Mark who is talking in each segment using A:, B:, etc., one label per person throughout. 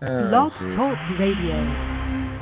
A: Oh,
B: Blog
A: shoot.
B: Talk Radio.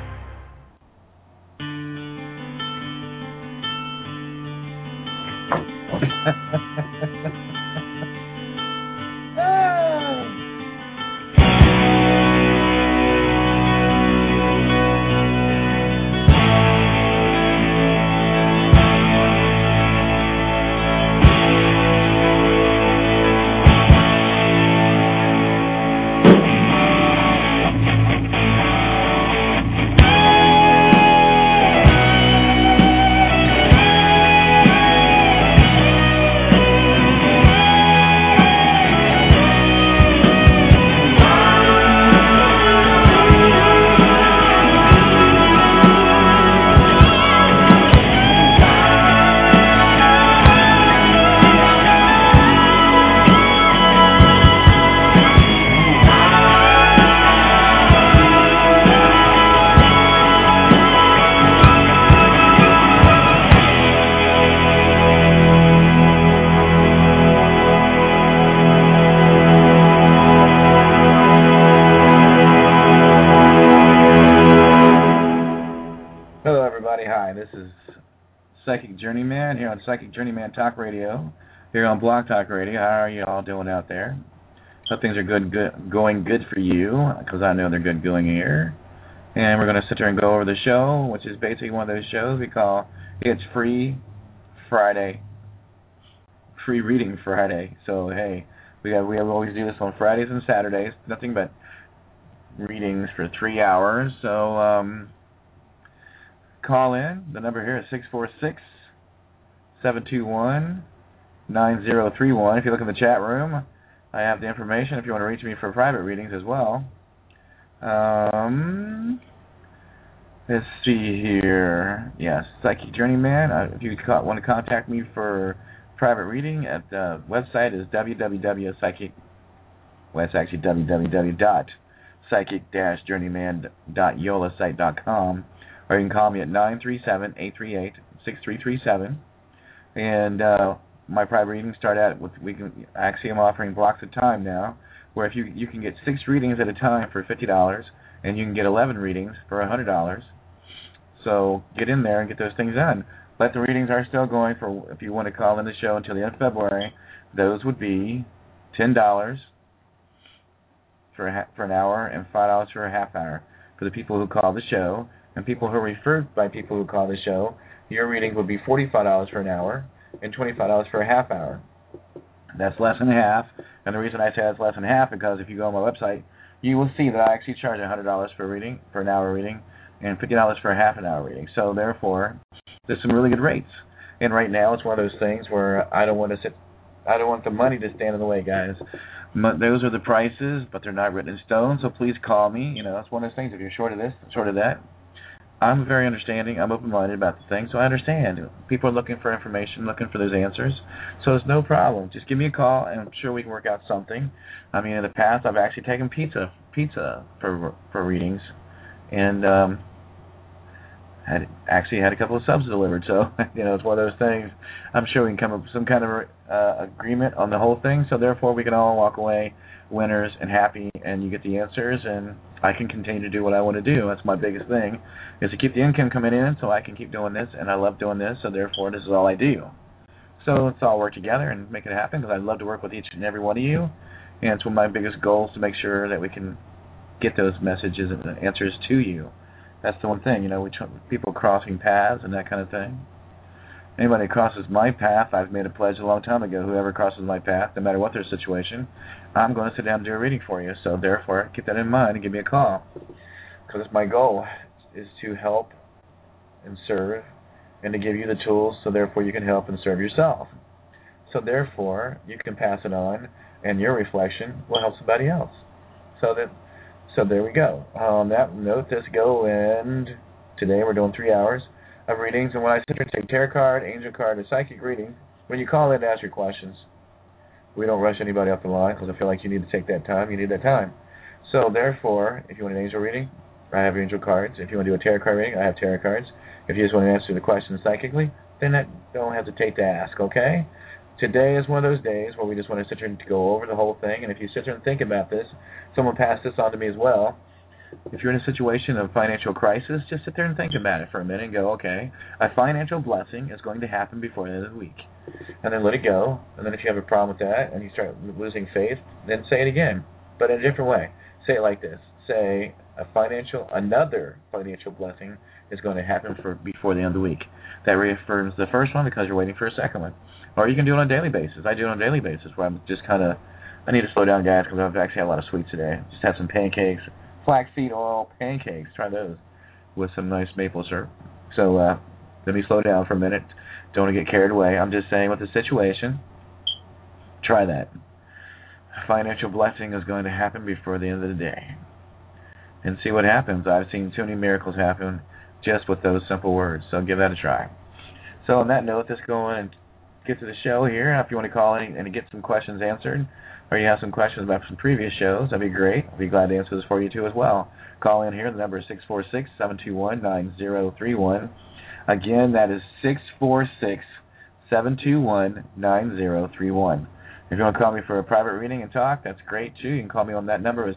A: Psychic Journeyman here on Psychic Journeyman Talk Radio, here on Blog Talk Radio. How are you all doing out there? Hope things are going good for you, because I know they're good going here. And we're going to sit there and go over the show, which is basically one of those shows we call It's Free Friday, Free Reading Friday. So hey, we always do this on Fridays and Saturdays, nothing but readings for 3 hours. So call in. The number here is 646-721-9031. If you look in the chat room, I have the information if you want to reach me for private readings as well. Let's see here. Yes, Psychic Journeyman. If you want to contact me for private reading, at the website is www.psychic. Well, it's actually www.psychic-journeyman.yolasite.com. Or you can call me at 937-838-6337. And my private readings start out with, I'm offering blocks of time now, where if you can get 6 readings at a time for $50, and you can get 11 readings for $100. So get in there and get those things done. But the readings are still going for, if you want to call in the show until the end of February, those would be $10 for an hour and $5 for a half hour for the people who call the show. And people who are referred by people who call the show, your reading would be $45 for an hour and $25 for a half hour. That's less than half. And the reason I say that's less than half because if you go on my website, you will see that I actually charge $100 for a reading, for an hour reading, and $50 for a half an hour reading. So therefore, there's some really good rates. And right now, it's one of those things where I don't want the money to stand in the way, guys. Those are the prices, but they're not written in stone. So please call me. You know, it's one of those things. If you're short of this, short of that. I'm very understanding. I'm open-minded about the thing, so I understand. People are looking for information, looking for those answers, so it's no problem. Just give me a call, and I'm sure we can work out something. I mean, in the past, I've actually taken pizza for readings, and had a couple of subs delivered. So you know, it's one of those things. I'm sure we can come up with some kind of agreement on the whole thing. So therefore, we can all walk away winners and happy, and you get the answers, and I can continue to do what I want to do. That's my biggest thing, is to keep the income coming in so I can keep doing this, and I love doing this, so therefore this is all I do. So let's all work together and make it happen, because I love to work with each and every one of you, and it's one of my biggest goals to make sure that we can get those messages and answers to you. That's the one thing, you know, people crossing paths and that kind of thing. Anybody that crosses my path, I've made a pledge a long time ago, whoever crosses my path, no matter what their situation, I'm going to sit down and do a reading for you. So therefore, keep that in mind and give me a call. Because my goal is to help and serve and to give you the tools so therefore you can help and serve yourself. So therefore, you can pass it on and your reflection will help somebody else. So there we go. On that note, let's go, and today we're doing 3 hours of readings, and when I sit here and take tarot card, angel card, and psychic reading, when you call in to ask your questions, we don't rush anybody off the line because I feel like you need to take that time. You need that time. So therefore, if you want an angel reading, I have angel cards. If you want to do a tarot card reading, I have tarot cards. If you just want to answer the questions psychically, then don't hesitate to ask, okay? Today is one of those days where we just want to sit here and go over the whole thing, and if you sit there and think about this, someone passed this on to me as well, If you're in a situation of financial crisis, just sit there and think about it for a minute and go, okay, a financial blessing is going to happen before the end of the week. And then let it go. And then if you have a problem with that and you start losing faith, then say it again, but in a different way. Say it like this. Say another financial blessing is going to happen before the end of the week. That reaffirms the first one because you're waiting for a second one. Or you can do it on a daily basis. I do it on a daily basis where I'm just kind of, I need to slow down, guys, because I've actually had a lot of sweets today. Just had some pancakes, flaxseed oil pancakes. Try those with some nice maple syrup. So let me slow down for a minute. Don't want to get carried away. I'm just saying with the situation, try that. A financial blessing is going to happen before the end of the day. And see what happens. I've seen too many miracles happen just with those simple words. So give that a try. So on that note, let's go on and get to the show here. If you want to call in and get some questions answered, or you have some questions about some previous shows, that'd be great. I'd be glad to answer this for you too as well. Call in here. The number is 646-721-9031. Again, that is 646-721-9031. If you want to call me for a private reading and talk, that's great too. You can call me on that number. It's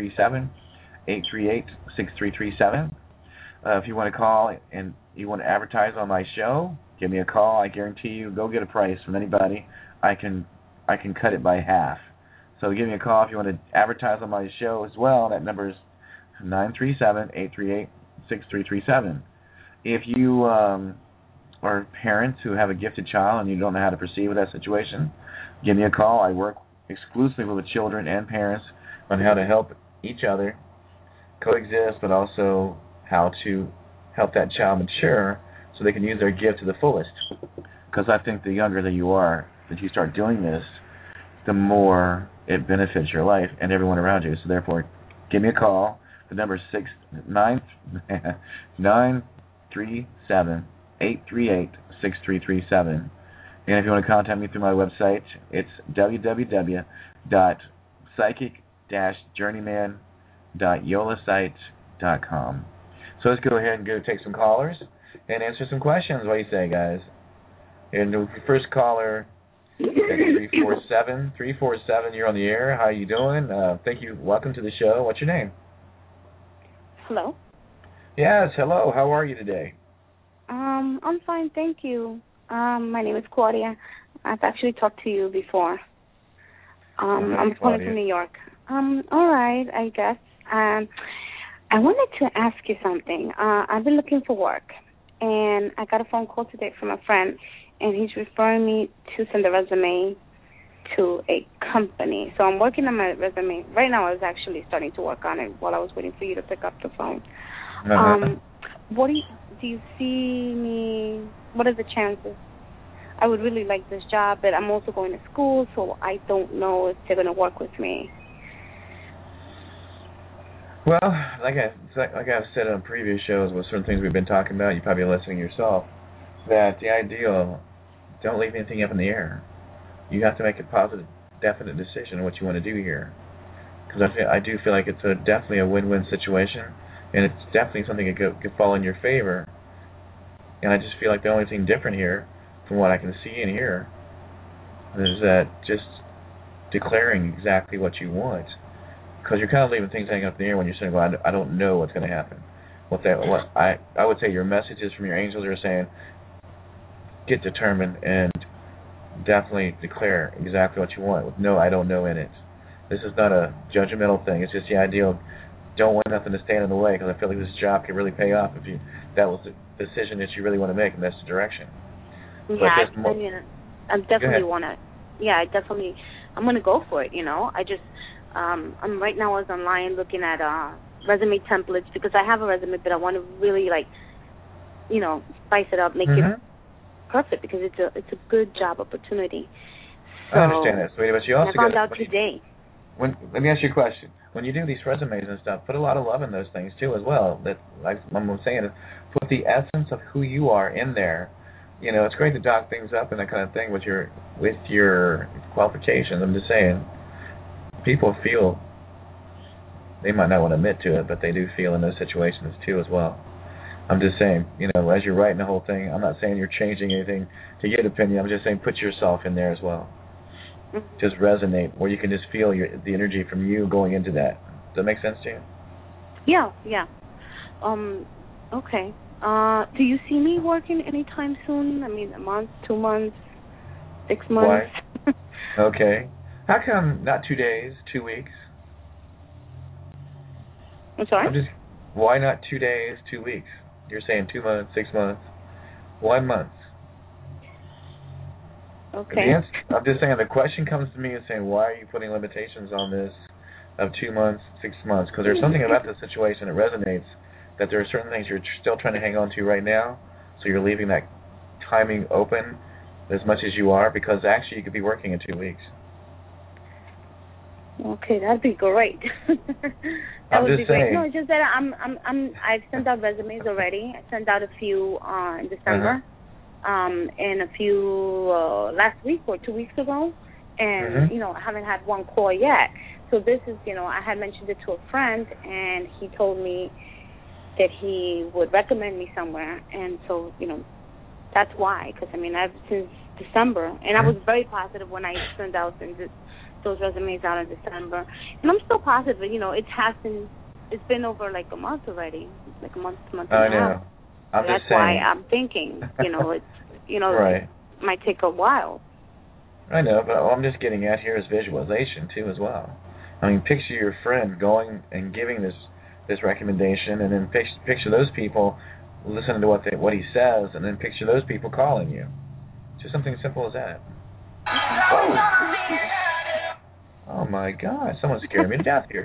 A: 937-838-6337. If you want to call and you want to advertise on my show, give me a call. I guarantee you, go get a price from anybody. I can cut it by half. So give me a call if you want to advertise on my show as well. That number is 937-838-6337. If you are parents who have a gifted child and you don't know how to proceed with that situation, give me a call. I work exclusively with children and parents on how to help each other coexist, but also how to help that child mature so they can use their gift to the fullest. Because I think the younger that you are, that you start doing this, the more it benefits your life and everyone around you. So therefore, give me a call. The number is 937-838-6337. And if you want to contact me through my website, it's www.psychic-journeyman.yolasite.com. So let's go ahead and go take some callers and answer some questions. What do you say, guys? And the first caller, 347, you're on the air. How are you doing? Thank you. Welcome to the show. What's your name?
B: Hello?
A: Yes, hello. How are you today?
B: I'm fine, thank you. My name is Claudia. I've actually talked to you before. I'm calling from New York. All right, I guess. I wanted to ask you something. I've been looking for work, and I got a phone call today from a friend, and he's referring me to send a resume to a company. So I'm working on my resume. Right now I was actually starting to work on it while I was waiting for you to pick up the phone. What do you see me, what are the chances? I would really like this job, but I'm also going to school, so I don't know if they're going to work with me.
A: Well, like I've said on previous shows with certain things we've been talking about, you're probably listening yourself, that the ideal, don't leave anything up in the air. You have to make a positive, definite decision on what you want to do here. Because I do feel like it's definitely a win-win situation, and it's definitely something that could fall in your favor. And I just feel like the only thing different here, from what I can see and hear, is that just declaring exactly what you want. Because you're kind of leaving things hanging up in the air when you're saying, well, I don't know what's going to happen. I would say your messages from your angels are saying, get determined and definitely declare exactly what you want with no I don't know in it. This is not a judgmental thing. It's just the idea of don't want nothing to stand in the way, because I feel like this job could really pay off if that was the decision that you really want to make, and that's the direction.
B: Yeah, I definitely want to. Yeah, I'm going to go for it, I just, I'm right now I was online looking at resume templates, because I have a resume, but I want to really, spice it up, make it perfect, because it's a good job opportunity. So,
A: I understand that, sweetie, but you also
B: I found out today.
A: Let me ask you a question. When you do these resumes and stuff, put a lot of love in those things too as well. That, like I'm saying, put the essence of who you are in there. It's great to dock things up and that kind of thing with your qualifications. I'm just saying, people feel, they might not want to admit to it, but they do feel in those situations too as well. I'm just saying, as you're writing the whole thing, I'm not saying you're changing anything to get opinion. I'm just saying put yourself in there as well. Just resonate, where you can just feel the energy from you going into that. Does that make sense to you?
B: Yeah. Okay. Do you see me working anytime soon? I mean, a month, 2 months, 6 months?
A: Why? Okay. How come not 2 days, 2 weeks?
B: I'm sorry?
A: Why not 2 days, 2 weeks? You're saying 2 months, 6 months, 1 month.
B: Okay.
A: I'm just saying the question comes to me and saying, why are you putting limitations on this of 2 months, 6 months? Because there's something about the situation that resonates, that there are certain things you're still trying to hang on to right now, so you're leaving that timing open as much as you are, because actually you could be working in 2 weeks.
B: Okay, that'd be great.
A: That would be great.
B: No, it's just that I've sent out resumes already. I sent out a few in December, and a few last week or 2 weeks ago, and I haven't had one call yet. So this is, I had mentioned it to a friend, and he told me that he would recommend me somewhere, and so that's why. Because I've since December, and I was very positive when I sent out those resumes out in December, and I'm still positive. It's been over like a month already, like a month and a half.
A: I know.
B: That's why I'm thinking, it's
A: right.
B: It might take a while.
A: I know, but all I'm just getting at here is visualization too, as well. Picture your friend going and giving this recommendation, and then picture those people listening to what he says, and then picture those people calling you. Just something simple as that. Oh my God! Someone scared me to death here.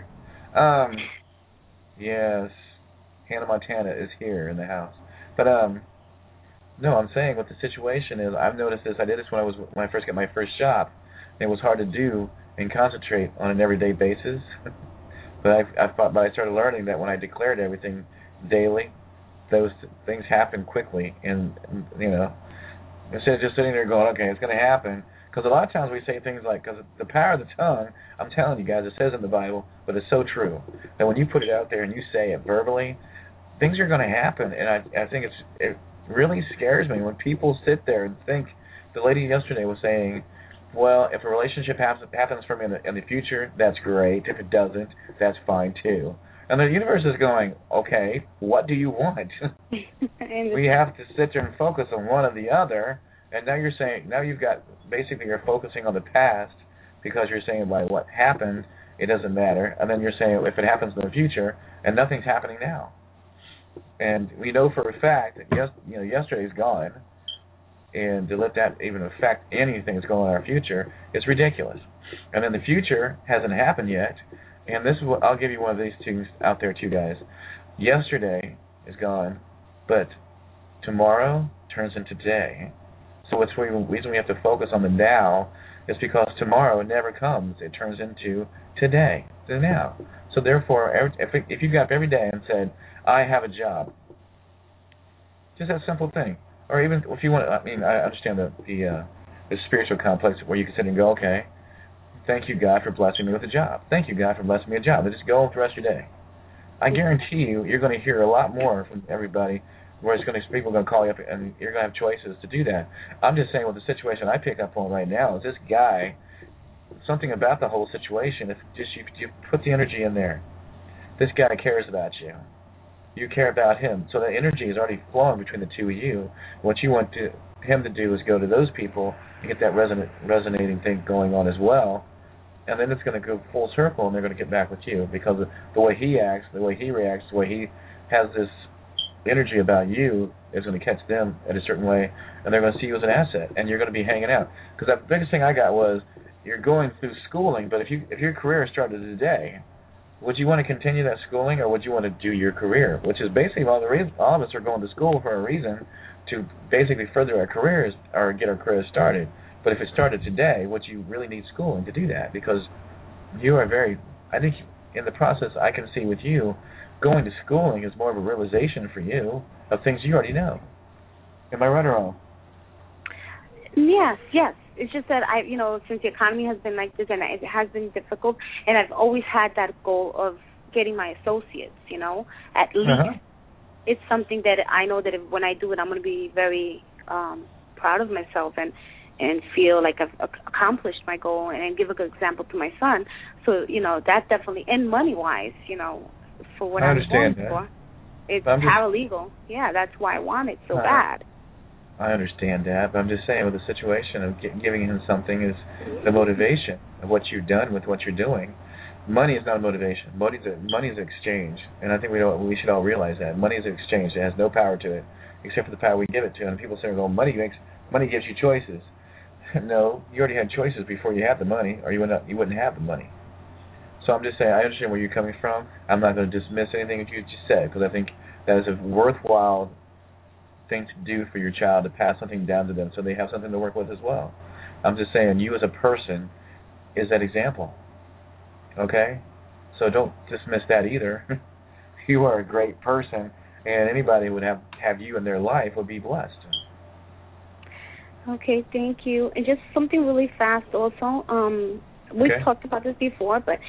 A: Yes, Hannah Montana is here in the house, but no, I'm saying what the situation is. I've noticed this. I did this when I first got my first job. It was hard to do and concentrate on an everyday basis. But I started learning that when I declared everything daily, those things happen quickly. And instead of just sitting there going, okay, it's going to happen. Because a lot of times we say things like, because the power of the tongue, I'm telling you guys, it says in the Bible, but it's so true, that when you put it out there and you say it verbally, things are going to happen. And I think it really scares me when people sit there and think. The lady yesterday was saying, well, if a relationship happens for me in the future, that's great. If it doesn't, that's fine too. And the universe is going, okay, what do you want? We have to sit there and focus on one or the other. And now you're focusing on the past, because you're saying by what happened, it doesn't matter. And then you're saying if it happens in the future, and nothing's happening now. And we know for a fact that yesterday's gone, and to let that even affect anything that's going on in our future is ridiculous. And then the future hasn't happened yet, and this is what I'll give you one of these two out there too, guys. Yesterday is gone, but tomorrow turns into today. So it's the reason we have to focus on the now is because tomorrow never comes. It turns into today, the now. So therefore, if you got up every day and said, I have a job, just that simple thing. Or even if you want, I understand the spiritual complex where you can sit and go, okay, thank you, God, for blessing me with a job. Thank you, God, for blessing me with a job. And just go with the rest of your day. I guarantee you're going to hear a lot more from everybody, where people are going to call you up, and you're going to have choices to do that. I'm just saying, with the situation I pick up on right now is this guy, something about the whole situation, if you put the energy in there, this guy cares about you. You care about him. So the energy is already flowing between the two of you. What you want him to do is go to those people and get that resonating thing going on as well. And then it's going to go full circle, and they're going to get back with you, because of the way he acts, the way he reacts, the way he has this energy about you is going to catch them in a certain way, and they're going to see you as an asset, and you're going to be hanging out. Because the biggest thing I got was, you're going through schooling, but if your career started today, would you want to continue that schooling, or would you want to do your career? Which is basically all of us are going to school for a reason, to basically further our careers or get our careers started. But if it started today, would you really need schooling to do that? Because you are I think in the process I can see with you, going to schooling is more of a realization for you of things you already know. Am I right or wrong?
B: Yes. It's just that since the economy has been like this, and it has been difficult, and I've always had that goal of getting my associates, at least. It's something that I know that when I do it, I'm going to be very proud of myself and feel like I've accomplished my goal, and give a good example to my son. So, that definitely, and money-wise, for what I'm going
A: that.
B: for. It's paralegal. Yeah, that's why I want it so bad.
A: I understand that, but I'm just saying with the situation of giving him something is the motivation of what you've done with what you're doing. Money is not a motivation. Money is an exchange, and I think we should all realize that. Money is an exchange. It has no power to it, except for the power we give it to. And people say, well, money gives you choices. No, you already had choices before you had the money, or you wouldn't have the money. So I'm just saying, I understand where you're coming from. I'm not going to dismiss anything that you just said, because I think that is a worthwhile thing to do for your child, to pass something down to them so they have something to work with as well. I'm just saying, you as a person is that example. Okay? So don't dismiss that either. You are a great person, and anybody would have you in their life would be blessed.
B: Okay, thank you. And just something really fast also. We've talked about this before, but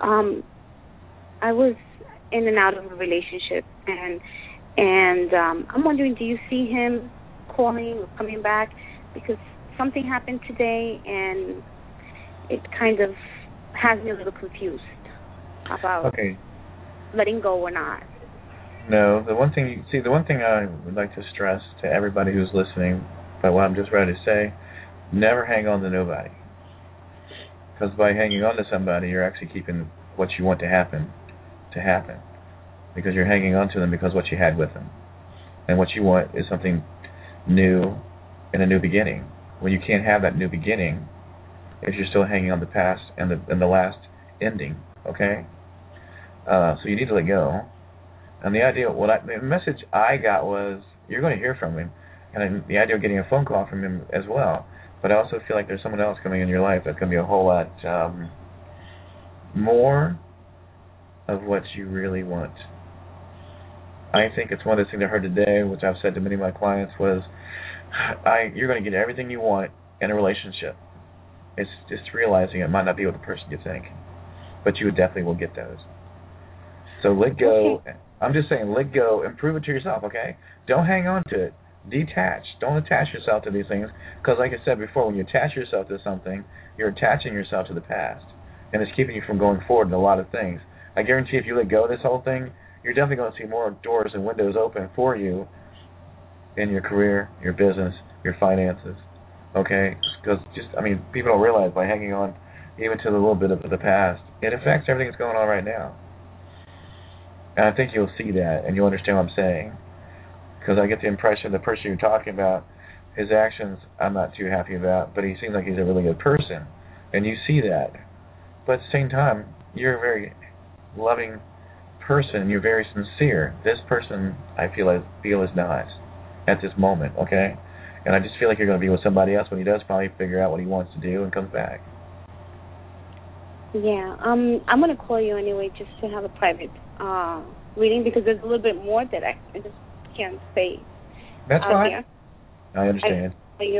B: I was in and out of a relationship, and I'm wondering, do you see him calling or coming back? Because something happened today, and it kind of has me a little confused about letting go or not.
A: No, the one thing I would like to stress to everybody who's listening, by what I'm just ready to say, never hang on to nobody. Because by hanging on to somebody, you're actually keeping what you want to happen. Because you're hanging on to them because what you had with them. And what you want is something new and a new beginning. When you can't have that new beginning, if you're still hanging on the past and the last ending, okay? So you need to let go. And the message I got was, you're going to hear from him. And the idea of getting a phone call from him as well. But I also feel like there's someone else coming in your life that's going to be a whole lot more of what you really want. I think it's one of the things I heard today, which I've said to many of my clients, was you're going to get everything you want in a relationship. It's just realizing it might not be with the person you think, but you definitely will get those. So let go. Okay. I'm just saying, let go and prove it to yourself, okay? Don't hang on to it. Detach. Don't attach yourself to these things, because like I said before, when you attach yourself to something, you're attaching yourself to the past, and it's keeping you from going forward in a lot of things. I guarantee if you let go of this whole thing, you're definitely going to see more doors and windows open for you in your career, your business, your finances, okay? Because people don't realize by hanging on even to a little bit of the past, it affects everything that's going on right now. And I think you'll see that, and you'll understand what I'm saying. Because I get the impression the person you're talking about, his actions I'm not too happy about, but he seems like he's a really good person. And you see that. But at the same time, you're a very loving person. You're very sincere. This person, I feel is not at this moment, okay? And I just feel like you're going to be with somebody else when he does probably figure out what he wants to do and comes back.
B: Yeah, I'm going to call you anyway just to have a private reading, because there's a little bit more that I just can't say.
A: That's fine.
B: Here.
A: I understand.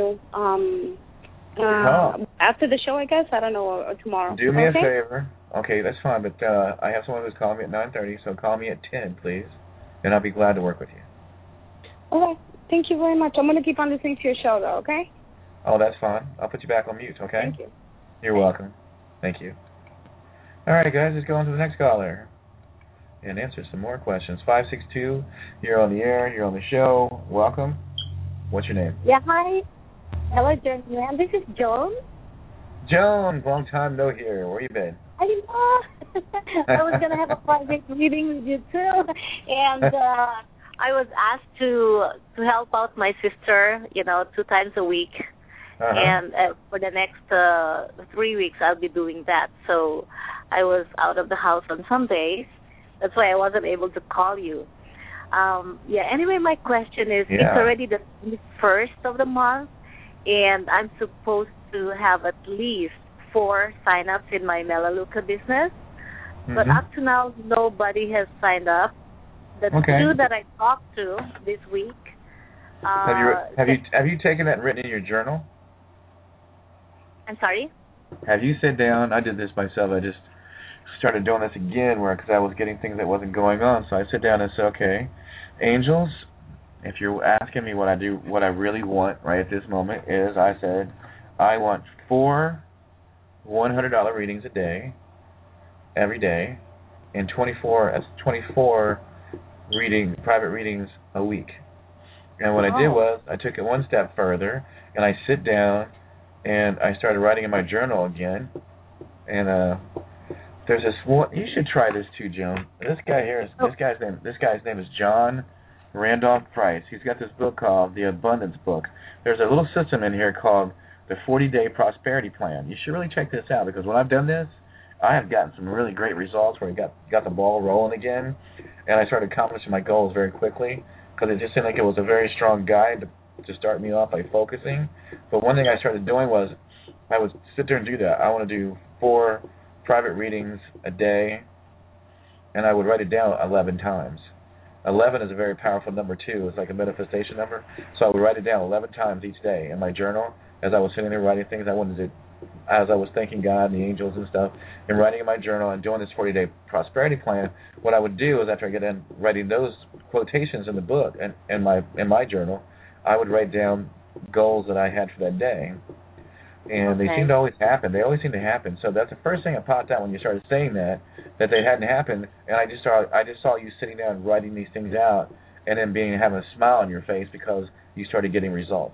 B: After the show, I guess. I don't know, or tomorrow.
A: Do me a favor. Okay, that's fine, but I have someone who's calling me at 9:30, so call me at 10, please, and I'll be glad to work with you.
B: Okay. Thank you very much. I'm going to keep on listening to your show, though, okay?
A: Oh, that's fine. I'll put you back on mute, okay?
B: Thank you.
A: You're welcome. Thank you. All right, guys, let's go on to the next caller and answer some more questions. 562, you're on the air, you're on the show. Welcome. What's your name?
C: Yeah, hi. Hello, Joan. This is Joan.
A: Joan, long time no hear. Where you been?
C: I know. I was going to have a private meeting with you, too. And I was asked to help out my sister, 2 times a week.
A: Uh-huh.
C: And for the next 3 weeks, I'll be doing that. So I was out of the house on some days. That's why I wasn't able to call you. Anyway, my question is, it's already the 1st of the month, and I'm supposed to have at least 4 sign-ups in my Melaleuca business. Mm-hmm. But up to now, nobody has signed up. The 2 that I talked to this week.
A: Have you taken that and written in your journal?
C: I'm sorry?
A: Have you sat down? I did this myself. I just started doing this again because I was getting things that wasn't going on. So I sit down and say, okay, angels, if you're asking me what I really want right at this moment is, I said, I want 4 $100 readings a day, every day, and 24 private readings a week. And what I did was I took it one step further, and I sit down and I started writing in my journal again. And there's this one. You should try this too, Joan. This guy's name is John Randolph Price. He's got this book called The Abundance Book. There's a little system in here called the 40-Day Prosperity Plan. You should really check this out, because when I've done this, I have gotten some really great results where I got the ball rolling again, and I started accomplishing my goals very quickly, because it just seemed like it was a very strong guide to start me off by focusing. But one thing I started doing was I would sit there and do that. I want to do 4 private readings a day, and I would write it down 11 times. 11 is a very powerful number, too. It's like a manifestation number. So I would write it down 11 times each day in my journal as I was sitting there writing things I wanted to, as I was thanking God and the angels and stuff, and writing in my journal and doing this 40-day prosperity plan. What I would do is, after I get done writing those quotations in the book and in my journal, I would write down goals that I had for that day. And they seem to always happen. They always seem to happen. So that's the first thing that popped out when you started saying that they hadn't happened. And I just saw you sitting down and writing these things out, and then having a smile on your face because you started getting results.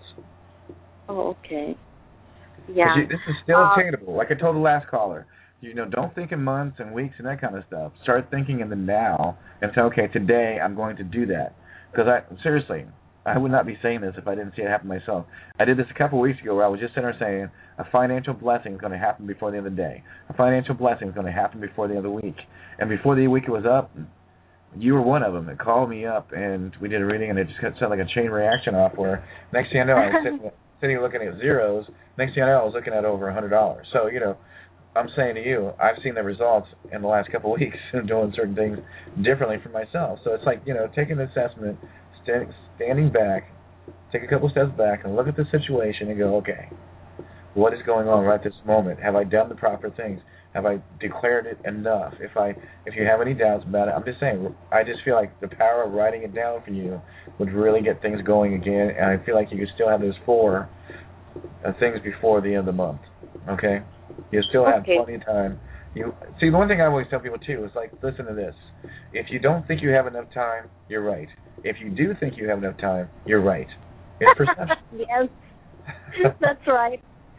C: Oh, okay. Yeah.
A: This is still attainable. Like I told the last caller, don't think in months and weeks and that kind of stuff. Start thinking in the now and say, okay, today I'm going to do that. Because seriously, I would not be saying this if I didn't see it happen myself. I did this a couple of weeks ago where I was just sitting there saying, a financial blessing is going to happen before the end of the day. A financial blessing is going to happen before the end of the week. And before the week was up, you were one of them that called me up, and we did a reading, and it just sounded like a chain reaction off where next thing I know, I was sitting looking at zeros. Next thing I know, I was looking at over $100. So, I'm saying to you, I've seen the results in the last couple of weeks and doing certain things differently for myself. So it's like, taking an assessment, standing back, take a couple steps back and look at the situation and go, okay, what is going on right this moment? Have I done the proper things? Have I declared it enough? If you have any doubts about it, I'm just saying, I just feel like the power of writing it down for you would really get things going again, and I feel like you could still have those 4 things before the end of the month, okay? You still have plenty of time. See, the one thing I always tell people, too, is like, listen to this. If you don't think you have enough time, you're right. If you do think you have enough time, you're right. It's perception.
C: Yes, that's right.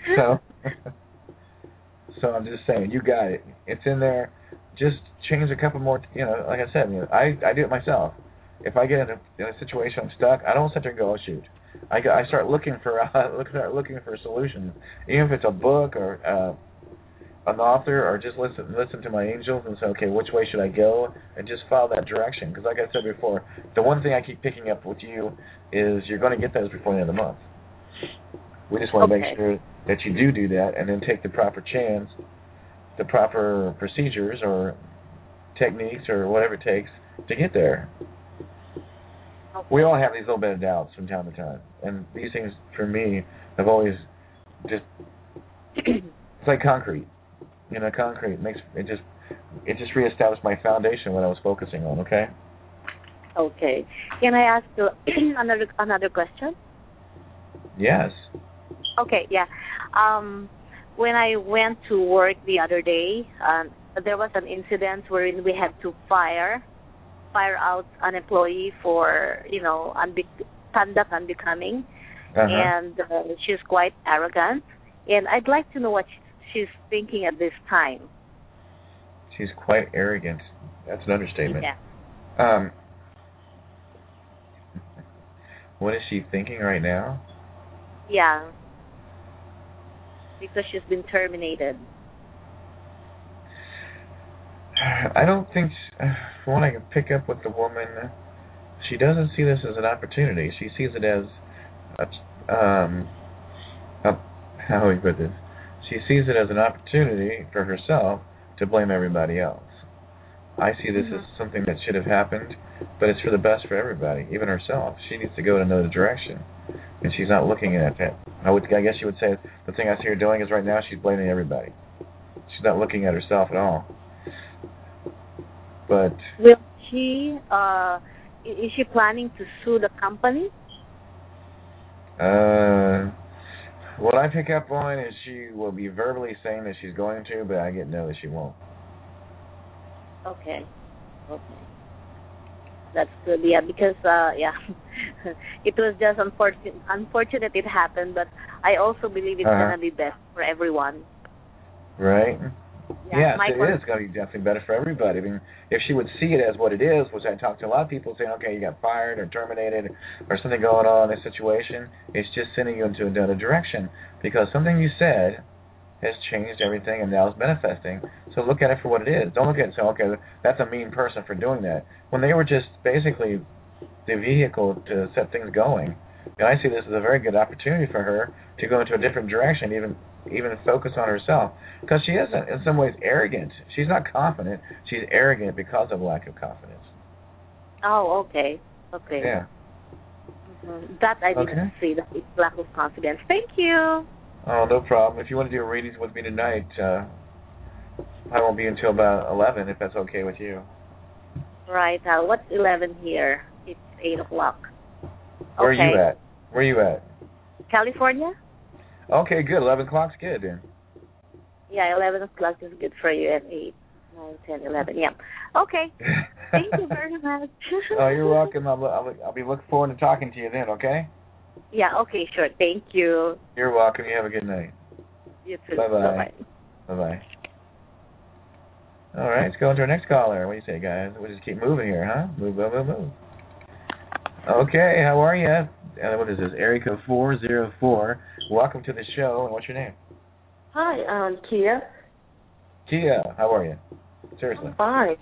A: So I'm just saying, you got it. It's in there. Just change a couple more. Like I said, I do it myself. If I get in a situation I'm stuck, I don't sit there and go, oh shoot. I start looking for a solution, even if it's a book or an author, or just listen to my angels and say, okay, which way should I go, and just follow that direction. Because like I said before, the one thing I keep picking up with you is you're going to get those before the end of the month. We just want to make sure that you do that, and then take the proper chance, the proper procedures or techniques or whatever it takes to get there. We all have these little bit of doubts from time to time, and these things for me have always just it's like concrete. Concrete makes it just reestablished my foundation what I was focusing on. Okay.
C: Okay. Can I ask you another question?
A: Yes.
C: Okay. Yeah. When I went to work the other day, there was an incident wherein we had to fire out an employee for conduct unbecoming, and she's quite arrogant. And I'd like to know what she's thinking at this time.
A: She's quite arrogant. That's an understatement. Yeah. What is she thinking right now?
C: Yeah. Because she's been terminated.
A: I don't think, from what I can pick up with the woman, she doesn't see this as an opportunity. She sees it as, how do we put this? She sees it as an opportunity for herself to blame everybody else. I see this as something that should have happened, but it's for the best for everybody, even herself. She needs to go in another direction, and she's not looking at that. I guess you would say the thing I see her doing is right now she's blaming everybody. She's not looking at herself at all. But
C: will she? Is she planning to sue the company?
A: What I pick up on is she will be verbally saying that she's going to, but I get no that she won't.
C: Okay. Okay. That's good. Yeah, because it was just unfortunate it happened, but I also believe it's gonna be best for everyone.
A: Right.
C: Yeah,
A: it is going to be definitely better for everybody. I mean, if she would see it as what it is, which I talked to a lot of people saying, okay, you got fired or terminated or something going on in a situation, it's just sending you into another direction because something you said has changed everything and now it's manifesting. So look at it for what it is. Don't look at it and say, okay, that's a mean person for doing that. When they were just basically the vehicle to set things going. And I see this as a very good opportunity for her to go into a different direction, even focus on herself. Because she is, in some ways, arrogant. She's not confident. She's arrogant because of lack of confidence.
C: Oh, okay. Okay.
A: Yeah.
C: Mm-hmm. That I didn't see, that it's lack of confidence. Thank you.
A: Oh, no problem. If you want to do readings with me tonight, I won't be until about 11, if that's okay with you.
C: Right. What's 11 here? It's 8 o'clock.
A: Where are you at? Where are you at?
C: California.
A: Okay, good. 11 o'clock's good then.
C: Yeah, 11 o'clock is good for you at 8, 9, 10, 11. Yeah. Okay. Thank you very much.
A: Oh, you're welcome. I'll be looking forward to talking to you then, okay?
C: Yeah, okay, sure. Thank you.
A: You're welcome. You have a good night.
C: You too.
A: Bye-bye. Bye-bye. All right, let's go into our next caller. What do you say, guys? We'll just keep moving here, huh? Move. Okay, how are you? What is this? Area code 404. Welcome to the show. And what's your name?
D: Hi, Kia.
A: Kia, how are you? Seriously.
D: I'm fine.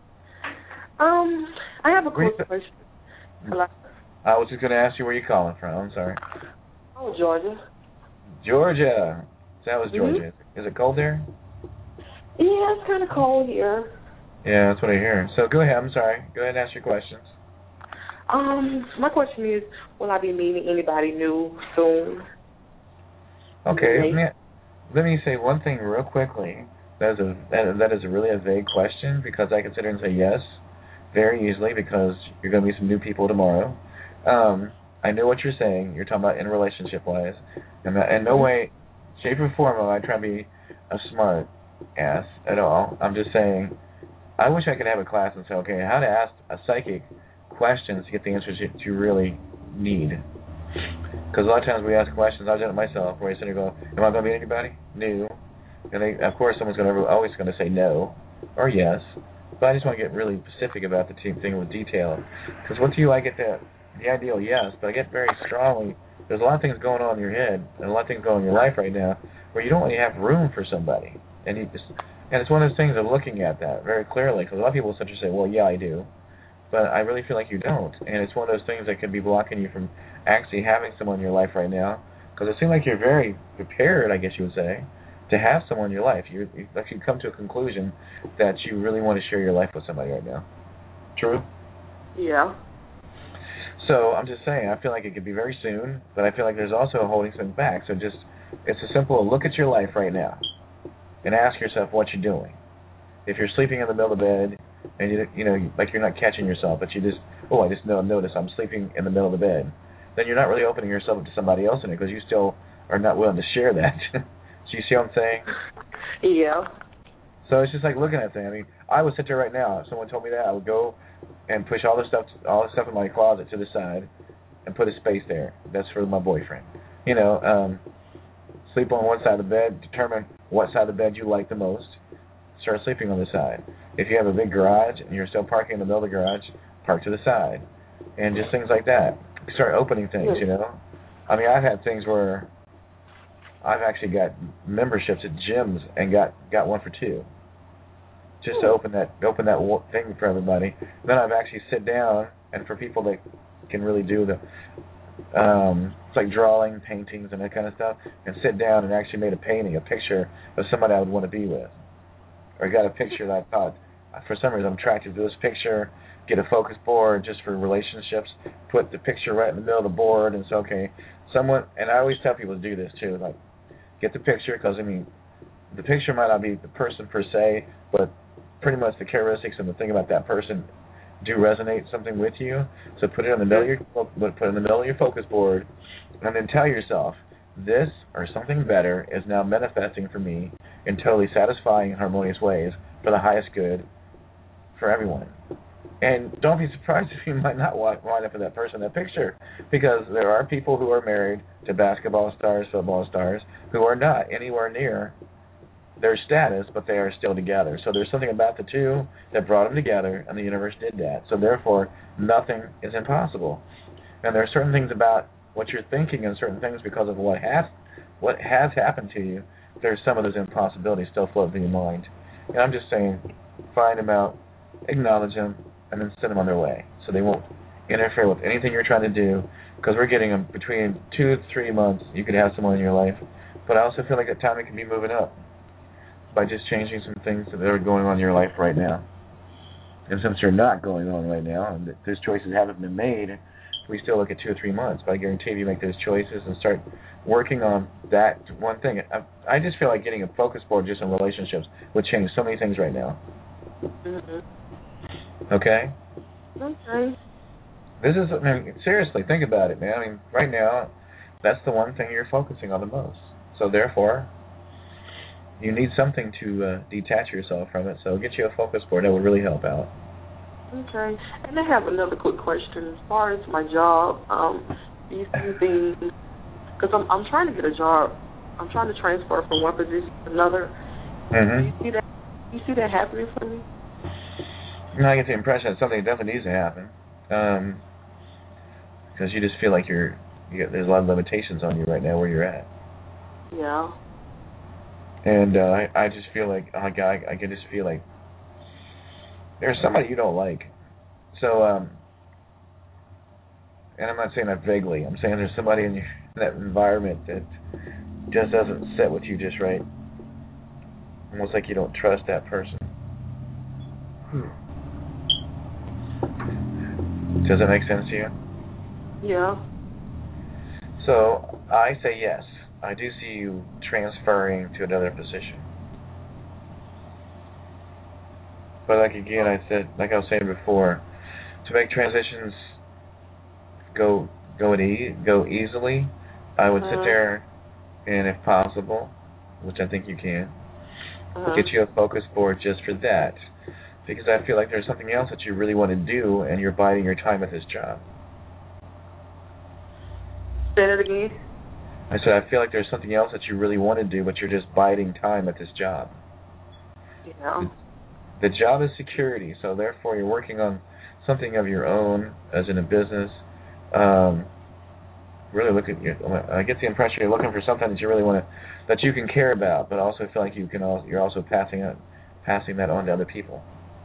D: I have a quick question. Hello?
A: I was just going to ask you where you're calling from. I'm sorry.
D: Oh, Georgia.
A: Georgia. So that was Georgia. Is it cold there?
D: Yeah, it's kind of cold here.
A: Yeah, that's what I hear. So go ahead. I'm sorry. Go ahead and ask your questions.
D: My question is, will I be meeting anybody new soon?
A: Okay. Let me say one thing real quickly. That is really a vague question because I consider and say yes very easily because you're going to meet some new people tomorrow. I know what you're saying. You're talking about in relationship-wise. And in no way, shape, or form will I try to be a smart ass at all. I'm just saying I wish I could have a class and say, okay, how to ask a psychic questions to get the answers you really need. Because a lot of times we ask questions, I've done it myself, where I sit and go, am I going to meet anybody new? And of course someone's always going to say no or yes. But I just want to get really specific about the thing with detail. Because with you I get the ideal yes, but I get very strongly, there's a lot of things going on in your head and a lot of things going on in your life right now where you don't really have room for somebody. And it's one of those things of looking at that very clearly. Because a lot of people sit and say, well, yeah, I do. But I really feel like you don't. And it's one of those things that could be blocking you from actually having someone in your life right now. Because it seems like you're very prepared, I guess you would say, to have someone in your life. You actually come to a conclusion that you really want to share your life with somebody right now. True?
D: Yeah.
A: So I'm just saying, I feel like it could be very soon, but I feel like there's also holding something back. So it's a simple look at your life right now and ask yourself what you're doing. If you're sleeping in the middle of the bed and like you're not catching yourself, but I just notice I'm sleeping in the middle of the bed, then you're not really opening yourself up to somebody else in it because you still are not willing to share that. Do you see what I'm saying?
D: Yeah.
A: So it's just like looking at things. I mean, I would sit there right now. If someone told me that, I would go and push all the stuff in my closet to the side and put a space there. That's for my boyfriend. Sleep on one side of the bed, determine what side of the bed you like the most, start sleeping on the side. If you have a big garage and you're still parking in the middle of the garage, park to the side. And just things like that. Start opening things, I mean, I've had things where I've actually got memberships at gyms and got one for $2. Just to open that thing for everybody. Then I've actually sit down, and for people that can really do it's like drawing, paintings, and that kind of stuff, and sit down and actually made a picture of somebody I would want to be with. Or got a picture that I thought, for some reason I'm attracted to this picture, get a focus board just for relationships, put the picture right in the middle of the board, and say, okay, and I always tell people to do this too, like, get the picture, because, I mean, the picture might not be the person per se, but pretty much the characteristics and the thing about that person do resonate something with you. So put it in the middle of your focus board, and then tell yourself, this or something better is now manifesting for me in totally satisfying and harmonious ways for the highest good for everyone. And don't be surprised if you might not wind up with that person in that picture, because there are people who are married to basketball stars, football stars, who are not anywhere near their status, but they are still together. So there's something about the two that brought them together, and the universe did that. So therefore, nothing is impossible. And there are certain things about what you're thinking and certain things because of what has happened to you. There's some of those impossibilities still floating through your mind. And I'm just saying, find them out, acknowledge them, and then send them on their way, so they won't interfere with anything you're trying to do, because we're getting them between 2 to 3 months. You could have someone in your life, but I also feel like at time it can be moving up by just changing some things that are going on in your life right now. And since they're not going on right now, and those choices haven't been made, we still look at 2 or 3 months. But I guarantee if you make those choices and start working on that one thing, I just feel like getting a focus board just on relationships would change so many things right now. Okay?
D: Okay.
A: This is, seriously, think about it, man. Right now, that's the one thing you're focusing on the most. So therefore, you need something to detach yourself from it. So get you a focus board. That would really help out.
D: Okay. And I have another quick question. As far as my job, do you see things, because I'm trying to get a job. I'm trying to transfer from one position to another.
A: Mm-hmm.
D: Do you see that happening for me?
A: I get the impression that something definitely needs to happen, because you just feel like there's a lot of limitations on you right now where you're at.
D: Yeah.
A: And I just feel like, I can just feel like there's somebody you don't like. So, and I'm not saying that vaguely. I'm saying there's somebody in that environment that just doesn't sit with you just right. Almost like you don't trust that person. Does that make sense to you?
D: Yeah.
A: So I say yes. I do see you transferring to another position. But like I was saying before, to make transitions go easily, I would sit there and, if possible, which I think you can, get you a focus board just for that. Because I feel like there's something else that you really want to do, and you're biding your time at this job.
D: Say that again?
A: I said I feel like there's something else that you really want to do, but you're just biding time at this job.
D: Yeah.
A: The job is security, so therefore you're working on something of your own, as in a business. Really look at you. I get the impression you're looking for something that you really want to, that you can care about, but also feel like you're also passing that on to other people.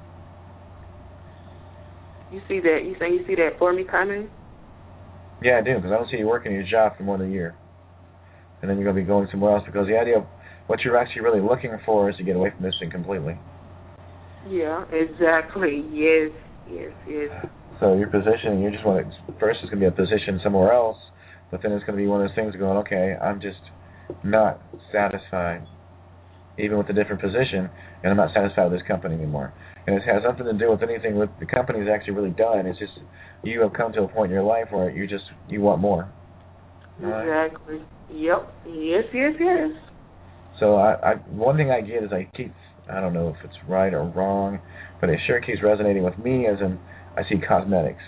D: You see that? You say you see that for me coming?
A: Yeah, I do, because I don't see you working your job for more than a year. And then you're going to be going somewhere else, because the idea of what you're actually really looking for is to get away from this thing completely.
D: Yeah, exactly. Yes.
A: So your position, you just want to, first it's going to be a position somewhere else, but then it's going to be one of those things going, okay, I'm just not satisfied, even with a different position, and I'm not satisfied with this company anymore. And it has nothing to do with anything with the company's actually really done. It's just you have come to a point in your life where you want more.
D: Exactly. Right? Yep. Yes.
A: So one thing I get is I don't know if it's right or wrong, but it sure keeps resonating with me, as in I see cosmetics.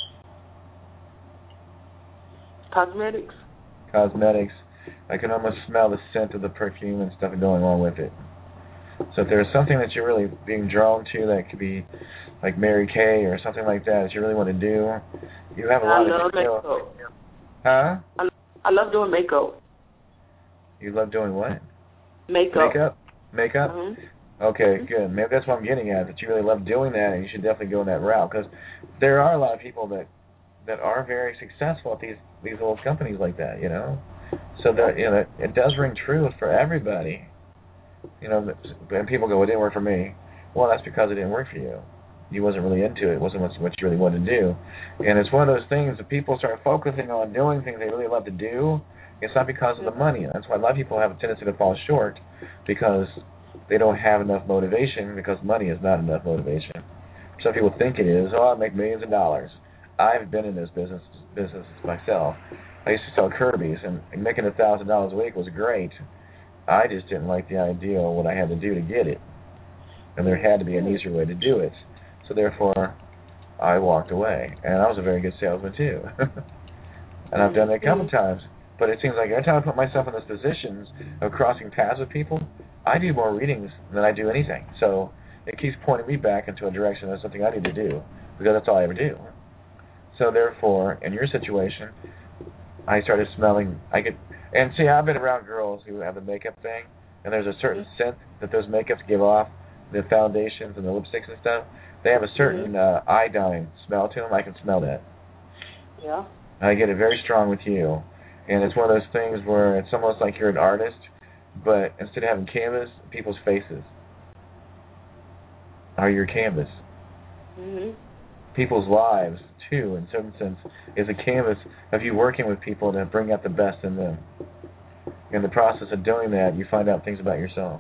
A: Cosmetics. I can almost smell the scent of the perfume and stuff going on with it. So if there's something that you're really being drawn to, that could be like Mary Kay or something like that you really want to do, you have a lot of
D: makeup.
A: Huh?
D: I love doing makeup.
A: You love doing what?
D: Makeup?
A: Mm-hmm. Okay, good. Maybe that's what I'm getting at, that you really love doing that, and you should definitely go in that route, because there are a lot of people that are very successful at these little companies like that, you know. So that, you know, it does ring true for everybody. You know, and people go, well, it didn't work for me. Well, that's because it didn't work for you. You wasn't really into it. It wasn't what you really wanted to do. And it's one of those things that people start focusing on doing things they really love to do. It's not because of the money. That's why a lot of people have a tendency to fall short, because they don't have enough motivation, because money is not enough motivation. Some people think it is. Oh, I make millions of dollars. I've been in this business myself. I used to sell Kirby's, and making $1,000 a week was great. I just didn't like the idea of what I had to do to get it. And there had to be an easier way to do it. So therefore, I walked away. And I was a very good salesman, too. And I've done that a couple times. But it seems like every time I put myself in those positions of crossing paths with people, I do more readings than I do anything. So it keeps pointing me back into a direction of something I need to do, because that's all I ever do. So therefore, in your situation, I started smelling, and see, I've been around girls who have the makeup thing, and there's a certain scent that those makeups give off, the foundations and the lipsticks and stuff. They have a certain iodine smell to them. I can smell that.
D: Yeah.
A: I get it very strong with you. And it's one of those things where it's almost like you're an artist, but instead of having canvas, people's faces are your canvas. People's lives, too, in some sense, is a canvas of you working with people to bring out the best in them. In the process of doing that, you find out things about yourself.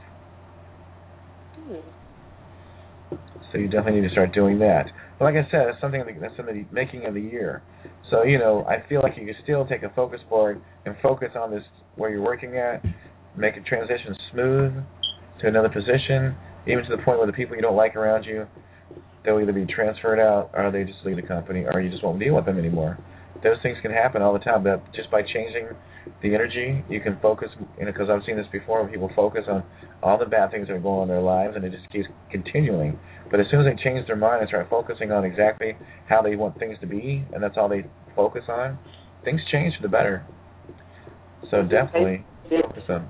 A: So you definitely need to start doing that. But like I said, it's something that's in the making of the year. So, I feel like you can still take a focus board and focus on this where you're working at, make a transition smooth to another position, even to the point where the people you don't like around you, they'll either be transferred out or they just leave the company or you just won't deal with them anymore. Those things can happen all the time, but just by changing the energy, you can focus, because I've seen this before, when people focus on all the bad things that are going on in their lives, and it just keeps continuing. But as soon as they change their mind and start focusing on exactly how they want things to be, and that's all they focus on, things change for the better. So definitely focus on,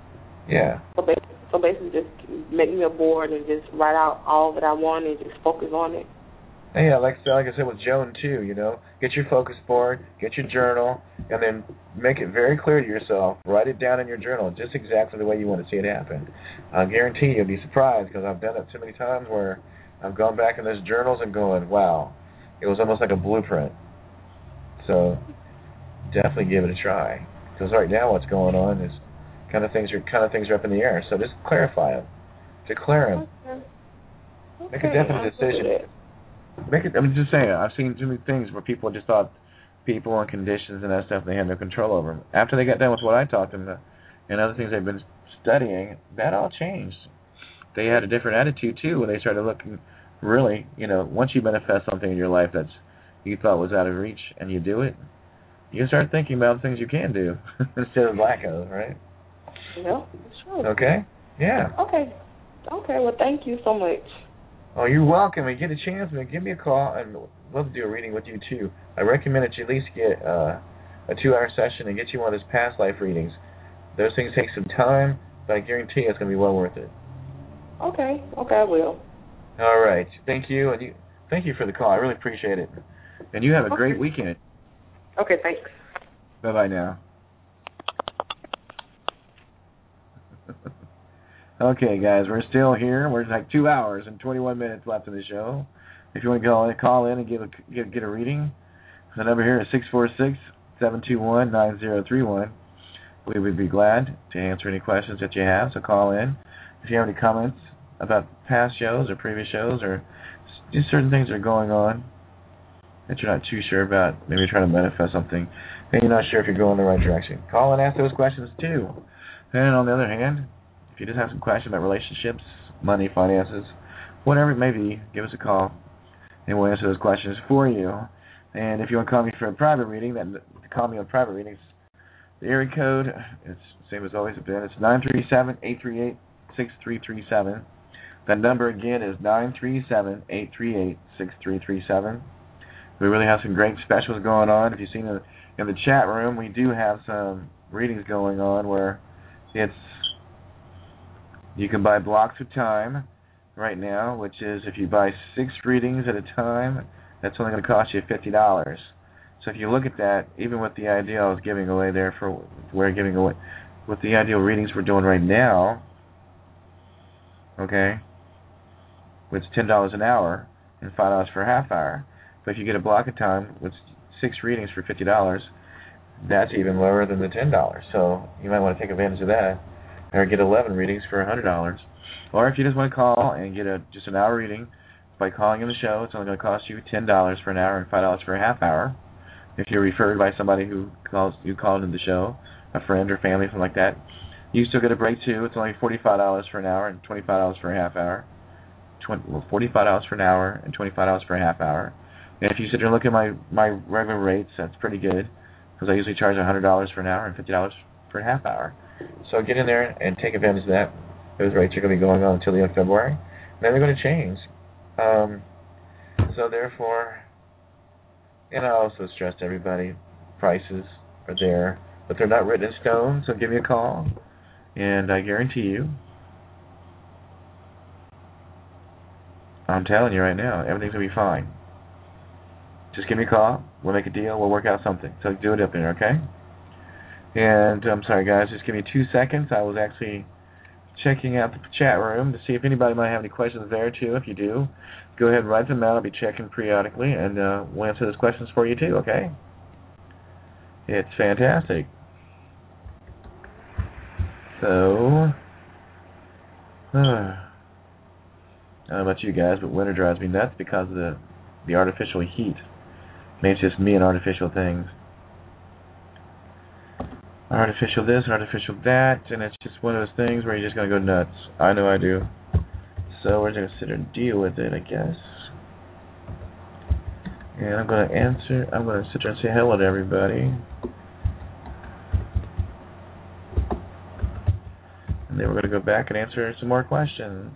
D: So basically just make me a board and just write out all that I want and just focus on it.
A: Yeah, like I said with Joan, too, get your focus board, get your journal, and then make it very clear to yourself. Write it down in your journal, just exactly the way you want to see it happen. I guarantee you'll be surprised, because I've done it too many times where I've gone back in those journals and going, wow, it was almost like a blueprint. So definitely give it a try, because right now what's going on is kind of things are up in the air. So just clarify them, declare them, make a definite decision. I'm just saying, I've seen too many things where people just thought people and conditions and that stuff, they had no control over them. After they got done with what I taught them and other things they've been studying, that all changed. They had a different attitude, too, when they started looking, really, once you manifest something in your life that you thought was out of reach and you do it, you start thinking about things you can do instead of lack of, right?
D: Yeah, sure.
A: Okay? Yeah.
D: Okay, well, thank you so much.
A: Oh, you're welcome. If you get a chance, give me a call. I'd love to do a reading with you, too. I recommend that you at least get a 2-hour session and get you one of those past life readings. Those things take some time, but I guarantee it's going to be well worth it.
D: Okay, I will.
A: All right. Thank you, and thank you for the call. I really appreciate it. And you have a great weekend.
D: Okay, thanks.
A: Bye-bye now. Okay, guys, we're still here. We're like 2 hours and 21 minutes left in the show. If you want to call in and get a reading, the number here is 646-721-9031. We would be glad to answer any questions that you have, so call in. If you have any comments about past shows or previous shows or just certain things that are going on that you're not too sure about, maybe you're trying to manifest something and you're not sure if you're going in the right direction, call and ask those questions too. And on the other hand, if you just have some questions about relationships, money, finances, whatever it may be, give us a call, and we'll answer those questions for you. And if you want to call me for a private reading, then call me on private readings. The area code is the same as always been. It's 937-838-6337. That number again is 937-838-6337. We really have some great specials going on. If you've seen it in the chat room, we do have some readings going on where you can buy blocks of time right now, which is if you buy 6 readings at a time, that's only going to cost you $50. So if you look at that, even with the idea I was giving away there with the ideal readings we're doing right now, okay, it's $10 an hour and $5 for a half hour. But if you get a block of time with 6 readings for $50, that's even lower than the $10. So you might want to take advantage of that. Or get 11 readings for $100. Or if you just want to call and get just an hour reading by calling in the show, it's only going to cost you $10 for an hour and $5 for a half hour. If you're referred by somebody who called into the show, a friend or family, something like that, you still get a break too. It's only $45 for an hour and $25 for a half hour. $45 for an hour and $25 for a half hour. And if you sit there and look at my regular rates, that's pretty good, because I usually charge $100 for an hour and $50 for a half hour. So get in there and take advantage of that. Those rates are going to be going on until the end of February. And then they're going to change. So therefore, and I also stress to everybody, prices are there, but they're not written in stone. So give me a call, and I guarantee you, I'm telling you right now, everything's going to be fine. Just give me a call. We'll make a deal. We'll work out something. So do it up there, okay? And I'm sorry, guys. Just give me 2 seconds. I was actually checking out the chat room to see if anybody might have any questions there, too. If you do, go ahead and write them out. I'll be checking periodically, and we'll answer those questions for you, too, okay? It's fantastic. So, I don't know about you guys, but winter drives me nuts because of the artificial heat. I mean, it's just me and artificial things. Artificial this and artificial that, and it's just one of those things where you're just going to go nuts. I know I do. So we're just going to sit there and deal with it, I guess. And I'm going to sit there and say hello to everybody. And then we're going to go back and answer some more questions.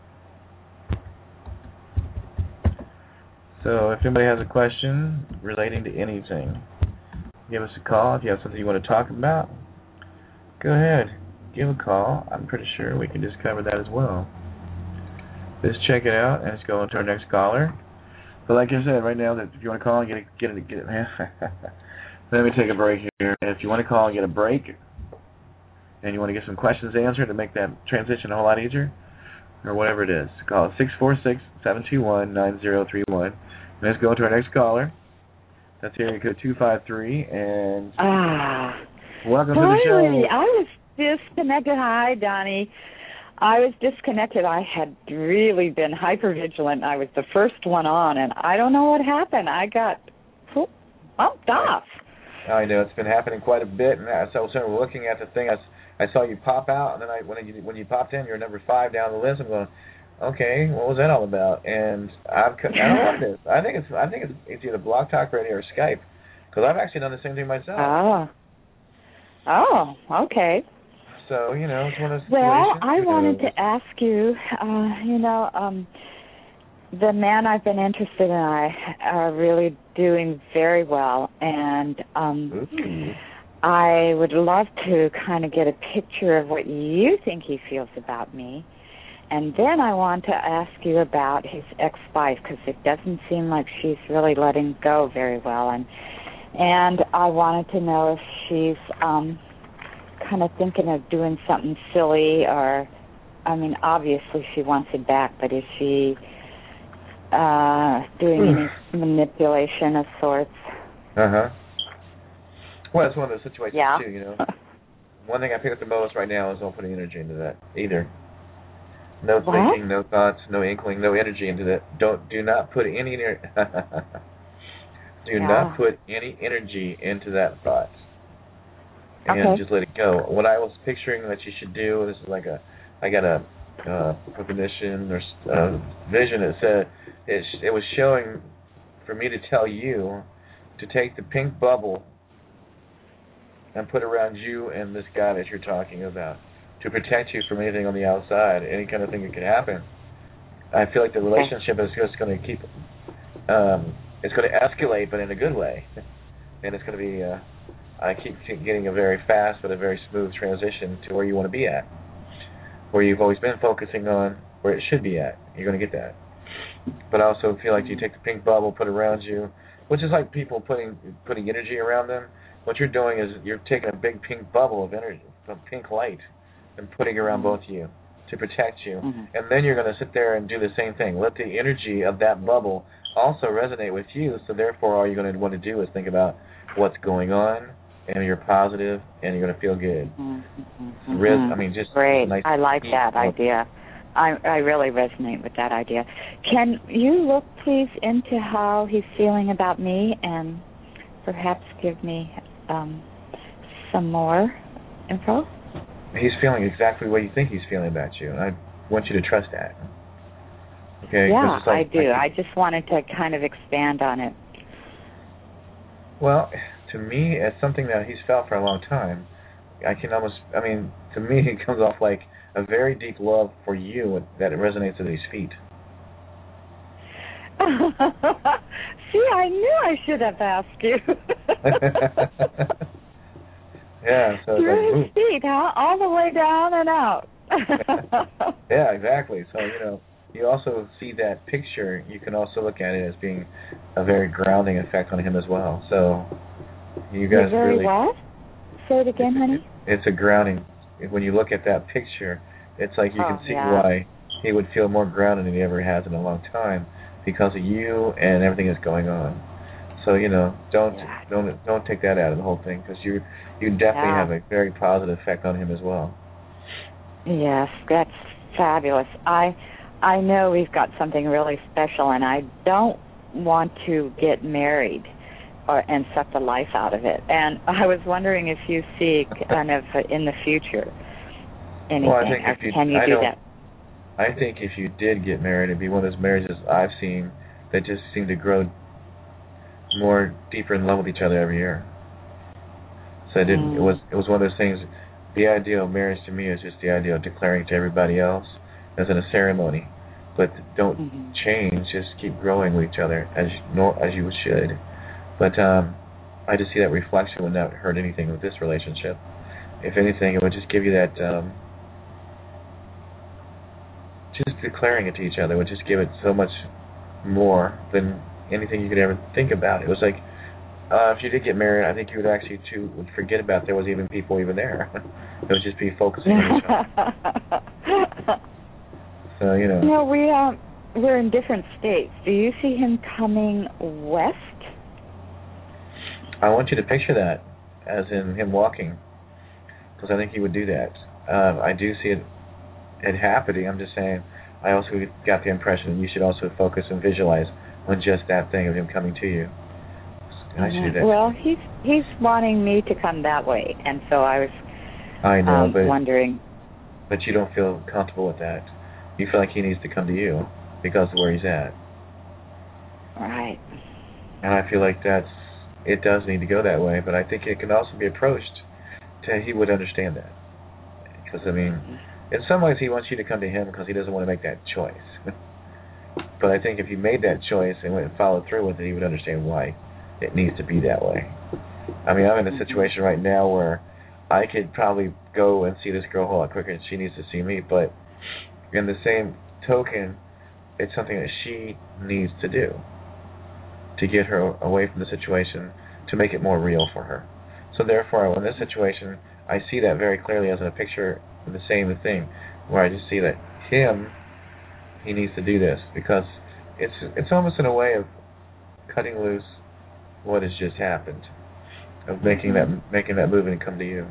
A: So if anybody has a question relating to anything, give us a call. If you have something you want to talk about, go ahead. Give a call. I'm pretty sure we can just cover that as well. Let's check it out, and let's go on to our next caller. But like I said, right now, that if you want to call and get it. Let me take a break here. If you want to call and get a break, and you want to get some questions answered to make that transition a whole lot easier, or whatever it is, call 646-721-9031. And let's go to our next caller. That's area code 253, and welcome to the show.
E: I was disconnected. Hi, Donnie. I was disconnected. I had really been hypervigilant. I was the first one on, and I don't know what happened. I got bumped off.
A: I know. It's been happening quite a bit. And so I was looking at the thing. I saw you pop out, and then when you popped in, you're number 5 down the list. I'm going, okay, what was that all about? And I don't want this. I think it's either Blog Talk Radio or Skype, because I've actually done the same thing myself.
E: Oh, okay.
A: So, it's one of those situations.
E: Well, I wanted to ask you, the man I've been interested in are really doing very well, and I would love to kind of get a picture of what you think he feels about me. And then I want to ask you about his ex-wife, because it doesn't seem like she's really letting go very well. And I wanted to know if she's kind of thinking of doing something silly, or, obviously she wants it back, but is she doing any manipulation of sorts?
A: Well, it's one of those situations, too, One thing I pick up the most right now is don't put any energy into that, either. No thinking, no thoughts, no inkling, no energy into that. Do not put any not put any energy into that thought. And just let it go. What I was picturing that you should do, this is like I got a premonition or vision that said, it was showing for me to tell you to take the pink bubble and put around you and this guy that you're talking about, to protect you from anything on the outside, any kind of thing that could happen. I feel like the relationship is just going to keep, it's going to escalate, but in a good way. And it's going to be, I keep getting a very fast but a very smooth transition to where you want to be at, where you've always been focusing on where it should be at. You're going to get that. But I also feel like you take the pink bubble, put it around you, which is like people putting energy around them. What you're doing is you're taking a big pink bubble of energy, of pink light, and putting it around both of you to protect you. And then you're going to sit there and do the same thing. Let the energy of that bubble also resonate with you, so therefore all you're going to want to do is think about what's going on, and you're positive, and you're going to feel good. Just
E: great.
A: Nice.
E: I like that idea. I really resonate with that idea. Can you look, please, into how he's feeling about me and perhaps give me some more info?
A: He's feeling exactly what you think he's feeling about you. I want you to trust that. Okay.
E: Yeah,
A: Like,
E: I do. I just wanted to kind of expand on it.
A: Well, to me, it's something that he's felt for a long time. To me, it comes off like a very deep love for you that resonates at his feet.
E: See, I knew I should have asked you.
A: Yeah, so
E: through his feet, huh? All the way down and out.
A: Yeah, exactly. So, you also see that picture, you can also look at it as being a very grounding effect on him as well. So, you guys
E: very
A: really...
E: what? Say it again, honey.
A: It's a grounding. When you look at that picture, it's like you can see why he would feel more grounded than he ever has in a long time because of you and everything that's going on. So, don't take that out of the whole thing because you definitely have a very positive effect on him as well.
E: Yes, that's fabulous. I know we've got something really special, and I don't want to get married and suck the life out of it. And I was wondering if you see kind of in the future anything.
A: Well, I think
E: can you do that?
A: I think if you did get married, it'd be one of those marriages I've seen that just seem to grow more deeper in love with each other every year. So it was one of those things. The idea of marriage to me is just the idea of declaring to everybody else as in a ceremony, but don't change. Just keep growing with each other as you should. But I just see that reflection would not hurt anything with this relationship. If anything, it would just give you that. Just declaring it to each other would just give it so much more than anything you could ever think about. It was like if you did get married, I think you would actually would forget about there was even people even there. It would just be focusing on each other. So
E: we're in different states. Do you see him coming west?
A: I want you to picture that as in him walking, because I think he would do that. I do see it happening. I'm just saying. I also got the impression that you should also focus and visualize on just that thing of him coming to you. I should do that.
E: Well, he's wanting me to come that way, and so I was wondering.
A: But you don't feel comfortable with that. You feel like he needs to come to you because of where he's at.
E: Right.
A: And I feel like it does need to go that way, but I think it can also be approached he would understand that. Because, in some ways he wants you to come to him because he doesn't want to make that choice. But I think if you made that choice and went and followed through with it, he would understand why it needs to be that way. I'm in a situation right now where I could probably go and see this girl a whole lot quicker than she needs to see me, but in the same token, it's something that she needs to do to get her away from the situation, to make it more real for her. So therefore, in this situation, I see that very clearly as a picture of the same thing, where I just see that he needs to do this, because it's almost in a way of cutting loose what has just happened, of making that move and come to you.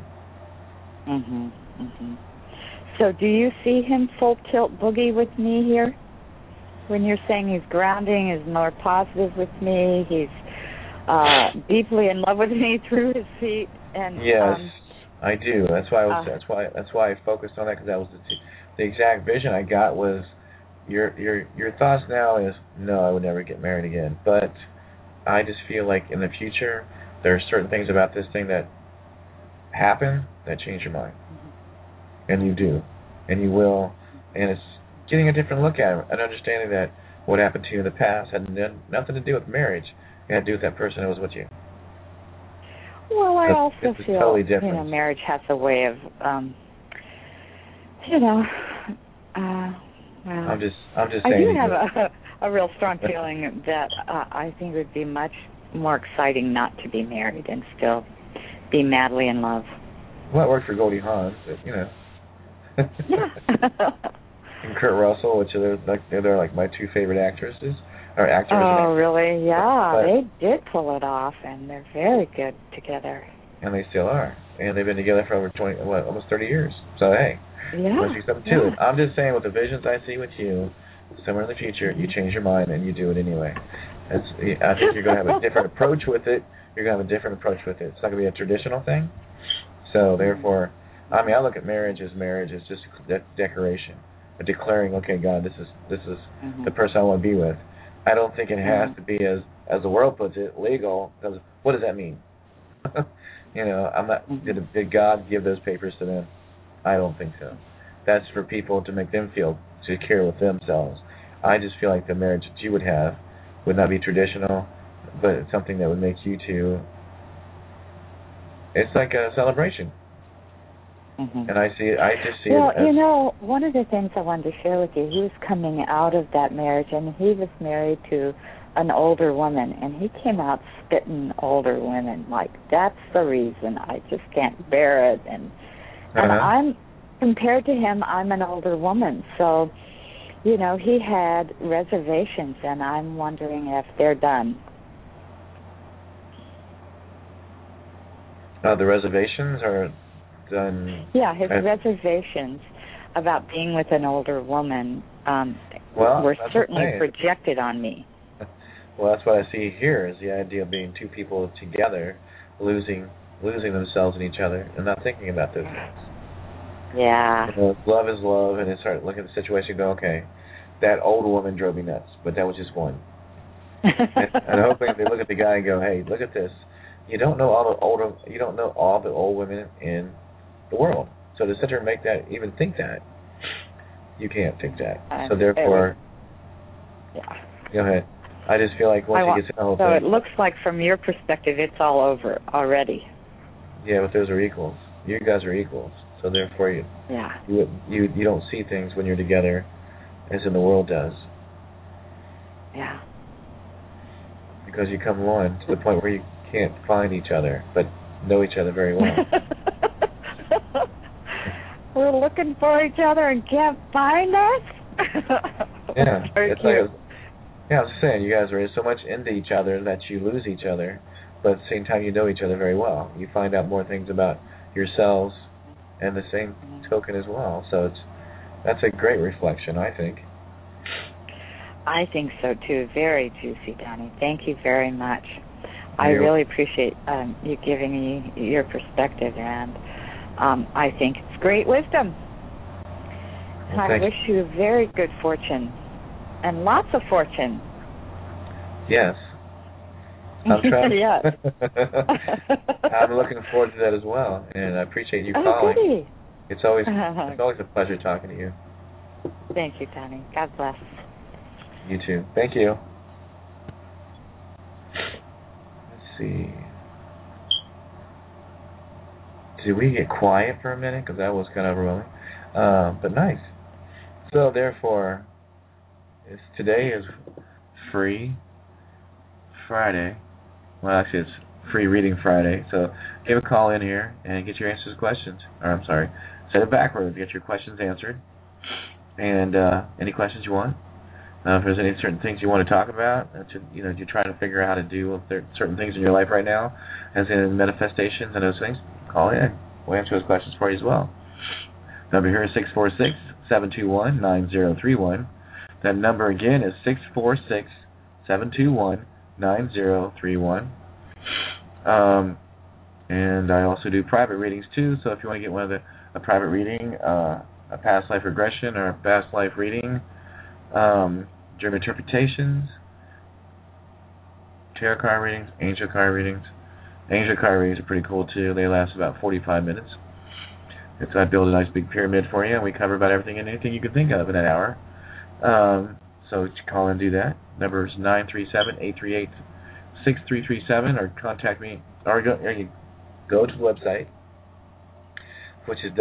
E: So do you see him full tilt boogie with me here? When you're saying he's grounding, is more positive with me, he's deeply in love with me through his feet, and
A: yes, I do. That's why I focused on that, because that was the exact vision I got. Was your thoughts now is no, I would never get married again, but I just feel like in the future there are certain things about this thing that happen that change your mind, and you do, and you will, and it's getting a different look at it and understanding that what happened to you in the past had nothing to do with marriage. It had to do with that person that was with you.
E: Well, I also feel
A: totally different.
E: Marriage has a way of,
A: I'm just saying.
E: I do have a real strong feeling that I think it would be much more exciting not to be married and still be madly in love.
A: Well, it worked for Goldie Hawn, but
E: Yeah.
A: And Kurt Russell, which they're like my two favorite actresses. Or actors.
E: Oh, really? Yeah, they did pull it off, and they're very good together.
A: And they still are. And they've been together for over almost 30 years. So, hey, let's do something to it. I'm just saying, with the visions I see with you, somewhere in the future, you change your mind and you do it anyway. I think you're going to have a different approach with it. You're going to have a different approach with it. It's not going to be a traditional thing. So, therefore, I look at marriage as just a decoration. declaring, okay, God, this is the person I want to be with. I don't think it has to be, as the world puts it, legal. Because what does that mean? I'm not. Did God give those papers to them? I don't think so. That's for people to make them feel secure with themselves. I just feel like the marriage that you would have would not be traditional, but it's something that would make you two. It's like a celebration. And I just see it.
E: Well, one of the things I wanted to share with you, he was coming out of that marriage, and he was married to an older woman, and he came out spitting older women. Like, that's the reason. I just can't bear it. And I'm, compared to him, I'm an older woman. So, he had reservations, and I'm wondering if they're done.
A: The reservations are done?
E: Yeah, his reservations about being with an older woman were certainly projected on me.
A: Well, that's what I see here, is the idea of being two people together, losing themselves in each other and not thinking about those things.
E: Yeah.
A: Love is love, and they start looking at the situation and go, okay, that old woman drove me nuts, but that was just one. and hoping they look at the guy and go, hey, look at this. You don't know all the old women in the world. So to sit there and make that, even think that, you can't think that. So therefore, go ahead. I just feel like once you get to the whole thing.
E: So it looks like from your perspective it's all over already.
A: Yeah, but those are equals. You guys are equals. So therefore you don't see things when you're together as in the world does.
E: Yeah.
A: Because you come one to the point where you can't find each other, but know each other very well.
E: We're looking for each other and can't find us?
A: Yeah. It's like, I was saying, you guys are so much into each other that you lose each other, but at the same time you know each other very well. You find out more things about yourselves and the same token as well. So that's a great reflection, I think.
E: I think so too. Very juicy, Donnie. Thank you very much. I really appreciate you giving me your perspective, and I think it's great wisdom. And I wish you very good fortune and lots of fortune.
A: Yes. I'm trying.
E: Yes.
A: I'm looking forward to that as well, and I appreciate you calling.
E: Goody.
A: It's always a pleasure talking to you.
E: Thank you, Donnie. God bless.
A: You too. Thank you. Let's see. Did we get quiet for a minute? Because that was kind of overwhelming. But nice. So therefore, today is Free Friday. Well, actually, it's Free Reading Friday. So give a call in here and get your answers to questions. Or I'm sorry, set it backwards. Get your questions answered. And any questions you want. If there's any certain things you want to talk about, you're trying to figure out how to do with certain things in your life right now, as in manifestations and those things, call in. We'll answer those questions for you as well. Number here is 646-721-9031. That number again is 646-721-9031. And I also do private readings too, so if you want to get a private reading, a past life regression or a past life reading, dream interpretations, tarot card readings, angel card readings. Angel card readings are pretty cool too. They last about 45 minutes. I build a nice big pyramid for you, and we cover about everything and anything you can think of in an hour. So you call and do that. Number is 937-838-6337, or contact me, or you go to the website, which is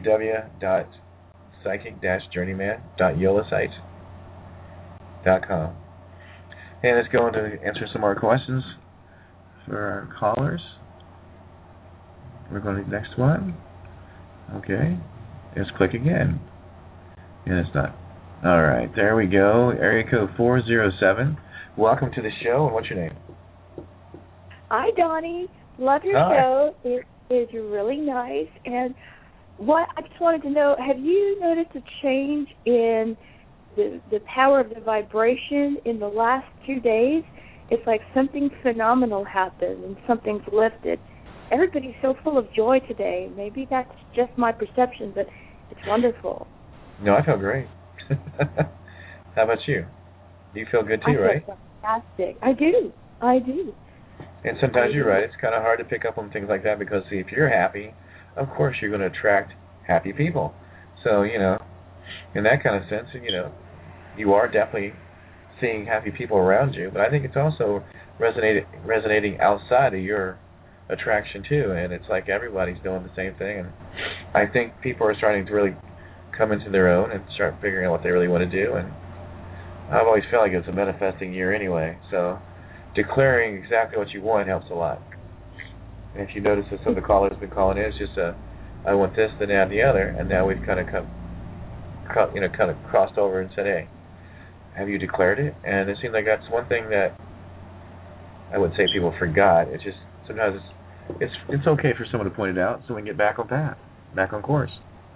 A: www.psychic-journeyman.yolasite.com. And let's go on to answer some more questions for our callers. We're going to the next one. Okay. Let's click again. And it's not. All right. There we go. Area code 407. Welcome to the show. And what's your name?
F: Hi, Donnie. Love your show. It is really nice. And I just wanted to know, have you noticed a change in the power of the vibration in the last 2 days? It's like something phenomenal happened and something's lifted. Everybody's so full of joy today. Maybe that's just my perception, but it's wonderful.
A: No, I feel great. How about you? Do you feel good too,
F: right? Fantastic. I do.
A: And sometimes you're right. It's kind of hard to pick up on things like that because, see, if you're happy, of course you're going to attract happy people. So, in that kind of sense, you are definitely seeing happy people around you. But I think it's also resonating outside of your attraction too. And it's like everybody's doing the same thing. And I think people are starting to really come into their own and start figuring out what they really want to do. And I've always felt like it's a manifesting year anyway. So declaring exactly what you want helps a lot. And if you notice that some of the callers have been calling in, it's just I want this, then that, and the other, and now we've kind of crossed over and said, hey, have you declared it? And it seems like that's one thing that I would say people forgot. It's just sometimes it's okay for someone to point it out so we can get back on path, back on course.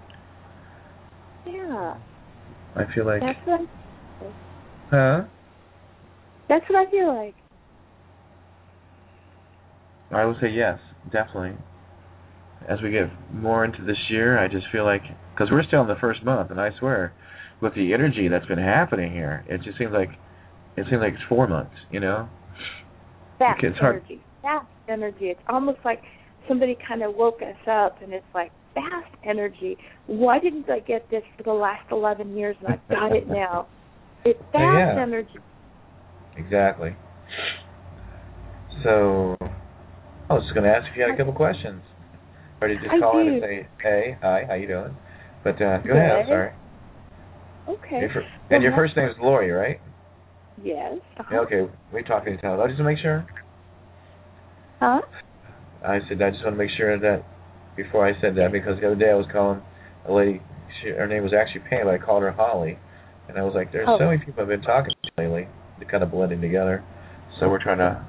F: Yeah.
A: I feel like.
F: That's what.
A: Huh?
F: That's what I feel like.
A: I would say yes, definitely. As we get more into this year, I just feel like, because we're still in the first month, and I swear, with the energy that's been happening here, it just seems like it's 4 months,
F: Fast energy. Fast energy. It's almost like somebody kind of woke us up, and it's like, fast energy. Why didn't I get this for the last 11 years, and I've got it now? It's fast energy.
A: Exactly. So, I was just going to ask if you had a couple questions. Or did you just call in and say, hey, hi, how you doing? But go ahead, I'm sorry.
F: Okay.
A: Your first name is Lori, right?
F: Yes.
A: Yeah, okay, we talked anytime. I just want to make sure.
F: Huh?
A: I said, I just want to make sure that, before I said that, because the other day I was calling a lady, her name was actually Pam, but I called her Holly. And I was like, there's so many people I've been talking to lately. They're kind of blending together. So we're trying to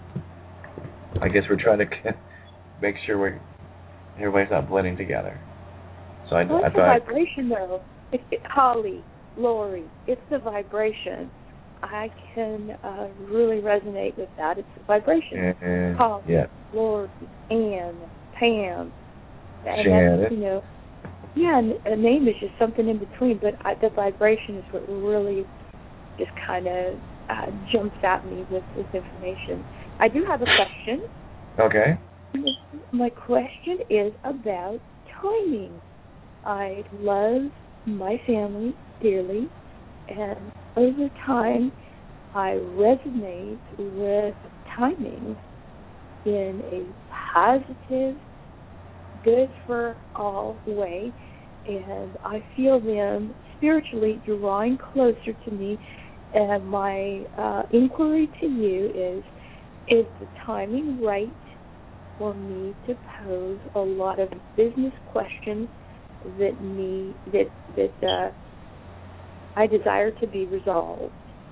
A: make sure everybody's not blending together. So I thought.
F: It's the vibration, though. Holly, Lori, it's the vibration. I can really resonate with that. It's the vibration. Holly, Lori, Ann, Pam. And
A: Janet.
F: that's, and a name is just something in between, but the vibration is what really just kind of jumps at me with this information. I do have a question.
A: Okay.
F: My question is about timing. I love my family dearly, and over time I resonate with timing in a positive, good for all way, and I feel them spiritually drawing closer to me. And my inquiry to you is the timing right for me to pose a lot of business questions that I desire to be resolved?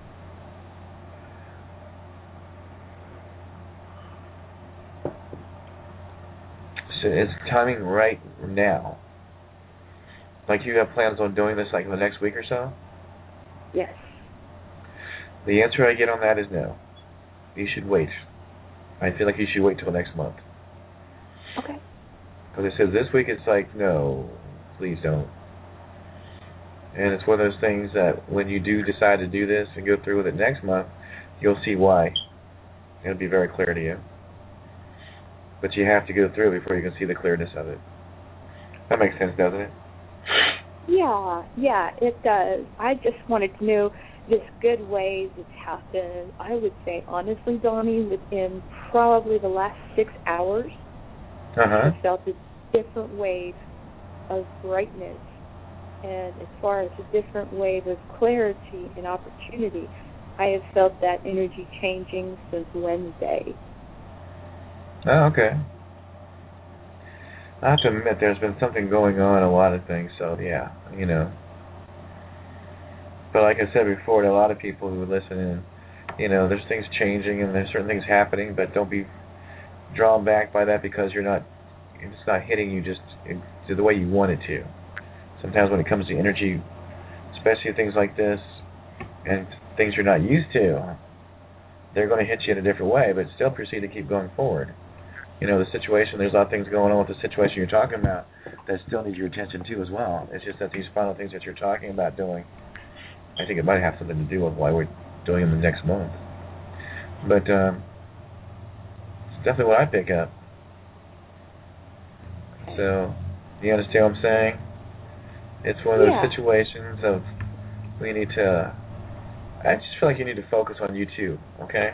A: So is timing right now? Like you have plans on doing this like in the next week or so?
F: Yes.
A: The answer I get on that is no. You should wait. I feel like you should wait till next month.
F: Okay.
A: Because it says this week it's like, no, please don't. And it's one of those things that when you do decide to do this and go through with it next month, you'll see why. It'll be very clear to you. But you have to go through it before you can see the clearness of it. That makes sense, doesn't it?
F: Yeah, it does. I just wanted to know this good wave that's happened, I would say, honestly, Donnie, within probably the last 6 hours. I felt a different wave of brightness, and as far as a different wave of clarity and opportunity, I have felt that energy changing since Wednesday.
A: Oh, okay. I have to admit, there's been something going on, a lot of things, so yeah, you know. But like I said before, to a lot of people who listen in, you know, there's things changing and there's certain things happening, but don't be drawn back by that because it's not hitting you just the way you want it to. Sometimes when it comes to energy, especially things like this, and things you're not used to, they're going to hit you in a different way, but still proceed to keep going forward. You know, the situation, there's a lot of things going on with the situation you're talking about that still need your attention too as well. It's just that these final things that you're talking about doing I think it might have something to do with why we're doing them the next month. But it's definitely what I pick up. So, you understand what I'm saying? It's one of those situations of we need to. I just feel like you need to focus on you too, okay?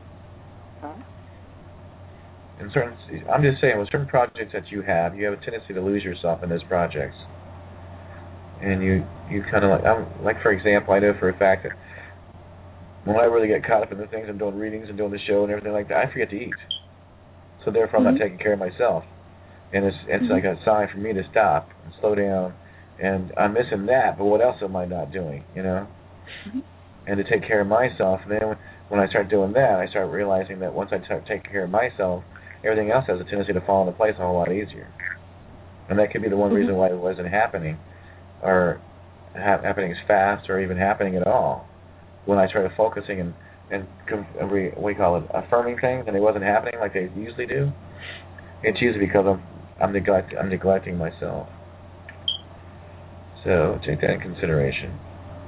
A: In certain, I'm just saying, with certain projects that you have a tendency to lose yourself in those projects, and you kind of like for example, I know for a fact that when I really get caught up in the things I'm doing, readings and doing the show and everything like that, I forget to eat. So therefore, I'm not taking care of myself, and it's like a sign for me to stop and slow down. And I'm missing that, but what else am I not doing? You know, and to take care of myself. And then when I start doing that, I start realizing that once I start taking care of myself, everything else has a tendency to fall into place a whole lot easier. And that could be the one reason why it wasn't happening, or happening as fast, or even happening at all. When I started focusing and what do you call it, affirming things, and it wasn't happening like they usually do, it's usually because I'm neglecting myself. So take that in consideration.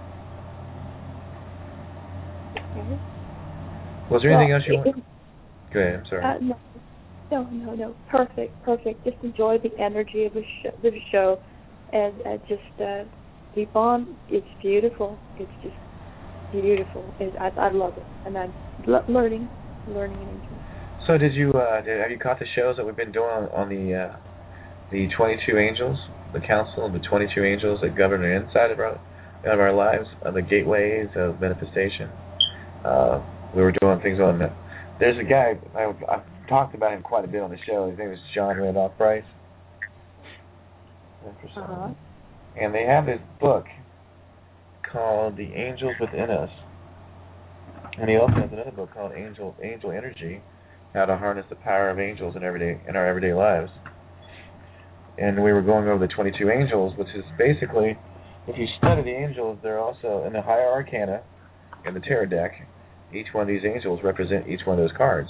A: Was there anything else you want? Go ahead, I'm sorry.
F: No. Perfect. Just enjoy the energy of the show, and just keep on. It's beautiful. It's just beautiful. I love it, and I'm learning and enjoying.
A: So have you caught the shows that we've been doing on the 22 angels, the council of the 22 angels that govern the inside of our lives, the gateways of manifestation? We were doing things on that. There's a guy, I've talked about him quite a bit on the show. His name is John Randolph Price. And they have this book called The Angels Within Us. And he also has another book called Angel Energy, How to Harness the Power of Angels in our everyday lives. And we were going over the 22 angels, which is basically, if you study the angels, they're also in the higher arcana, in the tarot deck. Each one of these angels represent each one of those cards.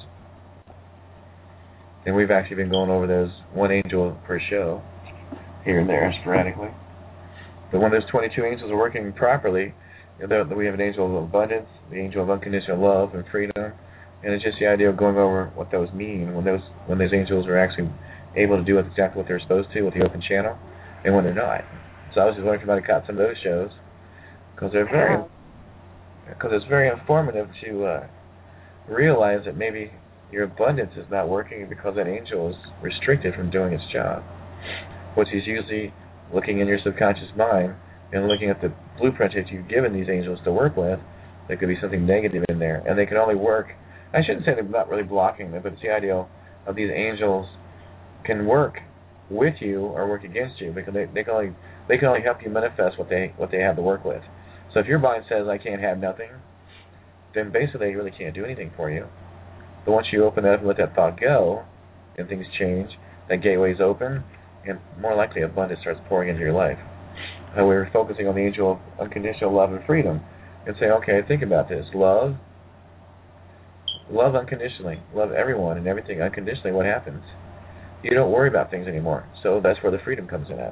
A: And we've actually been going over those one angel per show, here and there, sporadically. But when those 22 angels are working properly, we have an angel of abundance, the angel of unconditional love and freedom, and it's just the idea of going over what those mean when those angels are actually able to do exactly what they're supposed to with the open channel, and when they're not. So I was just wondering if you might have caught some of those shows, because it's very informative to realize that maybe your abundance is not working because that angel is restricted from doing its job, which is usually looking in your subconscious mind and looking at the blueprint that you've given these angels to work with. There could be something negative in there, and they can only work. I shouldn't say they're not really blocking them, but it's the idea of these angels can work with you or work against you, because they can only help you manifest what they have to work with. So if your mind says I can't have nothing, then basically they really can't do anything for you. But once you open up and let that thought go, and things change, that gateway's open, and more likely abundance starts pouring into your life. And we're focusing on the angel of unconditional love and freedom, and say, okay, think about this: love unconditionally, love everyone and everything unconditionally. What happens? You don't worry about things anymore. So that's where the freedom comes in at.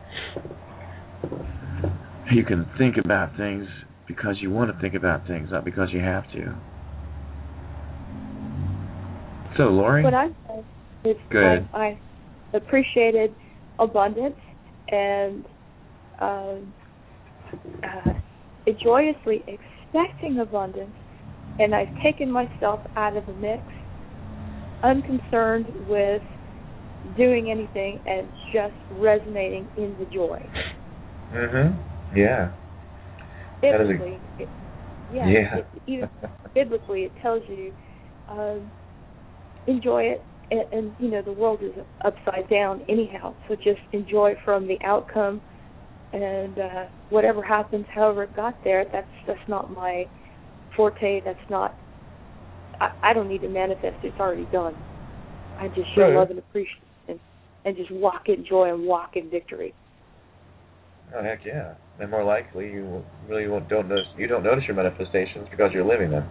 A: You can think about things because you want to think about things, not because you have to. So, Lori?
F: What I said is I appreciated abundance and joyously expecting abundance, and I've taken myself out of the mix, unconcerned with doing anything and just resonating in the joy.
A: Yeah.
F: Biblically, even biblically, it tells you enjoy it, and you know the world is upside down anyhow. So just enjoy from the outcome, and whatever happens, however it got there, that's not my forte. That's not. I don't need to manifest. It's already done. I just show love and appreciation, and just walk in joy and walk in victory.
A: Oh, heck yeah. And more likely you really don't notice your manifestations because you're living them.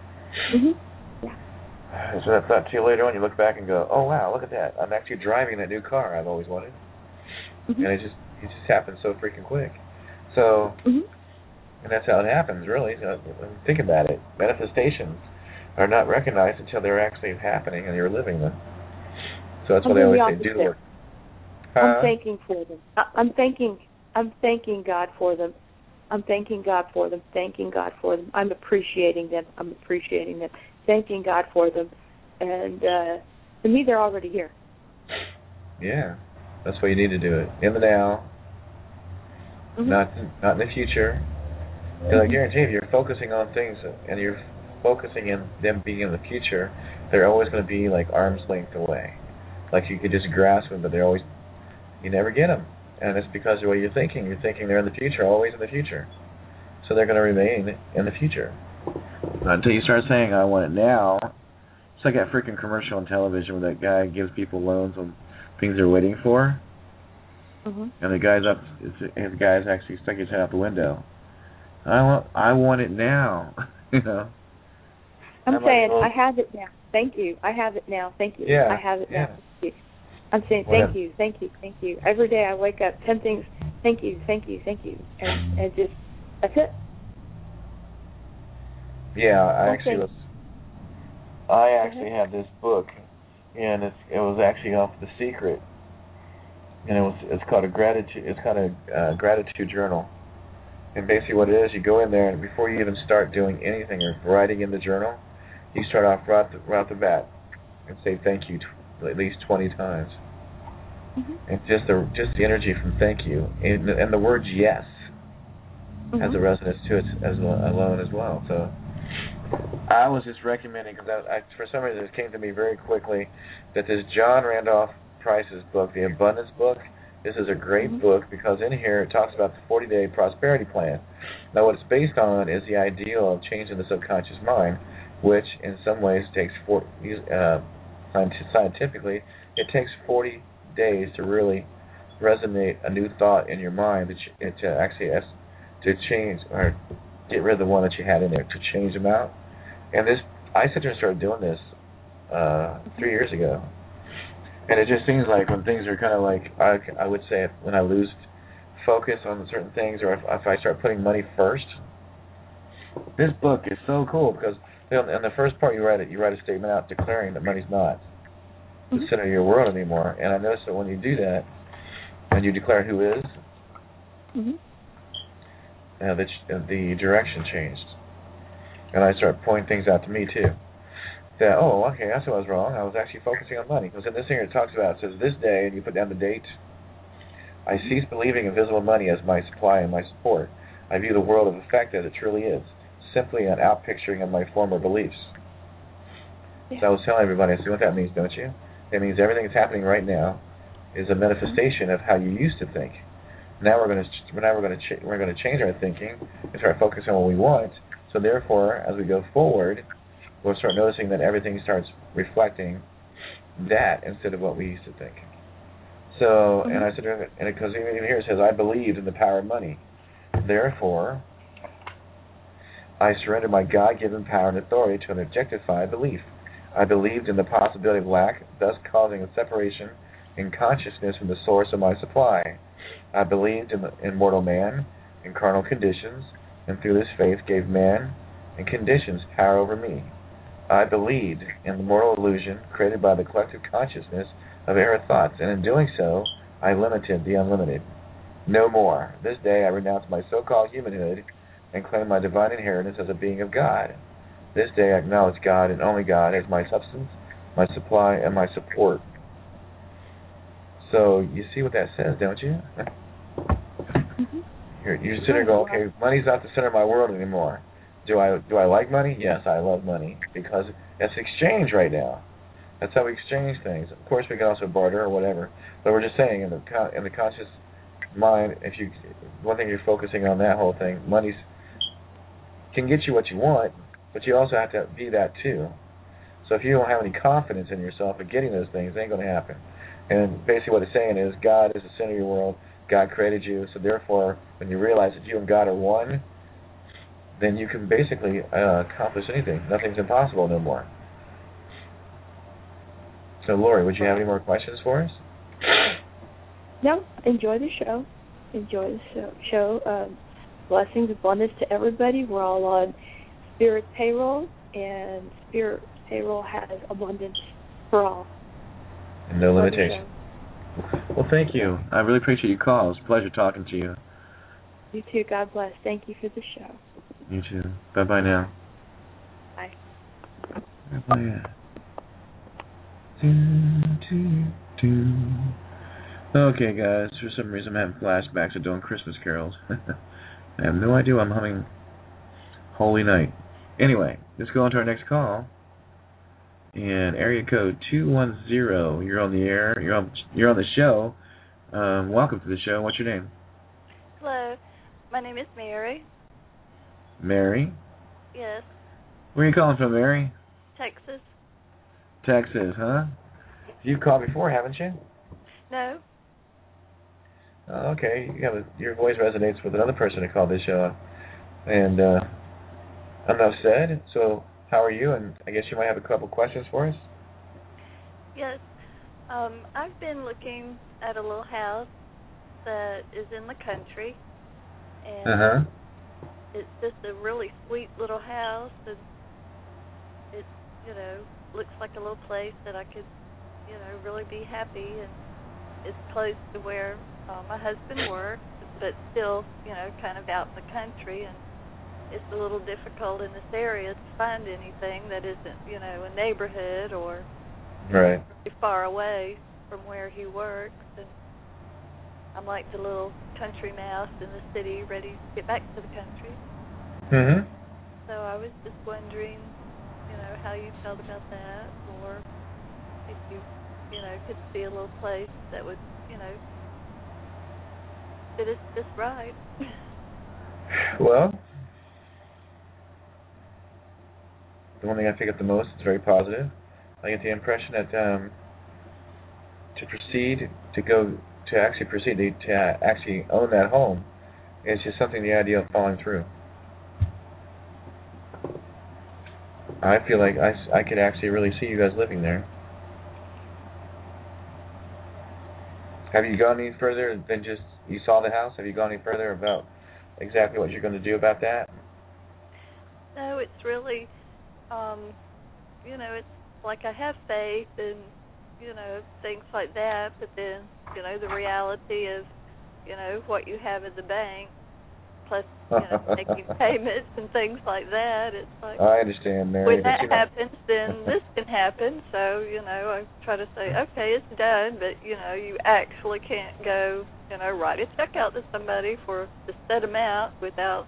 A: Yeah. So that's not too later on. You look back and go, oh wow, look at that! I'm actually driving that new car I've always wanted, and it just happens so freaking quick. So And that's how it happens, really. Think about it. Manifestations are not recognized until they're actually happening and you're living them. So that's why they always say do the work.
F: I'm thanking for them. I'm thanking God for them. I'm thanking God for them. Thanking God for them. I'm appreciating them. Thanking God for them. And to me, they're already here.
A: Yeah, that's why you need to do it in the now, not in the future. Because I guarantee if you're focusing on things and you're focusing in them being in the future, they're always going to be like arm's length away. Like you could just grasp them, but you never get them. And it's because of the way you're thinking. You're thinking they're in the future, always in the future. So they're going to remain in the future. Until you start saying, I want it now. It's like that freaking commercial on television where that guy gives people loans on things they're waiting for. And the guy's actually stuck his head out the window. I want it now.
F: I'm saying, I have it now. Thank you. I have it now. Thank you.
A: Yeah.
F: I have it now. Thank you. I'm saying thank you. Every day I wake up, 10 things, thank you. And just, that's it.
A: Yeah, I actually had this book, and it was actually off The Secret, and it's called a gratitude journal. And basically what it is, you go in there, and before you even start doing anything or writing in the journal, you start off right the bat and say thank you at least 20 times. And just the energy from thank you, and the word yes has a resonance to it alone as well. So I was just recommending, because for some reason it came to me very quickly, that this John Randolph Price's book, The Abundance Book, this is a great book, because in here it talks about the 40-day prosperity plan. Now what it's based on is the ideal of changing the subconscious mind, which in some ways takes scientifically, it takes 40 days to really resonate a new thought in your mind to change or get rid of the one that you had in there, to change them out. And I sat there and started doing this 3 years ago. And it just seems like when things are kind of like, I would say when I lose focus on certain things, or if I start putting money first, this book is so cool, because in the first part you write a statement out declaring that money's not the center of your world anymore. And I noticed that when you do that, and you declare who is, the direction changed. And I started pointing things out to me too. That, okay, that's what I was wrong. I was actually focusing on money. Because in this thing it talks about, it says, this day, and you put down the date, I cease believing in visible money as my supply and my support. I view the world of effect as it truly is, simply an outpicturing of my former beliefs. Yeah. So I was telling everybody, I said, what that means, don't you? It means everything that's happening right now is a manifestation of how you used to think. Now we're going to change our thinking and start focusing on what we want. So therefore, as we go forward, we'll start noticing that everything starts reflecting that instead of what we used to think. So, and I said, and because even here it says, I believed in the power of money. Therefore, I surrendered my God-given power and authority to an objectified belief. I believed in the possibility of lack, thus causing a separation in consciousness from the source of my supply. I believed in mortal man, in carnal conditions, and through this faith gave man and conditions power over me. I believed in the mortal illusion created by the collective consciousness of error thoughts, and in doing so, I limited the unlimited. No more. This day I renounce my so-called humanhood and claim my divine inheritance as a being of God. This day I acknowledge God and only God as my substance, my supply, and my support. So you see what that says, don't you? You're sitting there going, okay, money's not the center of my world anymore. Do I like money? Yes, I love money, because it's exchange right now. That's how we exchange things. Of course, we can also barter or whatever. But we're just saying, in the conscious mind, one thing you're focusing on, that whole thing, money can get you what you want, but you also have to be that too. So if you don't have any confidence in yourself of getting those things, it ain't going to happen. And basically what it's saying is, God is the center of your world. God created you, so therefore, when you realize that you and God are one, then you can basically accomplish anything. Nothing's impossible no more. So, Lori, would you have any more questions for us?
F: No, enjoy the show. blessings, abundance to everybody. We're all on Spirit payroll, and Spirit payroll has abundance for all.
A: And no limitation. Well, thank you. I really appreciate your call. It's a pleasure talking to you.
F: You too. God bless. Thank you for the show.
A: You too. Bye-bye now.
F: Bye.
A: Bye-bye. Okay, guys. For some reason, I'm having flashbacks of doing Christmas carols. I have no idea why I'm humming Holy Night. Anyway, let's go on to our next call. And area code 210. You're on the air. You're on the show. Welcome to the show. What's your name?
G: Hello. My name is Mary.
A: Mary?
G: Yes.
A: Where are you calling from, Mary?
G: Texas.
A: Texas, huh? You've called before, haven't you?
G: No.
A: Oh, okay. Your voice resonates with another person who called this show. And enough said. So, how are you? And I guess you might have a couple questions for us?
G: Yes. I've been looking at a little house that is in the country. And it's just a really sweet little house. And it, looks like a little place that I could, really be happy. And it's close to where my husband works, but still, kind of out in the country. And it's a little difficult in this area to find anything that isn't, a neighborhood or
A: right
G: far away from where he works. And I'm like the little country mouse in the city, ready to get back to the country.
A: Mm-hmm.
G: So I was just wondering, how you felt about that, or if you, could see a little place that would, fit us just right.
A: Well, the one thing I pick up the most is very positive. I get the impression that to actually own that home is just something, the idea of following through. I feel like I could actually really see you guys living there. Have you gone any further than just you saw the house? Have you gone any further about exactly what you're going to do about that?
G: No, it's really, it's like I have faith and, things like that, but then, the reality of, what you have in the bank, plus, making payments and things like that, it's like...
A: I understand, Mary.
G: When that happens, then this can happen, so, I try to say, okay, it's done, but, you actually can't go, write a check out to somebody for the set amount without,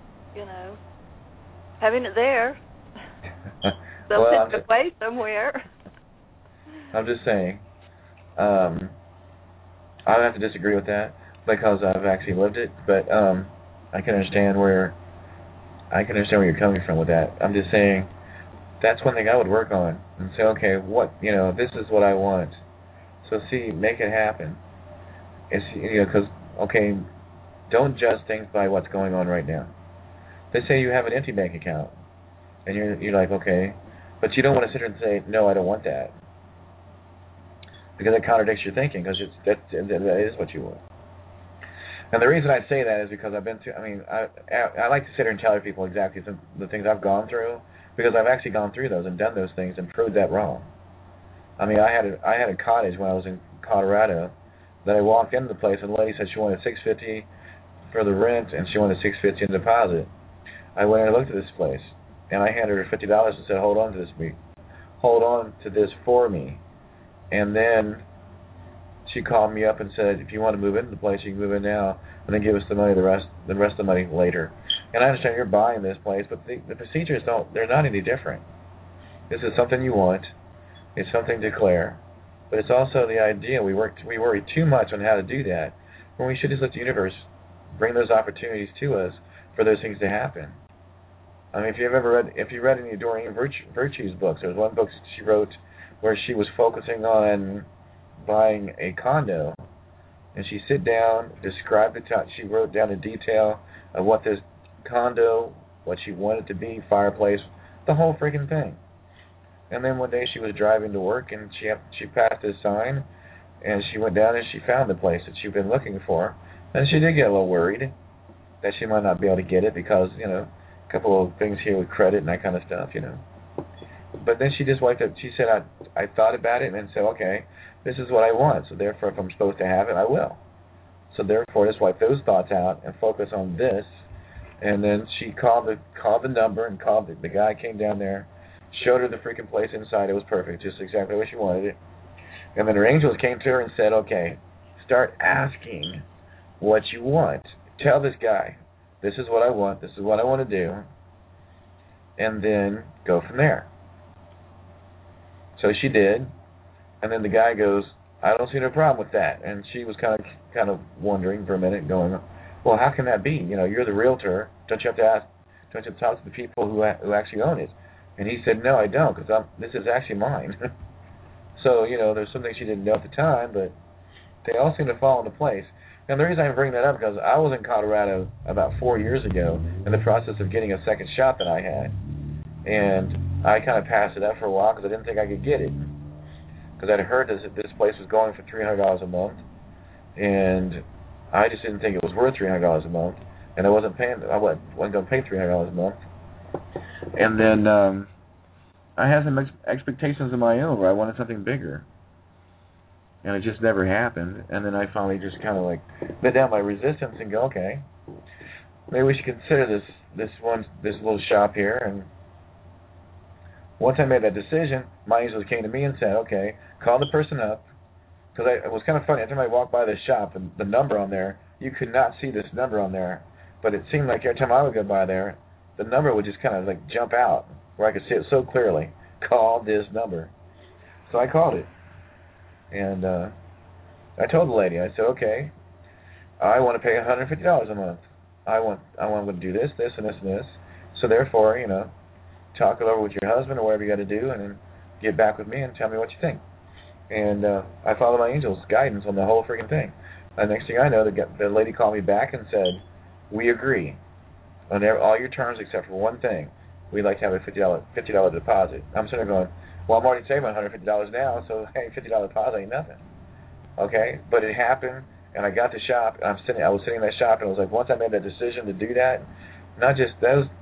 G: having it there. They'll put it away somewhere.
A: I'm just saying, I don't have to disagree with that because I've actually lived it, but I can understand where you're coming from with that. I'm just saying that's one thing I would work on and say, okay, this is what I want. So make it happen. It's because don't judge things by what's going on right now. Let's say you have an empty bank account, and you're like, okay, but you don't want to sit here and say, no, I don't want that, because it contradicts your thinking, because that is what you want. And the reason I say that is because I've been through. I like to sit here and tell other people exactly the things I've gone through, because I've actually gone through those and done those things and proved that wrong. I had a cottage when I was in Colorado that I walked into the place, and the lady said she wanted $650 for the rent and she wanted $650 in deposit. I went and looked at this place, and I handed her $50 and said, hold on to this for me. And then she called me up and said, if you want to move into the place, you can move in now, and then give us the money, the rest of the money later. And I understand you're buying this place, but the procedures they're not any different. This is something you want. It's something to declare. But it's also the idea we worry too much on how to do that, when we should just let the universe bring those opportunities to us for those things to happen. If you read any Doreen Virtue's books, there's one book she wrote where she was focusing on buying a condo, and she sit down, described she wrote down in detail of what this condo, what she wanted to be, fireplace, the whole freaking thing. And then one day she was driving to work, and she passed this sign, and she went down and she found the place that she'd been looking for, and she did get a little worried. that she might not be able to get it because, a couple of things here with credit and that kind of stuff, But then she just wiped up. She said, I thought about it and said, okay, this is what I want. So therefore, if I'm supposed to have it, I will. So therefore, just wipe those thoughts out and focus on this. And then she called the number and called the guy came down there, showed her the freaking place inside. It was perfect, just exactly what she wanted it. And then her angels came to her and said, okay, start asking what you want. Tell this guy, this is what I want, this is what I want to do, and then go from there. So she did, and then the guy goes, I don't see no problem with that. And she was kind of wondering for a minute, going, well, how can that be? You're the realtor. Don't you have to talk to the people who actually own it? And he said, no, I don't, because this is actually mine. So, there's some things she didn't know at the time, but they all seem to fall into place. And the reason I bring that up is because I was in Colorado about 4 years ago in the process of getting a second shop that I had. And I kind of passed it up for a while because I didn't think I could get it. Because I'd heard this place was going for $300 a month. And I just didn't think it was worth $300 a month. And I wasn't going to pay $300 a month. And then I had some expectations of my own where I wanted something bigger. And it just never happened. And then I finally just kind of let down my resistance and go, okay, maybe we should consider this little shop here. And once I made that decision, my angels came to me and said, okay, call the person up. Because it was kind of funny. Every time I walked by the shop, and the number on there, you could not see this number on there. But it seemed like every time I would go by there, the number would just kind of jump out where I could see it so clearly. Call this number. So I called it. And I told the lady, I said, okay, I want to pay $150 a month. I want to do this, this, and this, and this. So therefore, talk it over with your husband or whatever you got to do, and then get back with me and tell me what you think. And I followed my angel's guidance on the whole freaking thing. And next thing I know, the lady called me back and said, we agree on all your terms except for one thing. We'd like to have a $50 deposit. I'm sitting there going, well, I'm already saving $150 now, so hey, $50 deposit ain't nothing. Okay, but it happened, and I got the shop. I was sitting in that shop, and it was like once I made that decision to do that, not just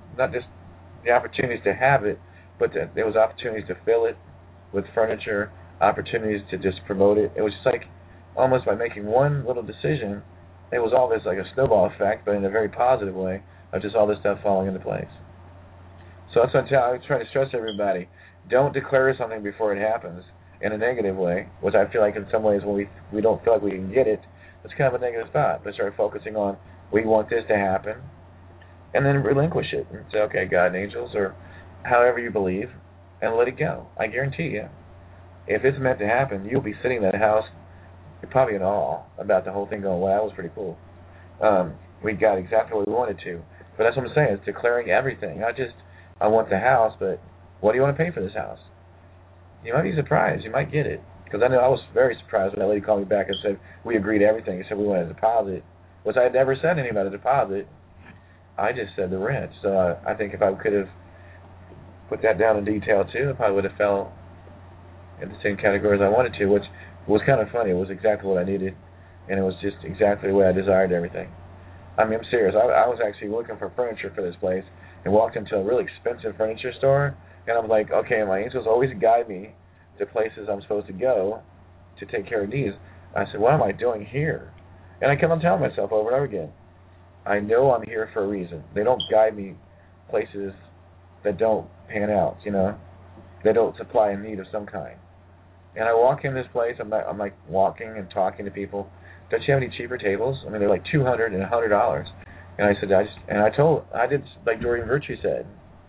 A: the opportunities to have it, but there was opportunities to fill it with furniture, opportunities to just promote it. It was just almost by making one little decision, it was all this like a snowball effect, but in a very positive way of just all this stuff falling into place. So that's what I'm trying to stress everybody. Don't declare something before it happens in a negative way, which I feel like in some ways when we don't feel like we can get it, it's kind of a negative thought. But start focusing on, we want this to happen, and then relinquish it and say, okay, God and angels, or however you believe, and let it go. I guarantee you, if it's meant to happen, you'll be sitting in that house, probably in awe about the whole thing going, wow, that was pretty cool. We got exactly what we wanted to. But that's what I'm saying, it's declaring everything, not just, I want the house, but what do you want to pay for this house? You might be surprised. You might get it. Because I know I was very surprised when that lady called me back and said, we agreed to everything. She said we wanted a deposit, which I had never said anything about a deposit. I just said the rent. So I think if I could have put that down in detail too, I probably would have fell in the same category as I wanted to, which was kind of funny. It was exactly what I needed, and it was just exactly the way I desired everything. I mean, I'm serious. I was actually looking for furniture for this place and walked into a really expensive furniture store, and I'm like, okay, my angels always guide me to places I'm supposed to go to take care of needs. I said, what am I doing here? And I kept on telling myself over and over again, I know I'm here for a reason. They don't guide me places that don't pan out, They don't supply a need of some kind. And I walk in this place, I'm like walking and talking to people. Don't you have any cheaper tables? I mean, they're like $200 and $100. And I said, I did like Doreen Virtue said.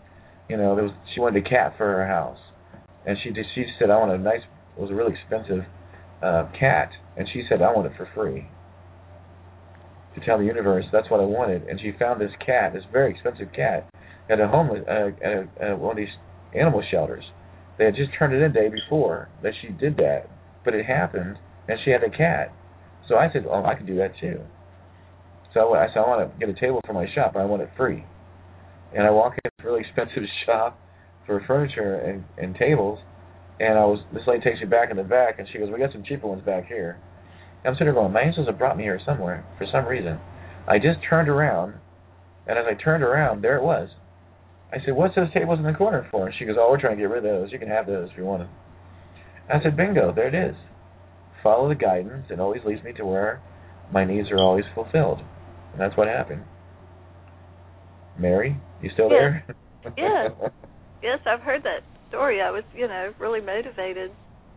A: She wanted a cat for her house, and she said, I want it was a really expensive cat, and she said, I want it for free. To tell the universe that's what I wanted, and she found this cat, this very expensive cat, at one of these animal shelters. They had just turned it in the day before that she did that, but it happened, and she had a cat. So I said, I can do that too. So I said, I want to get a table for my shop, and I want it free. And I walk in this really expensive shop for furniture and tables, and this lady takes me back in the back, and she goes, we got some cheaper ones back here. And I'm sitting there going, my angels have brought me here somewhere for some reason. I just turned around And as I turned around, there it was. I said, what's those tables in the corner for? And she goes, oh, we're trying to get rid of those. You can have those if you want them. I said, bingo, there it is. Follow the guidance. It always leads me to where my needs are always fulfilled. And that's what happened. Mary, you still there?
G: Yes. Yes, I've heard that story. I was, really motivated,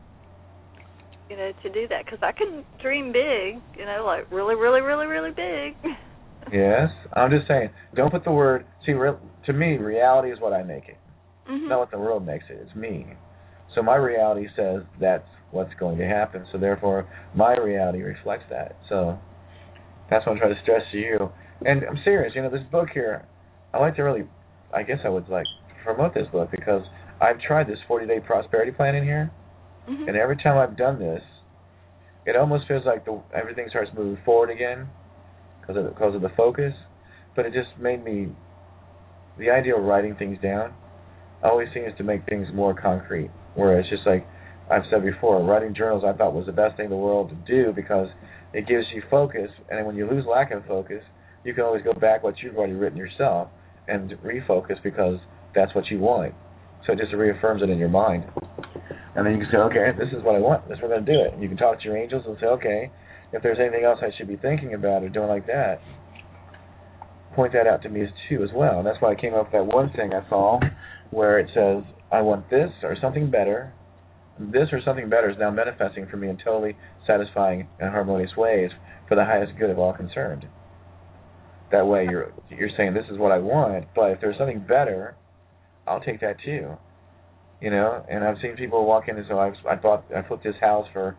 G: to do that. Because I can dream big, like really, really, really, really big.
A: Yes. I'm just saying, don't put the word, to me, reality is what I make it.
G: Mm-hmm.
A: Not what the world makes it. It's me. So my reality says that's what's going to happen. So therefore, my reality reflects that. So that's what I'm trying to stress to you. And I'm serious. This book here, I like to really, I guess I would like to promote this book because I've tried this 40-day prosperity plan in here.
G: Mm-hmm.
A: And every time I've done this, it almost feels like everything starts moving forward again because of the focus. But it just made me, the idea of writing things down always seems to make things more concrete. Whereas just like I've said before, writing journals I thought was the best thing in the world to do because it gives you focus, and when you lose lack of focus, you can always go back what you've already written yourself and refocus because that's what you want. So it just reaffirms it in your mind. And then you can say, okay, this is what I want. This is what we're going to do it. And you can talk to your angels and say, okay, if there's anything else I should be thinking about or doing like that, point that out to me too as well. And that's why I came up with that one thing I saw where it says, I want this or something better. This or something better is now manifesting for me in totally satisfying and harmonious ways for the highest good of all concerned. That way you're saying this is what I want, but if there's something better, I'll take that too. And I've seen people walk in and so I flipped this house for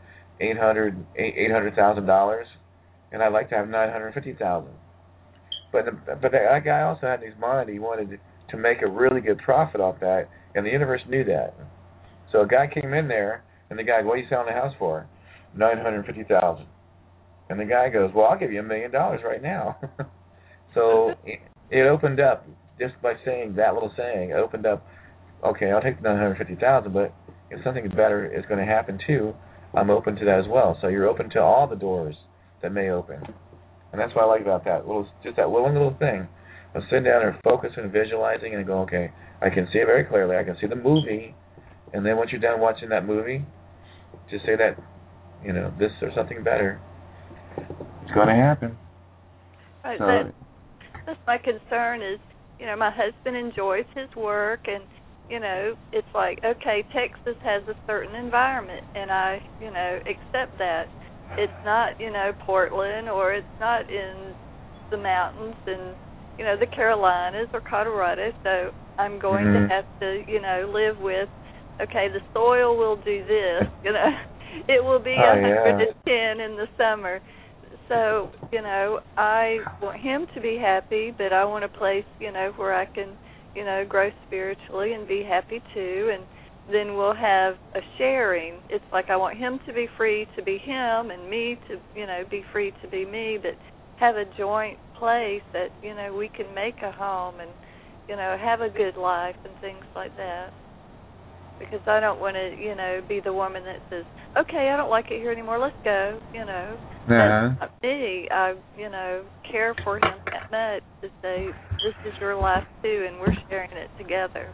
A: $800,000, and I'd like to have $950,000. But that guy also had in his mind he wanted to make a really good profit off that, and the universe knew that. So a guy came in there, and the guy, what are you selling the house for? $950,000. And the guy goes, well, I'll give you $1 million right now. So it opened up, just by saying that little saying, it opened up, okay, I'll take the $950,000, but if something better is going to happen too, I'm open to that as well. So you're open to all the doors that may open. And that's what I like about that one little thing of sitting down and focusing and visualizing and go, okay, I can see it very clearly. I can see the movie. And then once you're done watching that movie, just say that, this or something better. It's going to happen.
G: Right. So, that's my concern is, my husband enjoys his work and, it's like, okay, Texas has a certain environment and I, accept that. It's not, Portland or it's not in the mountains in, the Carolinas or Colorado. So I'm going to have to, live with, okay, the soil will do this, it will be 110 in the summer. So, I want him to be happy, but I want a place, where I can, grow spiritually and be happy too. And then we'll have a sharing. It's like I want him to be free to be him and me to, be free to be me, but have a joint place that, we can make a home and, have a good life and things like that. Because I don't want to, be the woman that says, okay, I don't like it here anymore, let's go, That's not me. I, care for him that much to say, this is your life too, and we're sharing it together.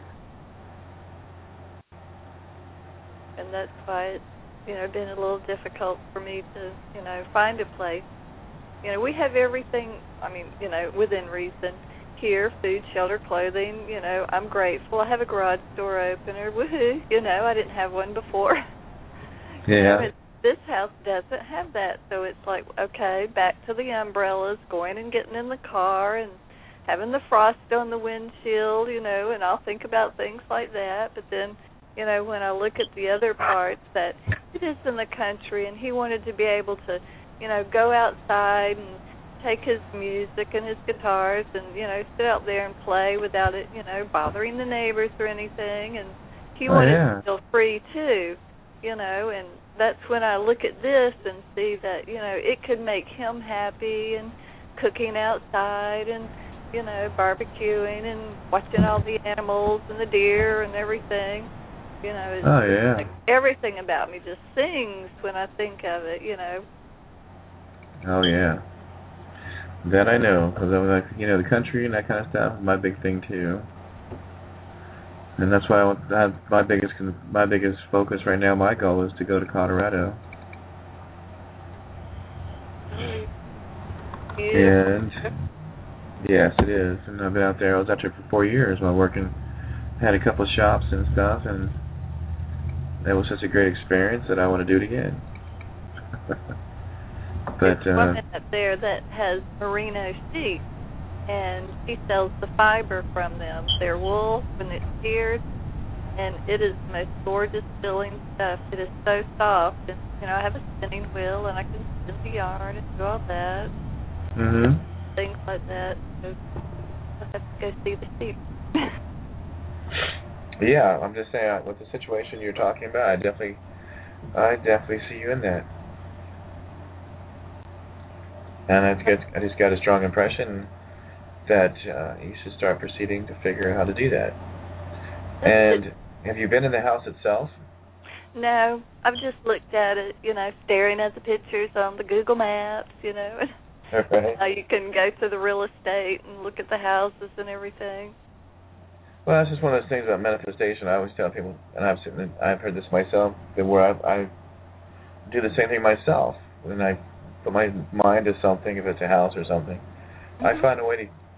G: And that's why it's, been a little difficult for me to, find a place. We have everything, within reason. Here, food, shelter, clothing, I'm grateful. I have a garage door opener, woohoo, I didn't have one before.
A: Yeah.
G: This house doesn't have that, so it's like, okay, back to the umbrellas, going and getting in the car and having the frost on the windshield, and I'll think about things like that. But then, when I look at the other parts that it is in the country and he wanted to be able to, go outside and take his music and his guitars and, sit out there and play without it, bothering the neighbors or anything. And he wanted to feel free too, and that's when I look at this and see that, it could make him happy and cooking outside and, barbecuing and watching all the animals and the deer and everything. Like everything about me just sings when I think of it,
A: Oh, yeah. That I know, because I was like, the country and that kind of stuff is my big thing too. And that's why my biggest focus right now, my goal is to go to Colorado. And yes, it is. And I've been out there. I was out there for 4 years while working. Had a couple of shops and stuff, and that was such a great experience that I want to do it again. But
G: there's a woman up there that has merino sheep, and she sells the fiber from them. They're wool when it's sheared, and it is the most gorgeous feeling stuff. It is so soft, and I have a spinning wheel, and I can spin the yarn and do all that. Things like that. So I have to go see the sheep.
A: Yeah, I'm just saying, with the situation you're talking about, I definitely see you in that. And I just got a strong impression that you should start proceeding to figure out how to do that. And have you been in the house itself?
G: No, I've just looked at it, staring at the pictures on the Google Maps,
A: Right.
G: How you can go to the real estate and look at the houses and everything.
A: Well, that's just one of those things about manifestation. I always tell people, and I've heard this myself, that where I do the same thing myself. When I put my mind to something, if it's a house or something, I find a way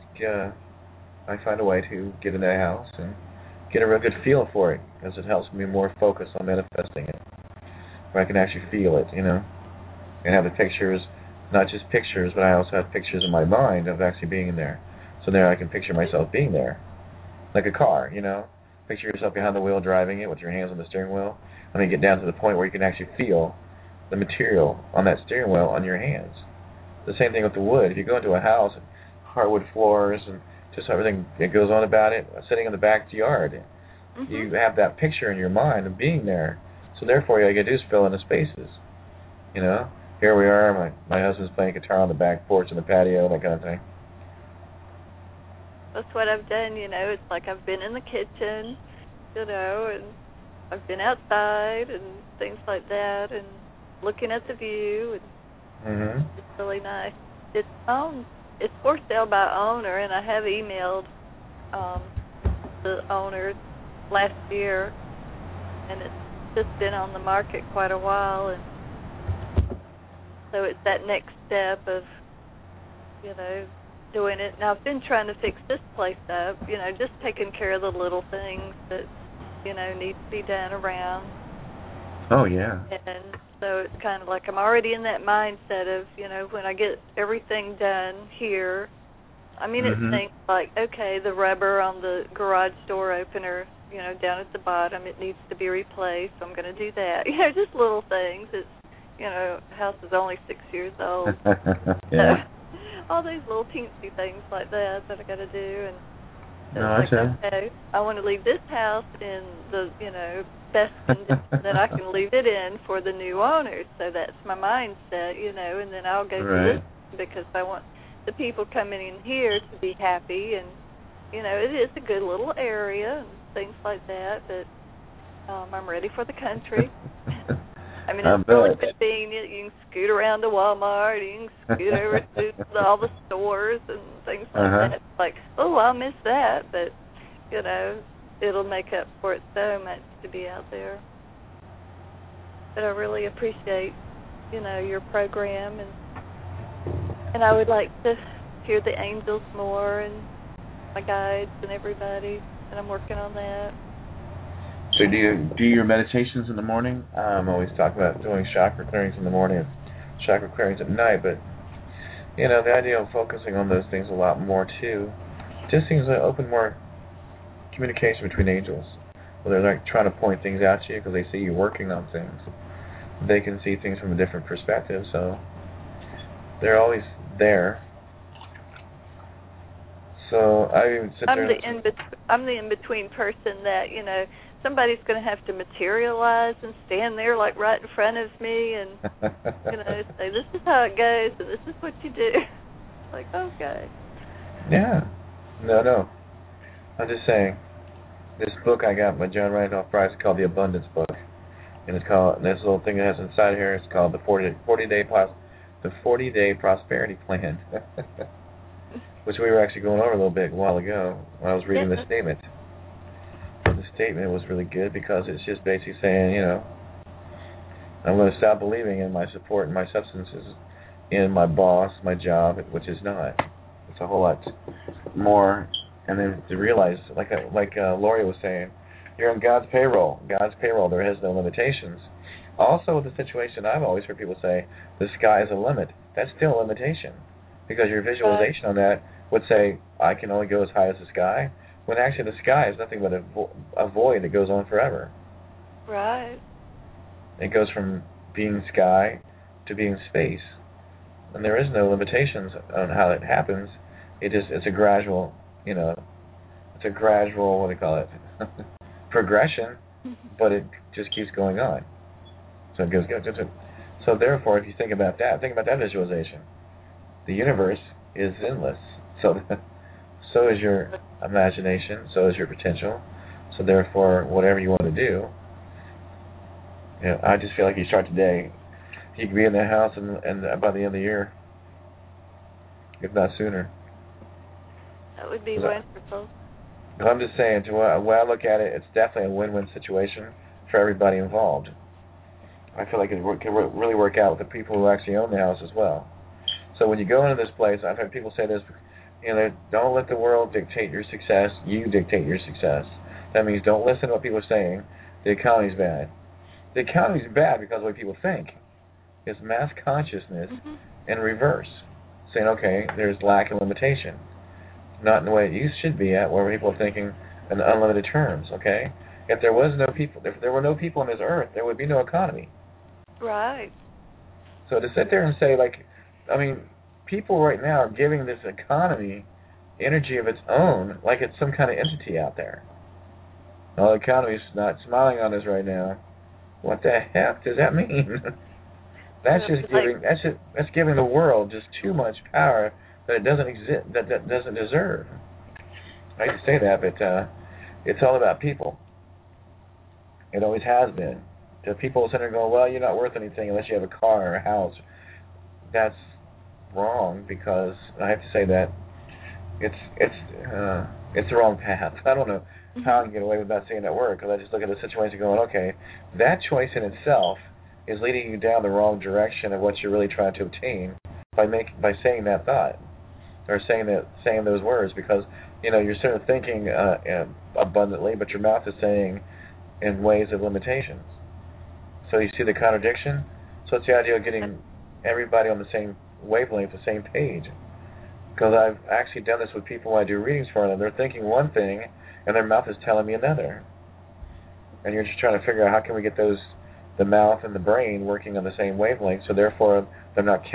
A: to get in that house and get a real good feel for it, because it helps me more focus on manifesting it, where I can actually feel it, and have the pictures, not just pictures, but I also have pictures in my mind of actually being in there. So there I can picture myself being there, like a car, Picture yourself behind the wheel driving it with your hands on the steering wheel, and then get down to the point where you can actually feel the material on that steering wheel on your hands. The same thing with the wood. If you go into a house, hardwood floors and just everything that goes on about it, sitting in the backyard, you have that picture in your mind of being there. So therefore, all you got to do is fill in the spaces. Here we are. My husband's playing guitar on the back porch in the patio, that kind of thing.
G: That's what I've done. It's like I've been in the kitchen, and I've been outside and things like that, and looking at the view, and it's really nice. It's for sale by owner, and I have emailed the owner last year, and it's just been on the market quite a while, and so it's that next step of doing it. Now I've been trying to fix this place up, just taking care of the little things that need to be done around.
A: Oh yeah.
G: And so it's kind of like I'm already in that mindset of, when I get everything done here, it's things like, okay, the rubber on the garage door opener, down at the bottom, it needs to be replaced, so I'm going to do that. Just little things. It's, the house is only 6 years old.
A: Yeah.
G: So, all those little teensy things like that I got to do. And
A: okay,
G: I want to leave this house in the, best condition that I can leave it in for the new owners. So that's my mindset, and then I'll go to this because I want the people coming in here to be happy, and it is a good little area and things like that. But I'm ready for the country. It's really convenient. You can scoot around to Walmart. You can scoot over to all the stores and things like that. It's like, I'll miss that, but it'll make up for it so much to be out there. But I really appreciate, your program, and I would like to hear the angels more and my guides and everybody, and I'm working on that.
A: So do you do your meditations in the morning? I'm always talking about doing chakra clearings in the morning and chakra clearings at night, but the idea of focusing on those things a lot more too just seems to open more communication between angels. Well, they're like trying to point things out to you because they see you working on things. They can see things from a different perspective, so they're always there. So I even sit there.
G: I'm the in-between person that somebody's going to have to materialize and stand there like right in front of me and say, this is how it goes and this is what you do. Like, okay.
A: Yeah. No. I'm just saying, this book I got by John Randolph Price is called The Abundance Book. And it's called, this little thing it has inside here, it's called the 40-day the 40-day prosperity plan, which we were actually going over a little bit a while ago when I was reading the statement. The statement was really good because it's just basically saying, I'm going to stop believing in my support and my substances, in my boss, my job, which is not. It's a whole lot more. And then to realize, like Lori was saying, you're on God's payroll. God's payroll, there is no limitations. Also, with the situation, I've always heard people say, the sky is a limit. That's still a limitation, because your visualization on that would say, I can only go as high as the sky, when actually the sky is nothing but a void that goes on forever.
G: Right.
A: It goes from being sky to being space. And there is no limitations on how it happens. It's a gradual, it's a gradual, what do you call it, progression, but it just keeps going on. So it goes. So therefore, if you think about that visualization. The universe is endless. So is your imagination. So is your potential. So therefore, whatever you want to do, I just feel like you start today, you can be in the house and by the end of the year, if not sooner.
G: That would be wonderful.
A: I'm just saying, when I look at it, it's definitely a win-win situation for everybody involved. I feel like it can really work out with the people who actually own the house as well. So when you go into this place, I've heard people say this, don't let the world dictate your success, you dictate your success. That means don't listen to what people are saying. The economy's bad. The economy's bad because of the way people think. It's mass consciousness in reverse, saying, okay, there's lack and limitation. Not in the way it should be at, where people are thinking in unlimited terms, okay? If there were no people on this earth, there would be no economy.
G: Right.
A: So to sit there and say, people right now are giving this economy energy of its own, like it's some kind of entity out there. Well, the economy's not smiling on us right now. What the heck does that mean? That's giving the world just too much power that it doesn't exist, that doesn't deserve. I hate to say that, but it's all about people. It always has been. The people sitting there going, well, you're not worth anything unless you have a car or a house. That's wrong, because I have to say that it's the wrong path. I don't know how I can get away with not saying that word, because I just look at the situation going, okay, that choice in itself is leading you down the wrong direction of what you're really trying to obtain by saying that thought or saying those words, because you're sort of thinking abundantly, but your mouth is saying in ways of limitations. So you see the contradiction? So it's the idea of getting everybody on the same wavelength, the same page. Because I've actually done this with people when I do readings for them. They're thinking one thing, and their mouth is telling me another. And you're just trying to figure out how can we get the mouth and the brain working on the same wavelength, so therefore they're not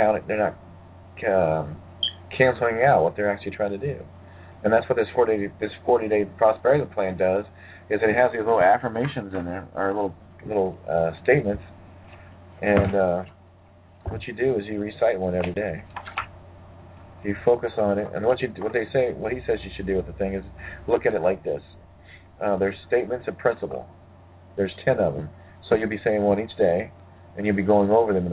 A: canceling out what they're actually trying to do. And that's what this 40-day prosperity plan does, is it has these little affirmations in there, or little statements, and what you do is you recite one every day. You focus on it, and what he says you should do with the thing is look at it like this. There's statements of principle. There's 10 of them, so you'll be saying one each day, and you'll be going over them in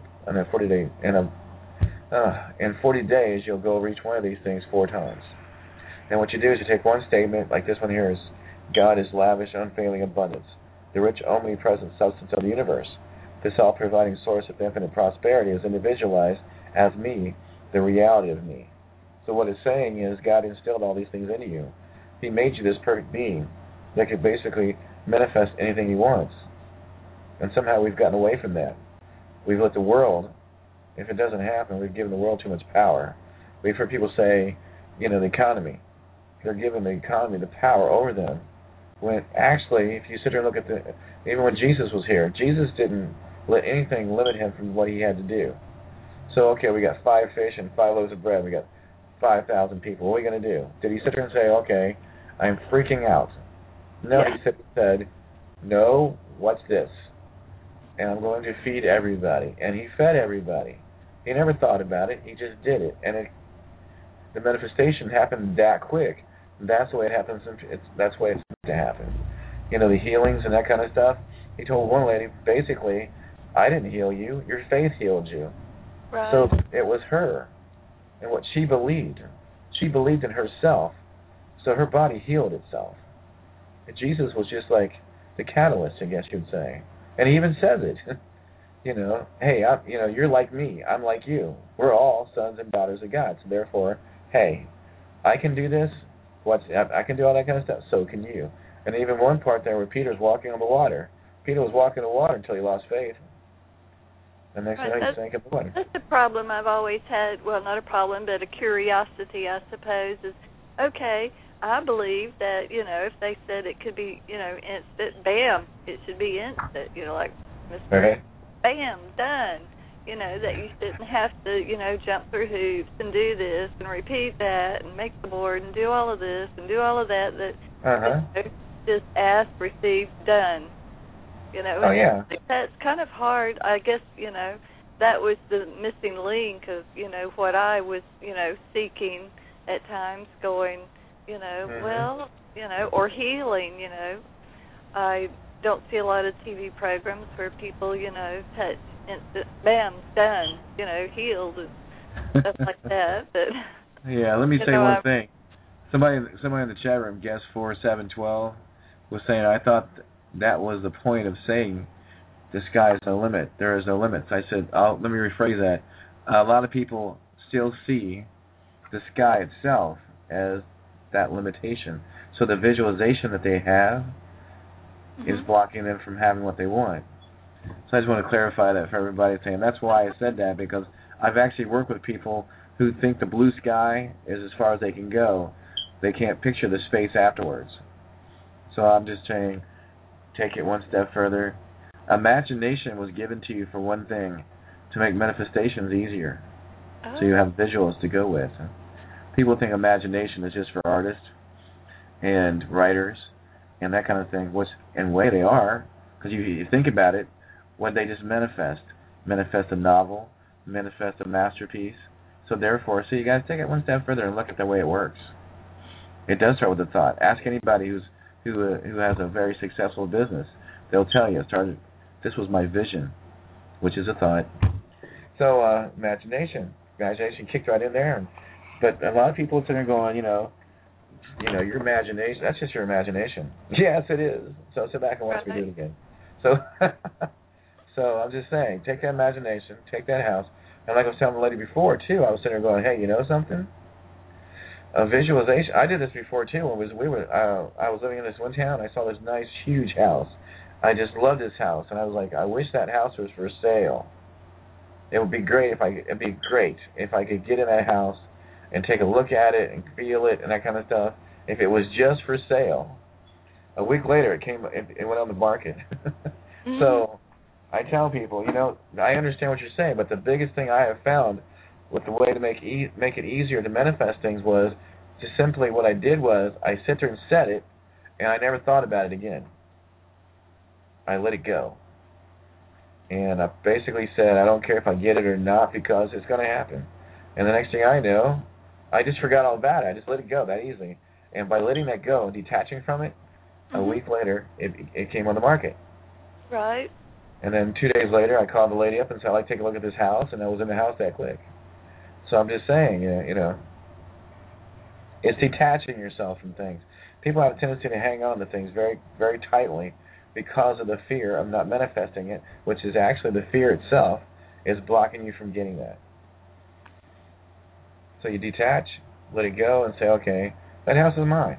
A: 40 days you'll go over each one of these things 4 times. And what you do is you take one statement, like this one here is, God is lavish, unfailing abundance, the rich, omnipresent substance of the universe. This all-providing source of infinite prosperity is individualized as me, the reality of me. So what it's saying is God instilled all these things into you. He made you this perfect being that could basically manifest anything he wants. And somehow we've gotten away from that. We've let the world, if it doesn't happen, we've given the world too much power. We've heard people say, the economy. They're giving the economy the power over them. When actually, if you sit there and look at even when Jesus was here, Jesus didn't let anything limit him from what he had to do. So, okay, we got 5 fish and 5 loaves of bread. We got 5,000 people. What are we going to do? Did he sit there and say, okay, I'm freaking out? No, yeah. He said, no, what's this? And I'm going to feed everybody. And he fed everybody. He never thought about it. He just did it. And the manifestation happened that quick. That's the way it happens. That's the way it's meant to happen. The healings and that kind of stuff. He told one lady, basically, I didn't heal you. Your faith healed you.
G: Right.
A: So it was her and what she believed. She believed in herself, so her body healed itself. And Jesus was just like the catalyst, I guess you'd say. And he even says it. Hey, you're like me. I'm like you. We're all sons and daughters of God. So therefore, hey, I can do this. I can do all that kind of stuff. So can you. And even one part there where Peter's walking on the water. Peter was walking on the water until he lost faith. And next thing he sank in the water.
G: That's the problem I've always had. Well, not a problem, but a curiosity, I suppose, is, okay, I believe that, if they said it could be, instant, bam, it should be instant, like Mr. Bam, done. That you shouldn't have to, jump through hoops and do this and repeat that and make the board and do all of this and do all of that. Just ask, receive, done.
A: Oh, yeah.
G: That's kind of hard. I guess, that was the missing link of, what I was, seeking at times, going, well, or healing, I don't see a lot of TV programs where people, touch instant, bam, done, healed and stuff like that. But
A: yeah, let me say one thing. Somebody in the chat room, guest 4712, was saying, I thought that was the point of saying the sky is no limit. There is no limits. I said, let me rephrase that. A lot of people still see the sky itself as that limitation. So the visualization that they have is blocking them from having what they want. So I just want to clarify that for everybody, saying that's why I said that, because I've actually worked with people who think the blue sky is as far as they can go. They can't picture the space afterwards. So I'm just saying, take it one step further. Imagination was given to you for one thing, to make manifestations easier. So you have visuals to go with. People think imagination is just for artists and writers and that kind of thing, which in a way they are, because you think about it, what they just manifest a novel, manifest a masterpiece. So therefore, you got to take it one step further and look at the way it works. It does start with a thought. Ask anybody who has a very successful business. They'll tell you, this was my vision, which is a thought. So imagination kicked right in there. But a lot of people are sitting there going, your imagination, that's just your imagination. Yes, it is. So sit back and watch me do it again. So I'm just saying, take that imagination, take that house. And like I was telling the lady before, too, I was sitting there going, hey, you know something? A visualization. I did this before, too. I was living in this one town. I saw this nice, huge house. I just loved this house. And I was like, I wish that house was for sale. It would be great if I could get in that house and take a look at it and feel it and that kind of stuff. If it was just for sale. A week later, it went on the market. So I tell people, I understand what you're saying, but the biggest thing I have found with the way to make it easier to manifest things was just simply what I did was I sit there and said it, and I never thought about it again. I let it go. And I basically said, I don't care if I get it or not, because it's going to happen. And the next thing I know, I just forgot all about it. I just let it go that easily. And by letting that go and detaching from it, a week later, it came on the market.
G: Right.
A: And then 2 days later, I called the lady up and said, I'd like to take a look at this house, and I was in the house that quick. So I'm just saying, it's detaching yourself from things. People have a tendency to hang on to things very, very tightly because of the fear of not manifesting it, which is actually the fear itself is blocking you from getting that. So you detach, let it go, and say, okay, that house is mine.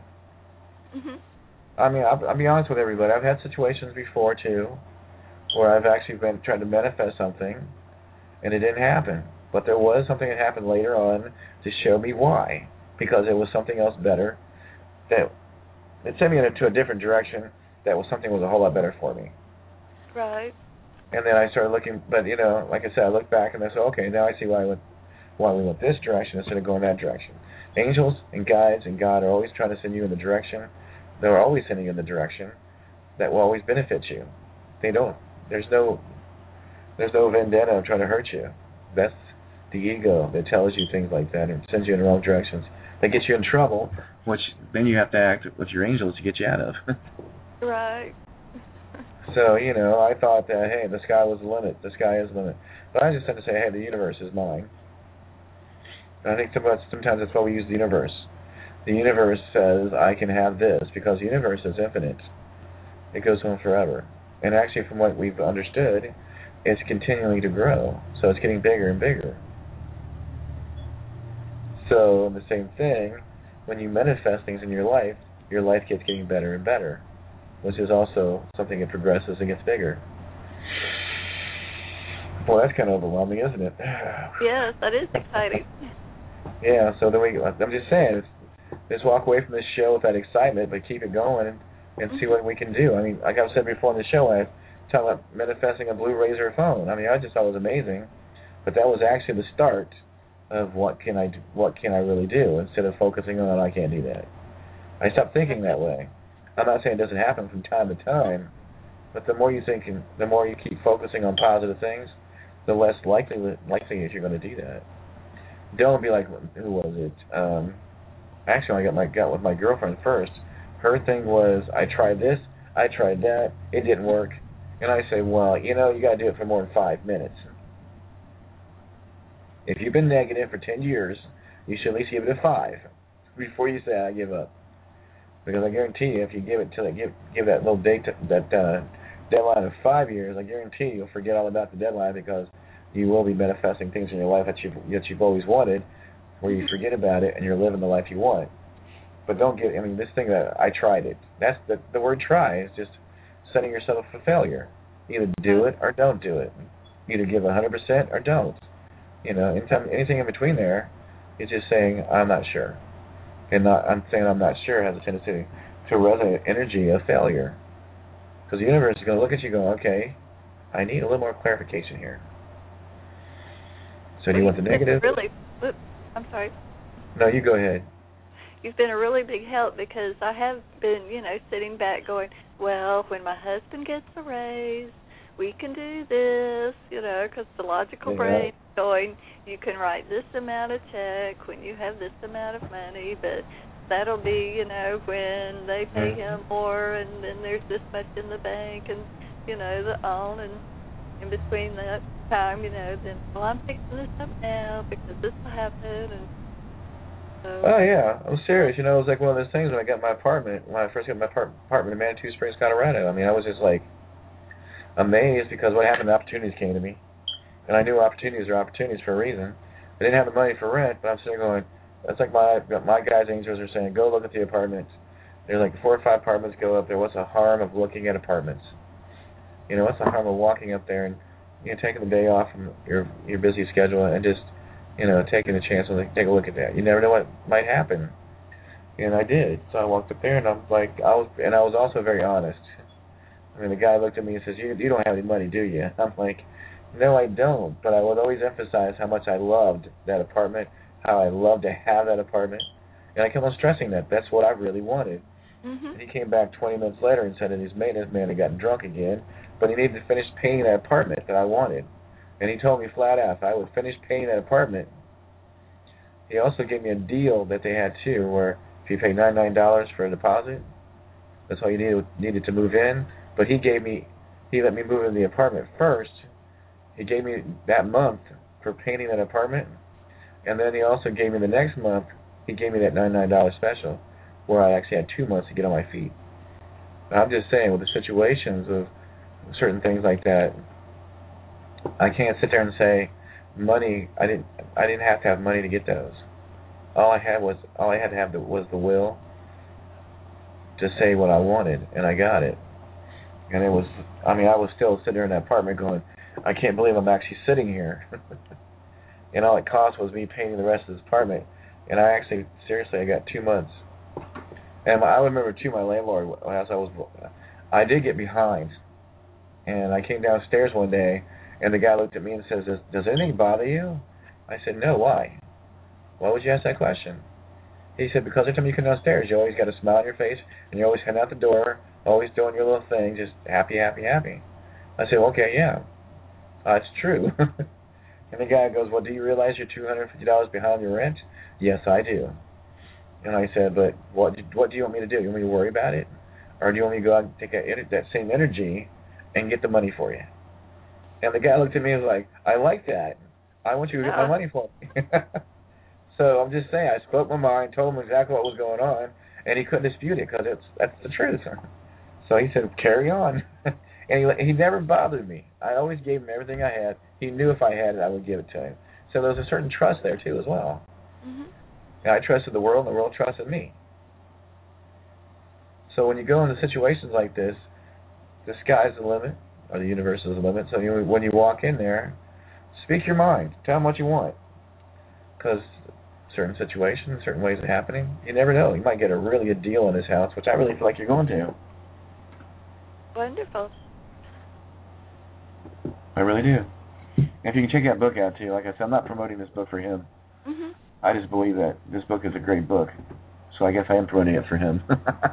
A: I mean, I'll be honest with everybody. I've had situations before, too, where I've actually been trying to manifest something, and it didn't happen. But there was something that happened later on to show me why, because it was something else better. That it sent me into a different direction. That was something that was a whole lot better for me.
G: Right.
A: And then I started looking, but like I said, I looked back and I said, okay, now I see why we went this direction instead of going that direction. Angels and guides and God are always trying to send you in the direction. They're always sending you in the direction that will always benefit you. They don't. There's no vendetta of trying to hurt you. That's the ego that tells you things like that and sends you in the wrong directions. That gets you in trouble, which then you have to act with your angels to get you out of.
G: Right.
A: So, you know, I thought that, hey, the sky was the limit. The sky is the limit. But I just had to say, hey, the universe is mine. And I think sometimes that's why we use the universe. The universe says, I can have this, because the universe is infinite. It goes on forever. And actually, from what we've understood, it's continuing to grow. So it's getting bigger and bigger. So the same thing, when you manifest things in your life gets getting better and better, which is also something that progresses and gets bigger. Boy, that's kind of overwhelming, isn't it?
G: Yes, that is exciting.
A: Yeah, so then I'm just saying, just walk away from this show with that excitement, but keep it going and see what we can do. I mean, like I've said before in the show, I talked about manifesting a Blue Razor phone. I mean, I just thought it was amazing, but that was actually the start of what can I really do, instead of focusing on I can't do that. I stopped thinking that way. I'm not saying it doesn't happen from time to time, but the more you think, the more you keep focusing on positive things, the less likely is you're going to do that. Don't be like, who was it? Actually, I got with my girlfriend first. Her thing was, I tried this, I tried that, it didn't work. And I say, well, you know, you got to do it for more than 5 minutes. If you've been negative for 10 years, you should at least give it a 5 before you say, I give up. Because I guarantee you, if you give it till give that little deadline of 5 years, I guarantee you'll forget all about the deadline, because you will be manifesting things in your life that you've always wanted, where you forget about it and you're living the life you want. But don't get, I mean, this thing that I tried it. That's the word try is just setting yourself up for failure. Either do it or don't do it. Either give 100% or don't. You know, anything in between there is just saying, I'm not sure. And I'm saying I'm not sure has a tendency to resonate energy of failure. Because the universe is going to look at you going, okay, I need a little more clarification here. So do you want the negative?
G: I'm sorry.
A: No, you go ahead.
G: You've been a really big help, because I have been, sitting back going, well, when my husband gets a raise, we can do this, because the logical brain is going, you can write this amount of check when you have this amount of money, but that'll be, when they pay him more, and then there's this much in the bank, and, and in between that time, then, well, I'm fixing this up now because this will happen, and
A: oh, yeah, I'm serious. It was like one of those things when I got my apartment, when I first got my apartment in Manitou Springs, Colorado. I mean, I was just like amazed, because what happened, opportunities came to me. And I knew opportunities are opportunities for a reason. I didn't have the money for rent, but I'm sitting there going, that's like my guys' angels are saying, go look at the apartments. There's like 4 or 5 apartments, go up there. What's the harm of looking at apartments? What's the harm of walking up there and taking the day off from your busy schedule and just taking a chance and take a look at that. You never know what might happen. And I did. So I walked up there, and I'm like, I was also very honest. I mean, the guy looked at me and says, you don't have any money, do you? I'm like, no, I don't. But I would always emphasize how much I loved that apartment, how I loved to have that apartment. And I kept on stressing that. That's what I really wanted. Mm-hmm. And he came back 20 minutes later and said that his maintenance man had gotten drunk again, but he needed to finish paying that apartment that I wanted. And he told me flat out, if I would finish paying that apartment, he also gave me a deal that they had too, where if you pay $99 for a deposit, that's all you needed to move in. But he let me move in the apartment first. He gave me that month for painting that apartment, and then he also gave me the next month, he gave me that $99 special, where I actually had 2 months to get on my feet. And I'm just saying, with the situations of certain things like that, I can't sit there and say money. I didn't have to have money to get those. All I had to have was the will to say what I wanted, and I got it. And it was, I was still sitting there in that apartment going, I can't believe I'm actually sitting here. And all it cost was me painting the rest of this apartment. And I got 2 months. And I remember too, my landlord, I did get behind. And I came downstairs one day, and the guy looked at me and says, does anything bother you? I said, no, why? Why would you ask that question? He said, because every time you come downstairs, you always got a smile on your face, and you're always heading out the door, always doing your little thing, just happy, happy, happy. I said, okay, yeah, it's true. And the guy goes, well, do you realize you're $250 behind your rent? Yes, I do. And I said, but what do you want me to do? You want me to worry about it? Or do you want me to go out and take that same energy and get the money for you. And the guy looked at me and was like, I like that. I want you to get my money for me. So I'm just saying, I spoke my mind, told him exactly what was going on, and he couldn't dispute it because that's the truth. So he said, carry on. And he never bothered me. I always gave him everything I had. He knew if I had it, I would give it to him. So there was a certain trust there, too, as well. Mm-hmm. And I trusted the world, and the world trusted me. So when you go into situations like this, the sky's the limit, or the universe is the limit. So when you walk in there, speak your mind. Tell them what you want. Because certain situations, certain ways of happening, you never know. You might get a really good deal on this house, which I really feel like you're going to.
G: Wonderful.
A: I really do. And if you can check that book out, too, like I said, I'm not promoting this book for him.
G: Mm-hmm.
A: I just believe that this book is a great book. So I guess I am promoting it for him.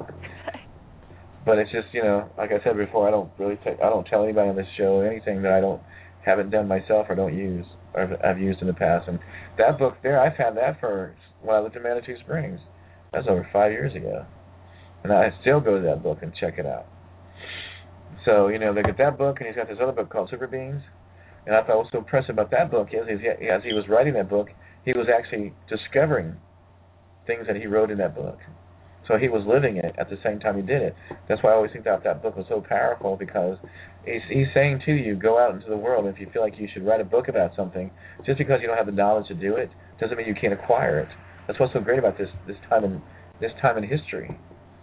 A: But it's just, like I said before, I don't tell anybody on this show anything that I haven't done myself or don't use or I've used in the past. And that book there, I found that when I lived in Manitou Springs. That was over 5 years ago. And I still go to that book and check it out. So, they get that book, and he's got this other book called Super Beings. And I thought what was so impressive about that book is, as he was writing that book, he was actually discovering things that he wrote in that book. So he was living it at the same time he did it. That's why I always think that book was so powerful, because he's saying to you, go out into the world. If you feel like you should write a book about something, just because you don't have the knowledge to do it, doesn't mean you can't acquire it. That's what's so great about this time in history.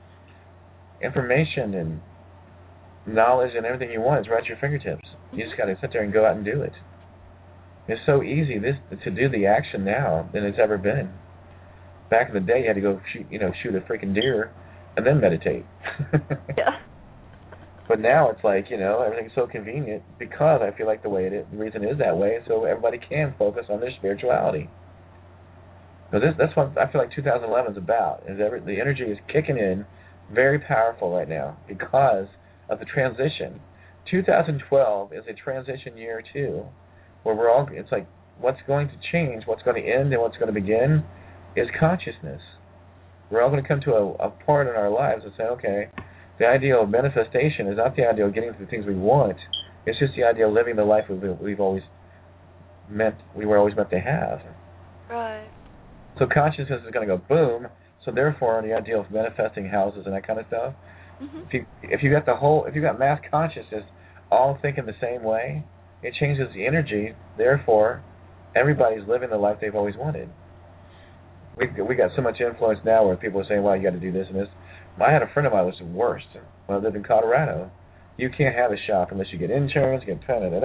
A: Information and knowledge and everything you want is right at your fingertips. You just got to sit there and go out and do it. It's so easy to do the action now than it's ever been. Back in the day, you had to go shoot a freaking deer and then meditate.
G: Yeah.
A: But now it's like, everything's so convenient because I feel like the reason is that way, so everybody can focus on their spirituality. So that's what I feel like 2011 is about. The energy is kicking in, very powerful right now because of the transition. 2012 is a transition year too, where it's like what's going to change, what's going to end, and what's going to begin is consciousness. We're all going to come to a part in our lives and say, okay, the ideal of manifestation is not the ideal of getting to the things we want. It's just the idea of living the life we were always meant to have.
G: Right.
A: So consciousness is going to go boom. So therefore, the idea of manifesting houses and that kind of stuff. Mm-hmm. If you got mass consciousness all thinking the same way, it changes the energy. Therefore, everybody's living the life they've always wanted. We got so much influence now where people are saying, well, you got to do this and this. I had a friend of mine who was the worst when I lived in Colorado. You can't have a shop unless you get insurance, get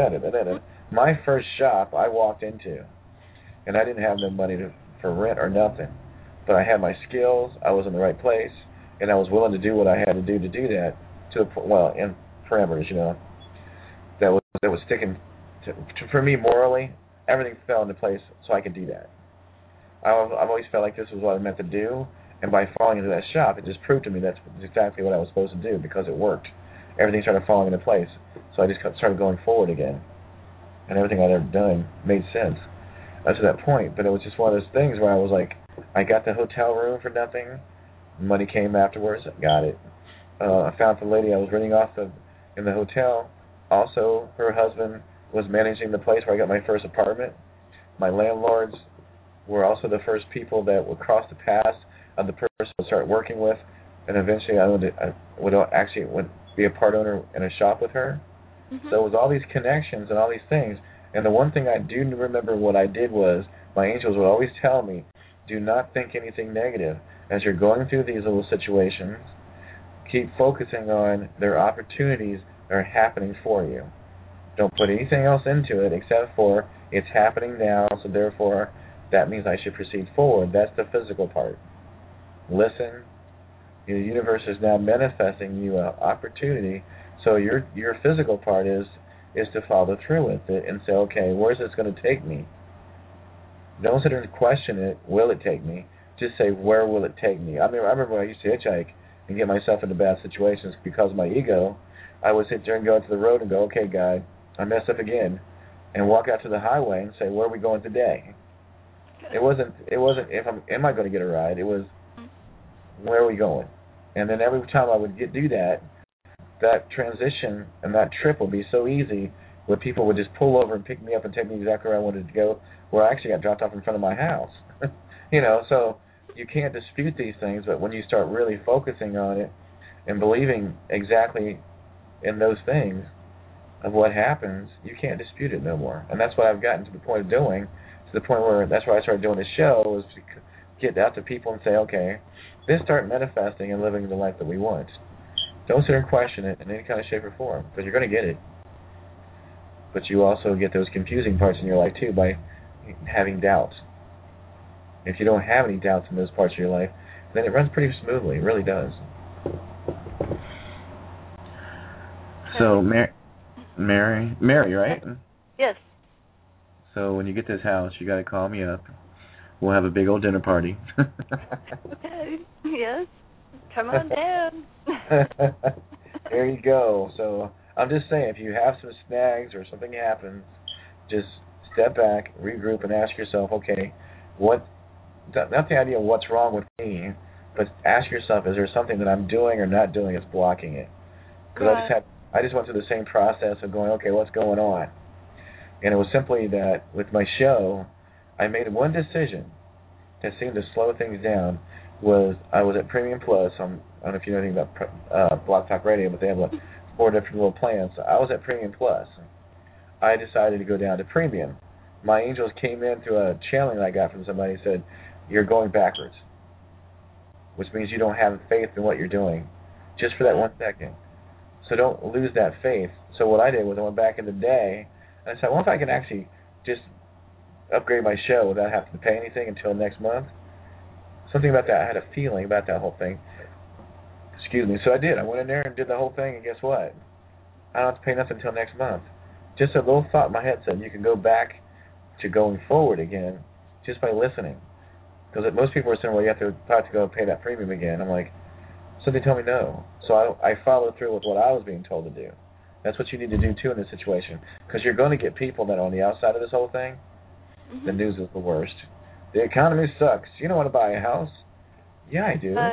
A: My first shop I walked into, and I didn't have no money for rent or nothing. But I had my skills, I was in the right place, and I was willing to do what I had to do that in parameters, that was sticking for me morally. Everything fell into place so I could do that. I've always felt like this was what I meant to do, and by falling into that shop, it just proved to me that's exactly what I was supposed to do because it worked. Everything started falling into place, so I just started going forward again, and everything I'd ever done made sense up to that point. But it was just one of those things where I was like, I got the hotel room for nothing. Money came afterwards. Got it. I found the lady I was renting off in the hotel. Also, her husband was managing the place where I got my first apartment. My landlords were also the first people that would cross the path of the person I would start working with, and eventually I would be a part owner in a shop with her. Mm-hmm. So it was all these connections and all these things. And the one thing I do remember what I did was my angels would always tell me, do not think anything negative. As you're going through these little situations, keep focusing on their opportunities that are happening for you. Don't put anything else into it except for it's happening now, so therefore that means I should proceed forward. That's the physical part. Listen. The universe is now manifesting you an opportunity, so your physical part is to follow through with it and say, okay, where's this going to take me? Don't sit there and question it, will it take me? Just say, where will it take me? I remember when I used to hitchhike and get myself into bad situations because of my ego. I would sit there and go out to the road and go, okay, God, I messed up again, and walk out to the highway and say, where are we going today? It wasn't am I going to get a ride? It was, where are we going? And then every time I would do that, that transition and that trip will be so easy where people would just pull over and pick me up and take me exactly where I wanted to go, where I actually got dropped off in front of my house. So you can't dispute these things, but when you start really focusing on it and believing exactly in those things of what happens, you can't dispute it no more. And that's what I've gotten to the point of doing, to the point where that's why I started doing this show, was to get out to people and say, okay, let's start manifesting and living the life that we want. Don't sit there and question it in any kind of shape or form, because you're going to get it. But you also get those confusing parts in your life, too, by having doubts. If you don't have any doubts in those parts of your life, then it runs pretty smoothly. It really does. So, Mary, right?
G: Yes.
A: So when you get this house, you got to call me up. We'll have a big old dinner party.
G: Okay. Yes. Come on down.
A: There you go. So I'm just saying, if you have some snags or something happens, just step back, regroup, and ask yourself, okay, not the idea of what's wrong with me, but ask yourself, is there something that I'm doing or not doing that's blocking it? Because I just went through the same process of going, okay, what's going on? And it was simply that with my show, I made one decision that seemed to slow things down. I was at Premium Plus. I don't know if you know anything about Blog Talk Radio, but they have 4 different little plans. So I was at Premium Plus. I decided to go down to Premium. My angels came in through a channeling I got from somebody and said, you're going backwards, which means you don't have faith in what you're doing, just for that 1 second. So don't lose that faith. So what I did was I went back in the day, and I said, well, if I can actually just upgrade my show without having to pay anything until next month, something about that, I had a feeling about that whole thing. Excuse me. So I did. I went in there and did the whole thing, and guess what? I don't have to pay nothing until next month. Just a little thought in my head said you can go back to going forward again just by listening. Because most people are saying, well, you have to go pay that premium again. I'm like, so they tell me no. So I followed through with what I was being told to do. That's what you need to do, too, in this situation. Because you're going to get people that are on the outside of this whole thing. Mm-hmm. The news is the worst. The economy sucks. You don't want to buy a house? Yeah, I do.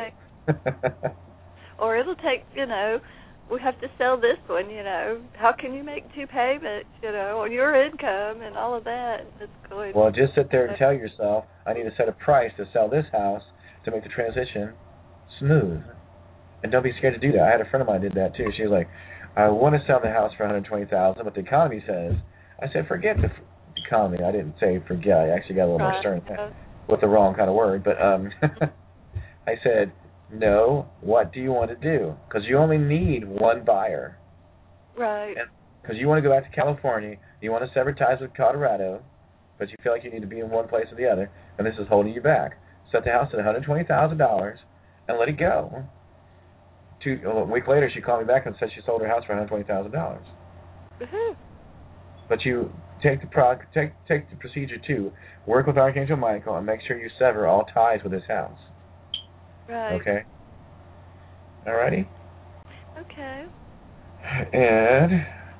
G: Or it'll take, we have to sell this one, How can you make 2 payments, on your income and all of that? It's going.
A: Well, just sit there and tell yourself, I need to set a price to sell this house to make the transition smooth. And don't be scared to do that. I had a friend of mine did that, too. She was like, I want to sell the house for $120,000, but the economy says. I said, forget the economy. I didn't say forget. I actually got a little more stern with the wrong kind of word. But I said, no, what do you want to do? Because you only need 1 buyer.
G: Right.
A: Because you want to go back to California, you want to sever ties with Colorado, but you feel like you need to be in one place or the other, and this is holding you back. Set the house at $120,000 and let it go. A week later, she called me back and said she sold her house for $120,000.
G: Mm-hmm.
A: But you take the procedure too. Work with Archangel Michael and make sure you sever all ties with this house.
G: Right.
A: Okay. Alrighty.
G: Okay.
A: And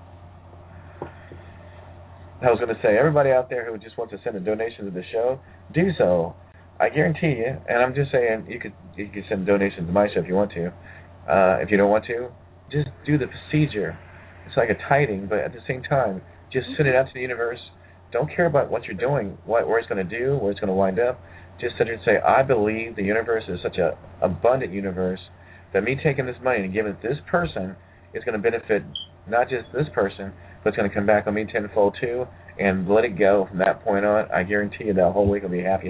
A: I was going to say, everybody out there who just wants to send a donation to the show, do so. I guarantee you, and I'm just saying, you could send donations to my show if you want to. If you don't want to, just do the procedure. It's like a tithing, but at the same time, just send it out to the universe. Don't care about what you're doing, where it's going to do, where it's going to wind up. Just sit there and say, I believe the universe is such an abundant universe that me taking this money and giving it to this person is going to benefit not just this person, but it's going to come back on me tenfold too, and let it go from that point on. I guarantee you that whole week will be happy.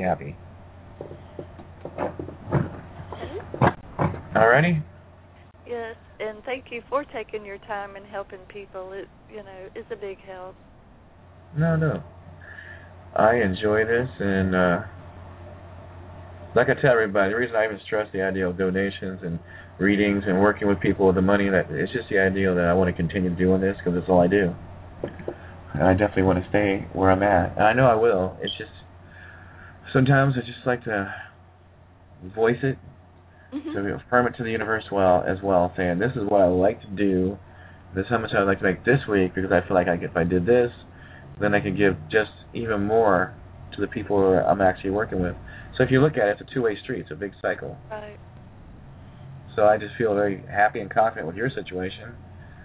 A: Alrighty?
G: Yes, and thank you for taking your time and helping people. It, is a big help.
A: No. I enjoy this, and like I tell everybody, the reason I even stress the idea of donations and readings and working with people with the money, that it's just the idea that I want to continue doing this because it's all I do. And I definitely want to stay where I'm at. And I know I will. It's just, sometimes I just like to voice it, to affirm it to the universe as well, saying this is what I like to do, this is how much I'd like to make this week, because I feel like if I did this, then I could give just even more to the people I'm actually working with. So if you look at it, it's a two-way street. It's a big cycle.
G: Right.
A: So I just feel very happy and confident with your situation,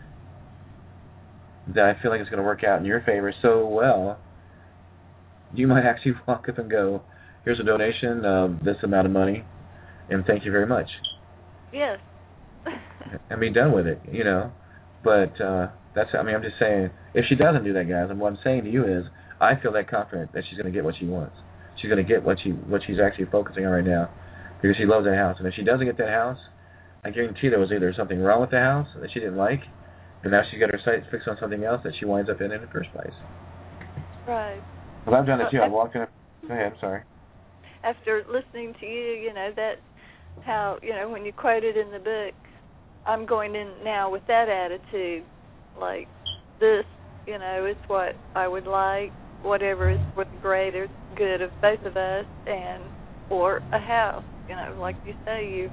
A: that I feel like it's going to work out in your favor so well. You might actually walk up and go, here's a donation of this amount of money, and thank you very much.
G: Yes.
A: And be done with it, you know. But that's, I mean, I'm just saying, if she doesn't do that, guys, and what I'm saying to you is, I feel that confident that she's going to get what she wants. She's going to get what she's actually focusing on right now, because she loves that house. And if she doesn't get that house, I guarantee there was either something wrong with the house that she didn't like, and now she's got her sights fixed on something else that she winds up in the first place.
G: Right.
A: Well, I've done it too. I've walked in. Go ahead. I'm sorry.
G: After listening to you, you know, that's how, you know, when you quoted in the book, I'm going in now with that attitude, like this, you know, is what I would like, whatever is for the greater good of both of us, and or a house, you know, like you say, you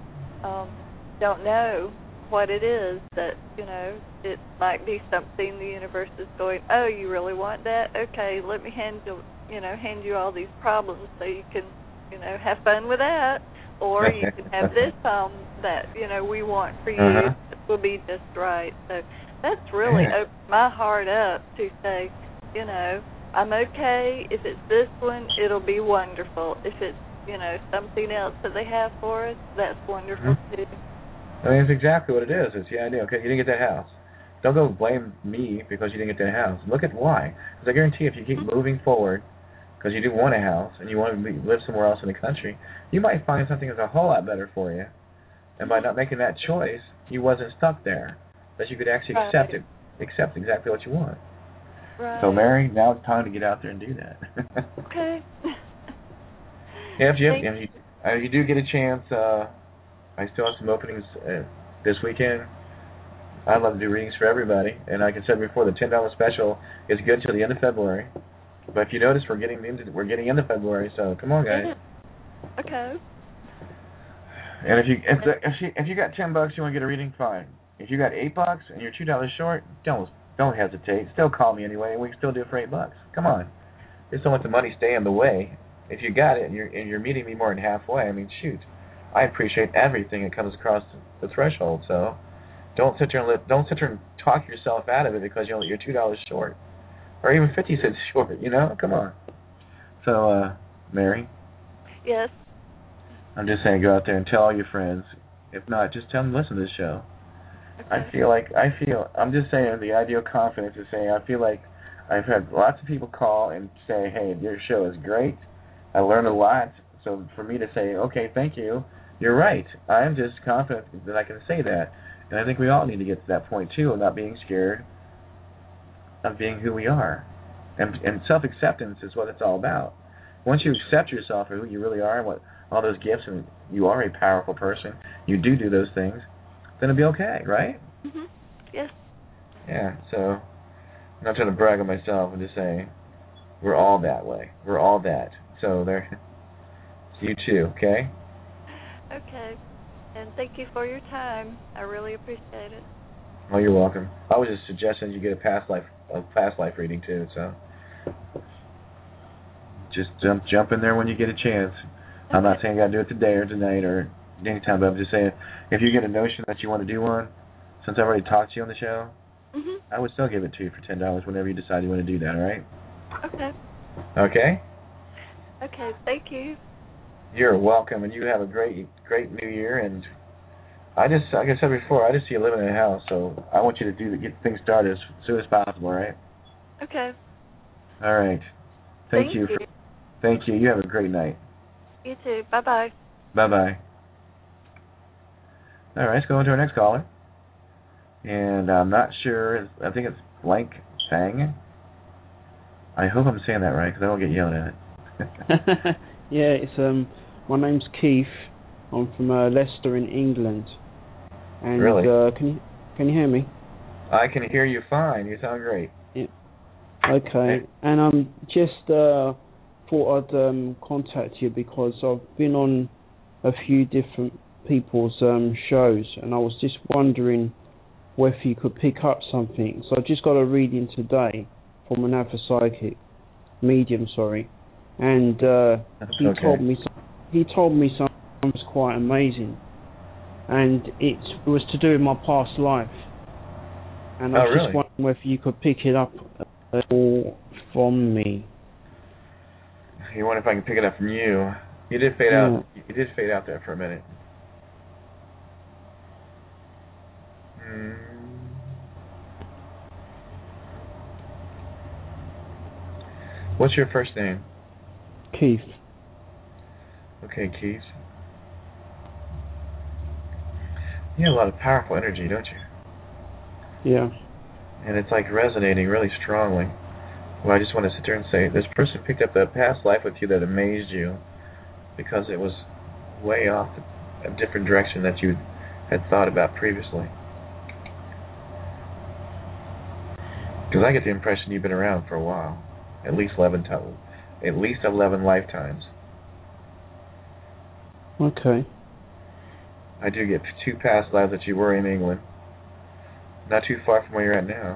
G: don't know what it is that, you know, it might be something the universe is going, oh, you really want that? Okay, let me hand you all these problems so you can, you know, have fun with that, or you can have this that, you know, we want for you. It will be just right. So that's really opened my heart up to say, you know, I'm okay. If it's this one, it'll be wonderful. If it's, you know, something else that they have for us, that's wonderful too.
A: I mean, it's exactly what it is. It's the idea. Okay, you didn't get that house. Don't go blame me because you didn't get that house. Look at why. Because I guarantee if you keep moving forward, because you do want a house and you want to live somewhere else in the country, you might find something that's a whole lot better for you. And by not making that choice, you wasn't stuck there. That you could actually accept exactly what you want.
G: Right.
A: So, Mary, now it's time to get out there and do that.
G: Okay.
A: If you do get a chance, I still have some openings this weekend. I'd love to do readings for everybody. And like I said before, the $10 special is good till the end of February. But if you notice, we're getting into February, so come on, guys.
G: Okay.
A: And if you got $10 you want to get a reading, fine. If you got $8 and you're $2 short, don't hesitate. Still call me anyway, and we can still do it for $8. Come on. Just don't let the money stay in the way. If you got it and you're meeting me more than halfway, I mean, shoot, I appreciate everything that comes across the threshold. So don't sit there and talk yourself out of it because you're $2 short, or even 50 cents short. You know, come on. So, Mary.
G: Yes.
A: I'm just saying, go out there and tell all your friends. If not, just tell them to listen to this show.
G: Okay.
A: I'm just saying, the ideal confidence is saying, I feel like I've had lots of people call and say, hey, your show is great. I learned a lot. So for me to say, okay, thank you, you're right. I'm just confident that I can say that. And I think we all need to get to that point, too, of not being scared of being who we are. And self-acceptance is what it's all about. Once you accept yourself for who you really are and what all those gifts, and you are a powerful person, you do those things, then it'll be okay, right?
G: Mm-hmm. Yes.
A: Yeah, so I'm not trying to brag on myself. I'm just saying we're all that way. We're all that. So there, you too, okay?
G: Okay. And thank you for your time. I really appreciate it.
A: Oh, you're welcome. I was just suggesting you get a past life reading too. So just jump in there when you get a chance. Okay. I'm not saying you got to do it today or tonight or anytime, but I'm just saying if you get a notion that you want to do one, since I've already talked to you on the show, I would still give it to you for $10 whenever you decide you want to do that. All right?
G: Okay.
A: Okay.
G: Okay. Thank you.
A: You're welcome, and you have a great New Year. And like I said before, I just see you living in a house, so I want you to get things started as soon as possible. All right?
G: Okay.
A: All right. Thank you. Thank you. You have a great night.
G: You too. Bye-bye.
A: Bye-bye. All right, let's go on to our next caller. And I'm not sure. I think it's Blank Fang. I hope I'm saying that right because I don't get yelled at.
H: Yeah, it's my name's Keith. I'm from Leicester in England. And,
A: really?
H: Can you hear me?
A: I can hear you fine. You sound great.
H: Yeah. Okay. And I'm just thought I'd contact you because I've been on a few different people's shows, and I was just wondering whether you could pick up something. So I just got a reading today from an alpha psychic medium, and he told me something was quite amazing. and it was to do with my past life. And I was just wondering whether you could pick it up all from me.
A: You wonder if I can pick it up from you? You did fade out. You did fade out there for a minute. What's your first name?
H: Keith.
A: Okay, Keith. You have a lot of powerful energy, don't you?
H: Yeah.
A: And it's like resonating really strongly. Well, I just want to sit there and say, this person picked up a past life with you that amazed you because it was way off a different direction that you had thought about previously. Because I get the impression you've been around for a while, at least 11 lifetimes.
H: Okay.
A: I do get 2 past lives that you were in England, not too far from where you're at now.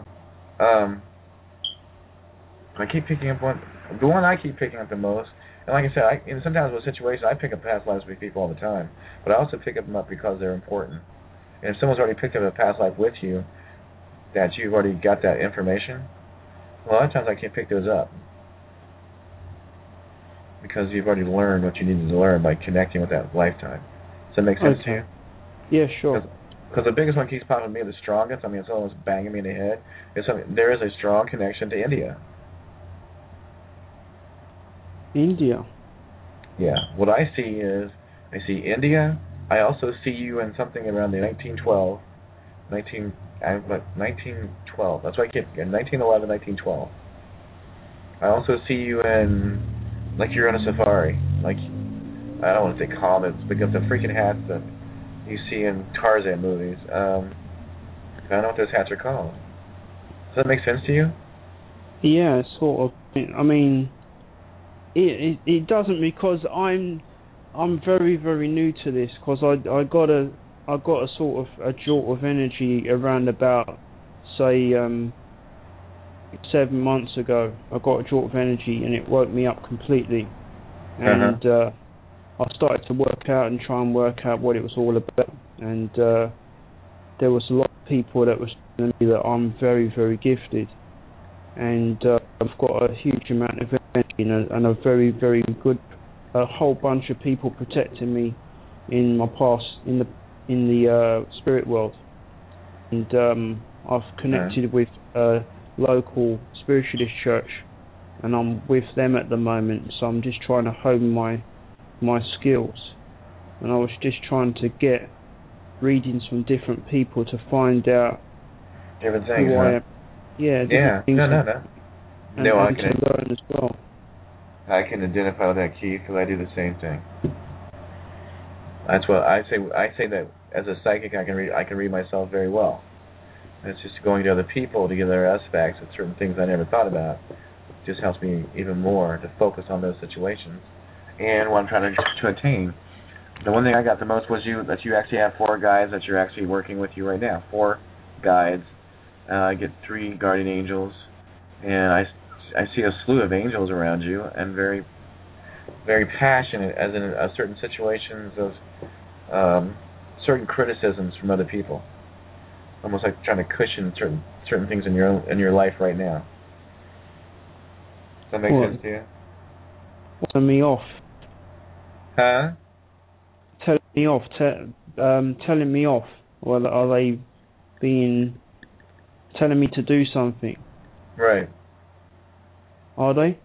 A: I keep picking up the one I keep picking up the most. And like I said, sometimes with situations, I pick up past lives with people all the time, but I also pick them up because they're important. And if someone's already picked up a past life with you, that you've already got that information, well, a lot of times I can't pick those up because you've already learned what you needed to learn by connecting with that lifetime. Does that make sense to you?
H: Yeah, sure.
A: Because the biggest one keeps popping me, the strongest, it's almost banging me in the head, there is a strong connection to India.
H: India?
A: Yeah. What I see is, I see India. I also see you in something around the 1912. That's why I keep 1911, 1912. I also see you in, like you're on a safari. Like, I don't want to say comets, because the freaking hats that you see in Tarzan movies. I don't know what those hats are called. Does that make sense to you?
H: Yeah, sort of. It doesn't, because I'm very, very new to this, because I got a sort of a jolt of energy around about, say, 7 months ago. I got a jolt of energy and it woke me up completely. And I started to work out and try and work out what it was all about. And there was a lot of people that was telling me that I'm very, very gifted. And I've got a huge amount of energy and a very, very good, a whole bunch of people protecting me in my past, in the spirit world. And I've connected with a local spiritualist church, and I'm with them at the moment. So I'm just trying to hone my skills. And I was just trying to get readings from different people to find out
A: different things.
H: Who I am. Yeah. Things
A: No.
H: No, I can learn as well.
A: I can identify with that, Keith, because I do the same thing. That's what I say. I say that as a psychic, I can read myself very well. And it's just going to other people to give their aspects of certain things I never thought about. It just helps me even more to focus on those situations and what I'm trying to attain. The one thing I got the most was that you actually have 4 guides that you're actually working with you right now. 4 guides. I get 3 guardian angels, and I see a slew of angels around you, and very, very passionate, as in certain situations of certain criticisms from other people, almost like trying to cushion certain things in your life right now. Does that make sense to you?
H: Telling me off.
A: Huh?
H: Telling me off. Telling me off. Well, are they telling me to do something?
A: Right.
H: Are they?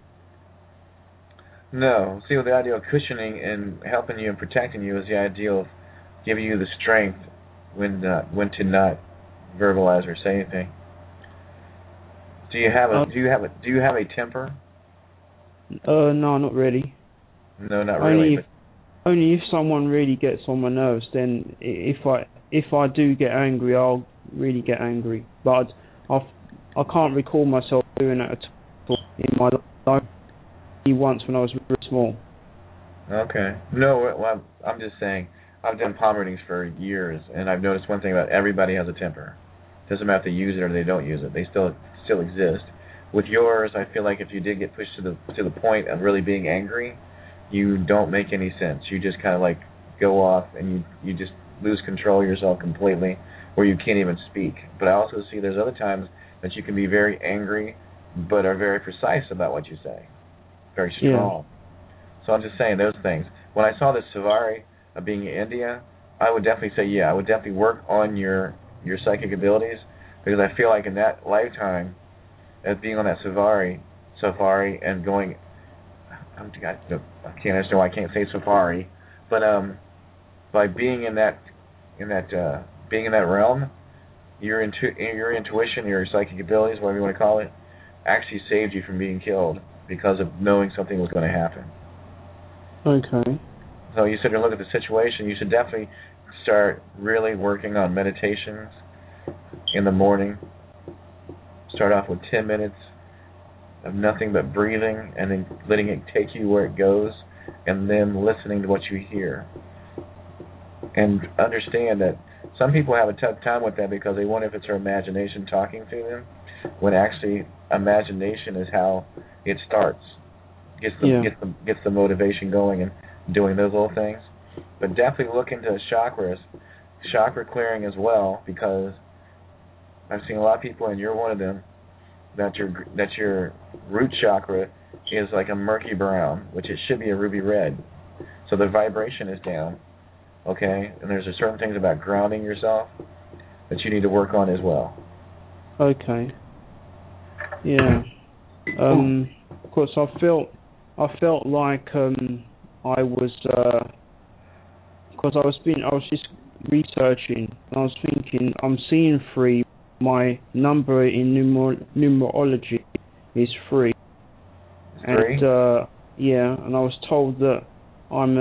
A: No. See, the idea of cushioning and helping you and protecting you is the idea of giving you the strength when to not verbalize or say anything. Do you have a temper?
H: No, not really.
A: No, not really.
H: Only if someone really gets on my nerves, then if I do get angry, I'll really get angry. But I can't recall myself doing that at all in my life. Once when I was very small.
A: Okay. No, well, I'm just saying, I've done palm readings for years, and I've noticed one thing about everybody has a temper. Doesn't matter if they use it or they don't use it. They still exist. With yours, I feel like if you did get pushed to the point of really being angry, you don't make any sense. You just kind of like go off and you just lose control of yourself completely, where you can't even speak. But I also see there's other times that you can be very angry, but are very precise about what you say, very strong. Yeah. So I'm just saying those things. When I saw this Savari of being in India, I would definitely say, I would definitely work on your psychic abilities, because I feel like in that lifetime, as being on that safari and going, I can't understand why I can't say safari, but by being in that realm, your intuition, your psychic abilities, whatever you want to call it, actually saved you from being killed because of knowing something was going to happen.
H: Okay.
A: So you said to look at the situation, you should definitely start really working on meditations in the morning. Start off with 10 minutes of nothing but breathing, and then letting it take you where it goes, and then listening to what you hear. And understand that some people have a tough time with that because they wonder if it's their imagination talking to them, when actually imagination is how it starts, gets the motivation going and doing those little things. But definitely look into chakras, chakra clearing as well, because I've seen a lot of people, and you're one of them, that your root chakra is like a murky brown, which it should be a ruby red. So the vibration is down, okay? And there's certain things about grounding yourself that you need to work on as well.
H: Okay. Yeah. Of course, I felt like I was, because I was just researching, and I was thinking, I'm seeing 3. My number in numerology is 3.
A: 3?
H: And and I was told that I'm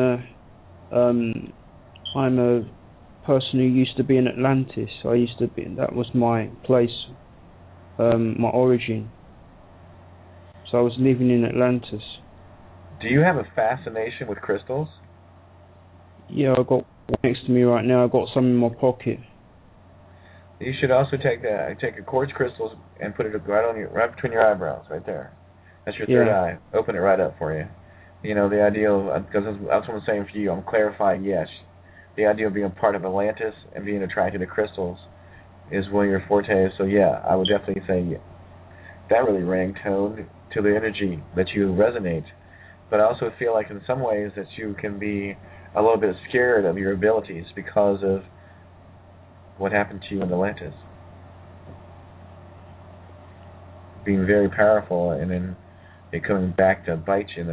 H: a person who used to be in Atlantis. That was my place, my origin. So I was living in Atlantis.
A: Do you have a fascination with crystals?
H: Yeah, I've got one next to me right now. I've got some in my pocket.
A: You should also take a quartz crystal and put it right between your eyebrows, right there. That's your third eye. Open it right up for you. You know, the idea of, because that's what I'm saying for you, I'm clarifying, yes. The idea of being a part of Atlantis and being attracted to crystals is one of your fortes. So I would definitely say that really rang tone to the energy that you resonate. But I also feel like in some ways that you can be a little bit scared of your abilities because of what happened to you in Atlantis. Being very powerful and then it coming back to bite you.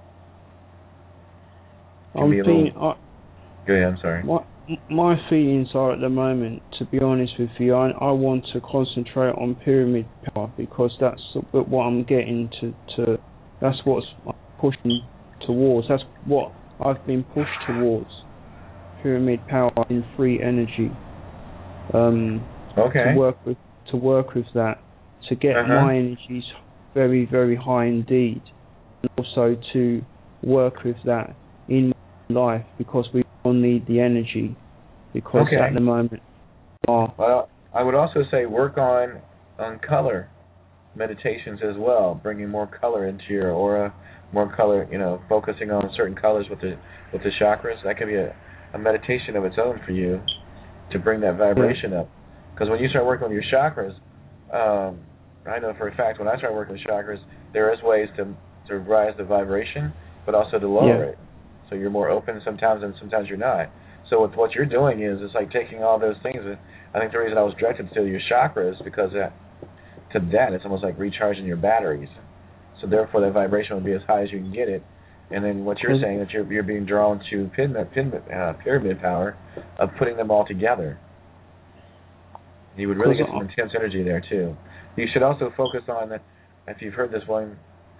A: Go ahead, I'm sorry.
H: My feelings are at the moment, to be honest with you, I want to concentrate on pyramid power, because that's what I'm getting to that's what's pushing towards. That's what I've been pushed towards. Pyramid power in free energy.
A: Okay.
H: To work with that, to get my energies very, very high indeed, and also to work with that in my life, because we all need the energy, because at the moment.
A: Well, I would also say work on color meditations as well, bringing more color into your aura, more color, focusing on certain colors with the chakras. That could be a meditation of its own for you, to bring that vibration up. Because when you start working on your chakras, I know for a fact when I start working with chakras, there is ways to rise the vibration, but also to lower it. So you're more open sometimes, and sometimes you're not. So with what you're doing is, it's like taking all those things. I think the reason I was directed to your chakras, because it's almost like recharging your batteries. So therefore, the vibration will be as high as you can get it. And then what you're saying, that you're being drawn to pyramid power of putting them all together. You would really get some intense energy there too. You should also focus on, if you've heard this one,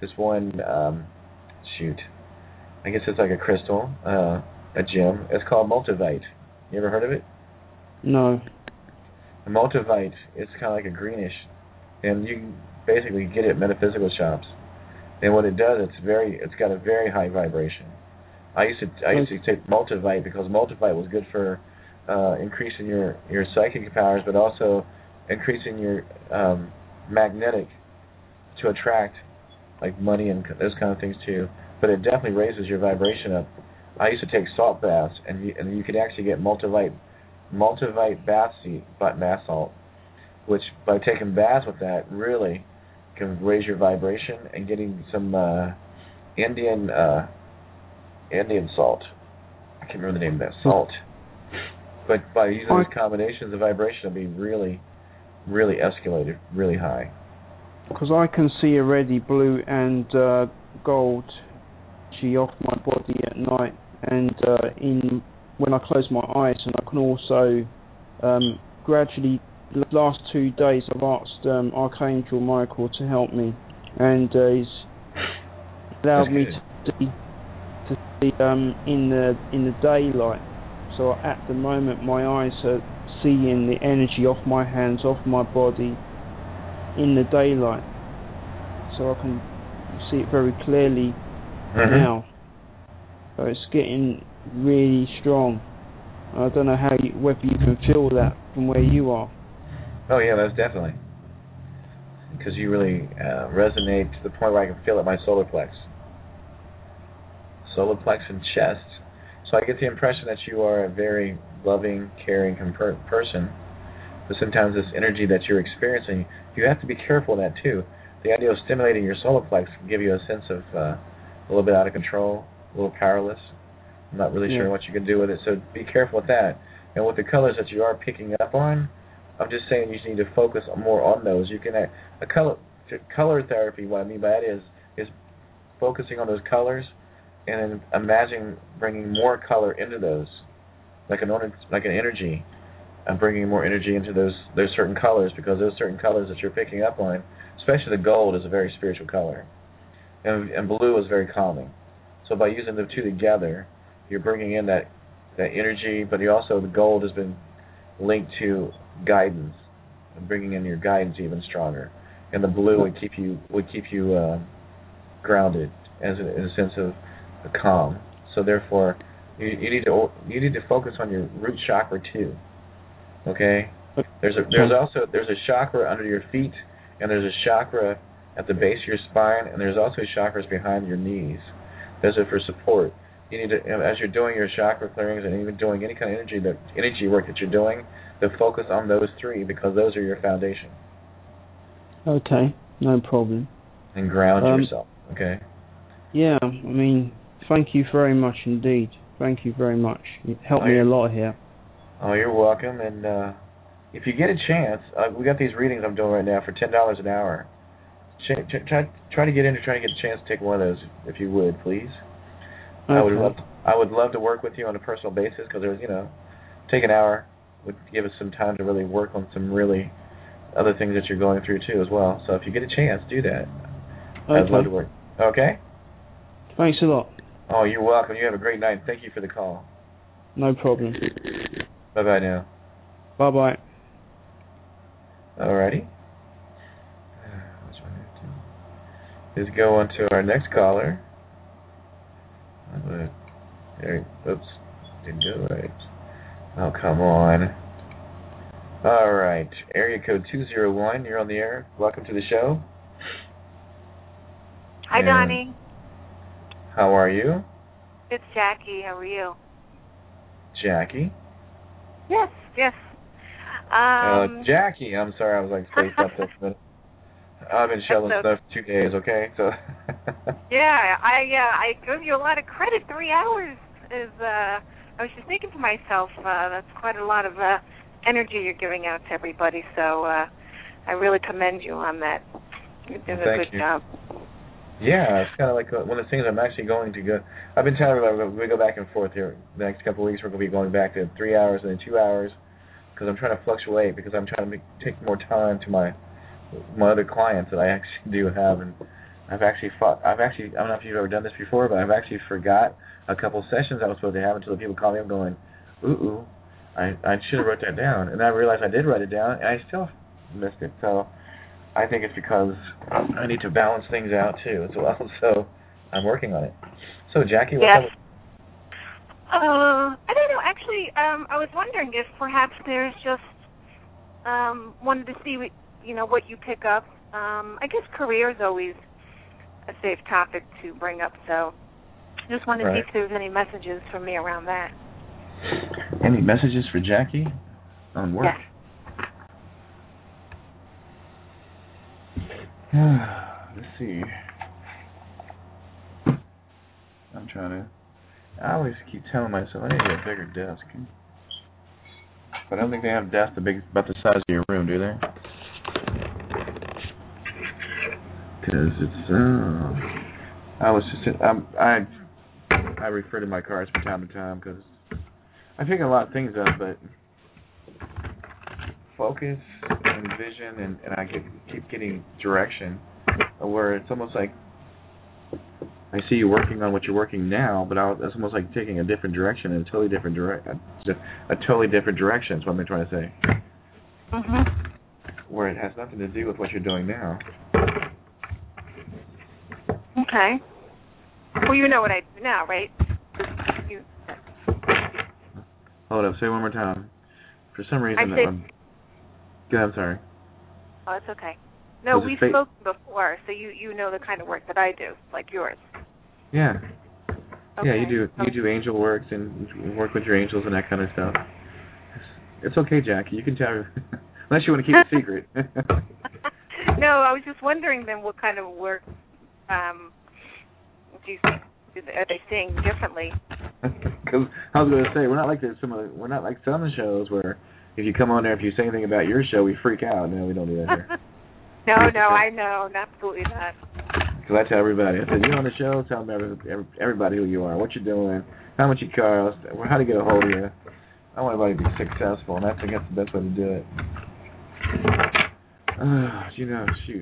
A: I guess it's like a crystal, a gem. It's called multivite. You ever heard of it?
H: No.
A: The multivite, it's kind of like a greenish, and you can basically get it at metaphysical shops. And what it does, it's got a very high vibration. I used to take multivite because multivite was good for increasing your psychic powers, but also increasing your magnetic to attract like money and those kind of things too. But it definitely raises your vibration up. I used to take salt baths, and you could actually get multivite multivite bath salt, which by taking baths with that really can raise your vibration, and getting some Indian salt. I can't remember the name of that salt. But by using these combinations, the vibration will be really, really escalated, really high.
H: Because I can see already blue and gold off my body at night, and when I close my eyes, and I can also gradually. The last 2 days I've asked Archangel Michael to help me, and he's allowed me to see in the daylight. So at the moment my eyes are seeing the energy off my hands, off my body in the daylight. So I can see it very clearly now. So it's getting really strong. I don't know whether you can feel that from where you are.
A: Oh yeah, that's definitely. Because you really resonate to the point where I can feel it in my solar plex and chest. So I get the impression that you are a very loving, caring person. But sometimes this energy that you're experiencing, you have to be careful of that too. The idea of stimulating your solar plex can give you a sense of a little bit out of control, a little powerless. I'm not really sure what you can do with it, so be careful with that. And with the colors that you are picking up on, I'm just saying you need to focus more on those. You can color therapy. What I mean by that is focusing on those colors, and then imagine bringing more color into those, like an energy, and bringing more energy into those certain colors, because those certain colors that you're picking up on, especially the gold, is a very spiritual color, and blue is very calming. So by using the two together, you're bringing in that energy, but the gold has been linked to guidance, and bringing in your guidance even stronger. And the blue would keep you grounded, in a sense of calm. So therefore, you need to focus on your root chakra too. Okay? There's a chakra under your feet, and there's a chakra at the base of your spine, and there's also chakras behind your knees. Those are for support. You need to, as you're doing your chakra clearings and even doing any kind of energy work that you're doing, to focus on those three, because those are your foundation.
H: Okay, no problem.
A: And ground yourself, okay?
H: Yeah, I mean, thank you very much indeed. Thank you very much. You've helped me a lot here.
A: Oh, you're welcome. And if you get a chance, we got these readings I'm doing right now for $10 an hour. Try to get in, try to get a chance to take one of those, if you would, please. Okay. I would love to work with you on a personal basis, because there's, take an hour would give us some time to really work on some really other things that you're going through too as well. So if you get a chance, do that. Okay. I'd love to work. Okay?
H: Thanks a lot.
A: Oh, you're welcome. You have a great night. Thank you for the call.
H: No problem.
A: Bye-bye now.
H: Bye-bye.
A: Alrighty. Let's go on to our next caller. Oops. Didn't do it right. Oh, come on. All right. Area code 201. You're on the air. Welcome to the show.
I: Hi, Donnie.
A: How are you?
I: It's Jackie. How are you?
A: Jackie?
I: Yes.
A: Jackie. I'm sorry. I was spaced up this minute. I've been shoveling stuff 2 days, okay? So.
I: Yeah, I give you a lot of credit. 3 hours is, I was just thinking to myself, that's quite a lot of energy you're giving out to everybody, so I really commend you on that. You're doing a good job.
A: Yeah, it's kind of like one of the things I'm actually going to go. I've been telling everybody we go back and forth here. The next couple of weeks we're going to be going back to 3 hours and then 2 hours, because I'm trying to fluctuate, because I'm trying to take more time to my other clients that I actually do have. And I've actually, I don't know if you've ever done this before, but I've actually forgot a couple sessions I was supposed to have until the people call me up going, ooh, I should have wrote that down. And I realized I did write it down, and I still missed it. So I think it's because I need to balance things out too as well. So I'm working on it. So Jackie, what's up?
I: I don't know. Actually, I was wondering if perhaps there's just wanted to see what you pick up. I guess career is always a safe topic to bring up. So just wanted to see if there's any messages from me around that.
A: Any messages for Jackie on work?
F: Yes.
A: Let's see. I'm trying to... I always keep telling myself I need to get a bigger desk. But I don't think they have desks about the size of your room, do they? Because it's... I was just... I refer to my cards from time to time because I pick a lot of things up, but focus and vision, and I keep getting direction where it's almost like I see you working on what you're working now, but that's almost like taking a different direction and a totally different direction. Is what I'm trying to say. Where it has nothing to do with what you're doing now.
I: Okay. Well, you know what I do now, right?
A: Hold up. Say it one more time. For some reason, I'm sorry.
I: Oh, it's okay. No, we've spoken before, so you know the kind of work that I do, like yours.
A: Yeah.
I: Okay.
A: Yeah, you do angel works and you work with your angels and that kind of stuff. It's okay, Jackie. You can tell, unless you want to keep it secret.
I: No, I was just wondering then what kind of work do you think are they seeing differently?
A: Because I was going to say we're not like some of the shows where if you come on there, if you say anything about your show, we freak out. No, we don't do that here.
I: No, I know, absolutely not.
A: Because I tell everybody, I said, you're on the show, tell everybody who you are, what you're doing, how much you cost, how to get a hold of you. I want everybody to be successful, and I think that's the best way to do it. Shoot.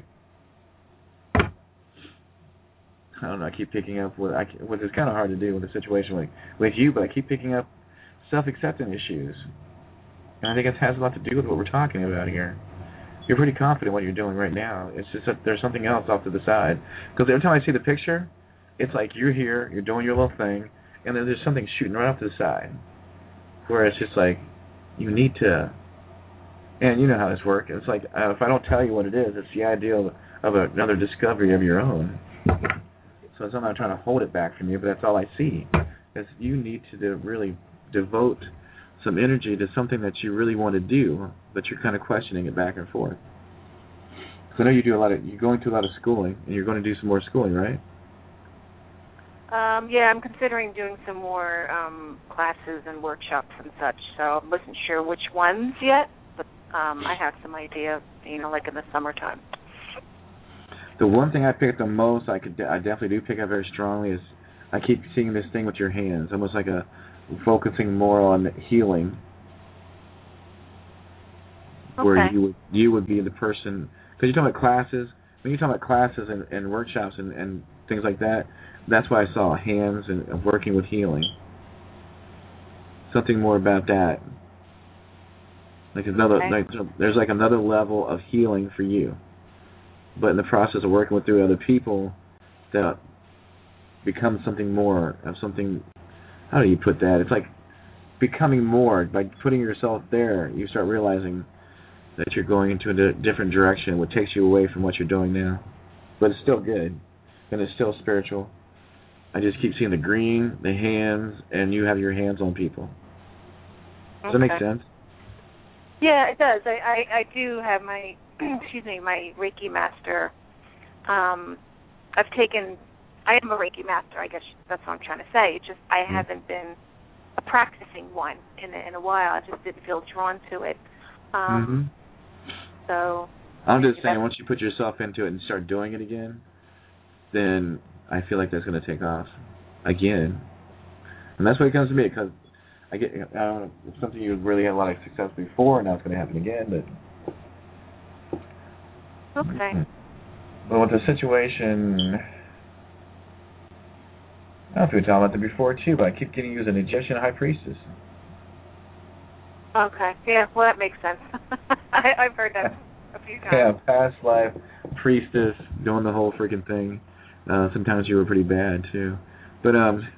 A: I don't know, I keep picking up what is kind of hard to do with a situation like with you, but I keep picking up self-acceptance issues. And I think it has a lot to do with what we're talking about here. You're pretty confident in what you're doing right now. It's just that there's something else off to the side. Because every time I see the picture, it's like you're here, you're doing your little thing, and then there's something shooting right off to the side. Where it's just like, you need to, and you know how this works. It's like, if I don't tell you what it is, it's the idea of another discovery of your own. So I'm not trying to hold it back from you, but that's all I see. Is you need to really devote some energy to something that you really want to do, but you're kind of questioning it back and forth. So I know you're going through a lot of schooling, and you're going to do some more schooling, right?
I: Yeah, I'm considering doing some more classes and workshops and such, so I wasn't sure which ones yet, but I have some idea, like in the summertime.
A: The one thing I pick up the most, I definitely do pick up very strongly, is I keep seeing this thing with your hands, almost like focusing more on healing, where you would be the person, because you're talking about classes. When you're talking about classes and workshops and things like that, that's why I saw hands and working with healing. Something more about that. There's like another level of healing for you, but in the process of working through other people, that becomes something more of something. How do you put that? It's like becoming more. By putting yourself there, you start realizing that you're going into a different direction, which takes you away from what you're doing now. But it's still good, and it's still spiritual. I just keep seeing the green, the hands, and you have your hands on people. Does that make sense?
I: Yeah, it does. I do have my, my Reiki master. I am a Reiki master, I guess that's what I'm trying to say. It's just I haven't been practicing one in a while. I just didn't feel drawn to it. So
A: I'm just saying, once you put yourself into it and start doing it again, then I feel like that's going to take off again. And that's what it comes to me, because I don't know, it's something you really had a lot of success before, and now it's going to happen again. But
I: okay.
A: Well, with the situation, I don't know if you were talking about that before too, but I keep getting you as an Egyptian high priestess.
I: Okay. Yeah. Well, that makes sense. I've heard that a few times.
A: Yeah, past life priestess, doing the whole freaking thing. Sometimes you were pretty bad too, but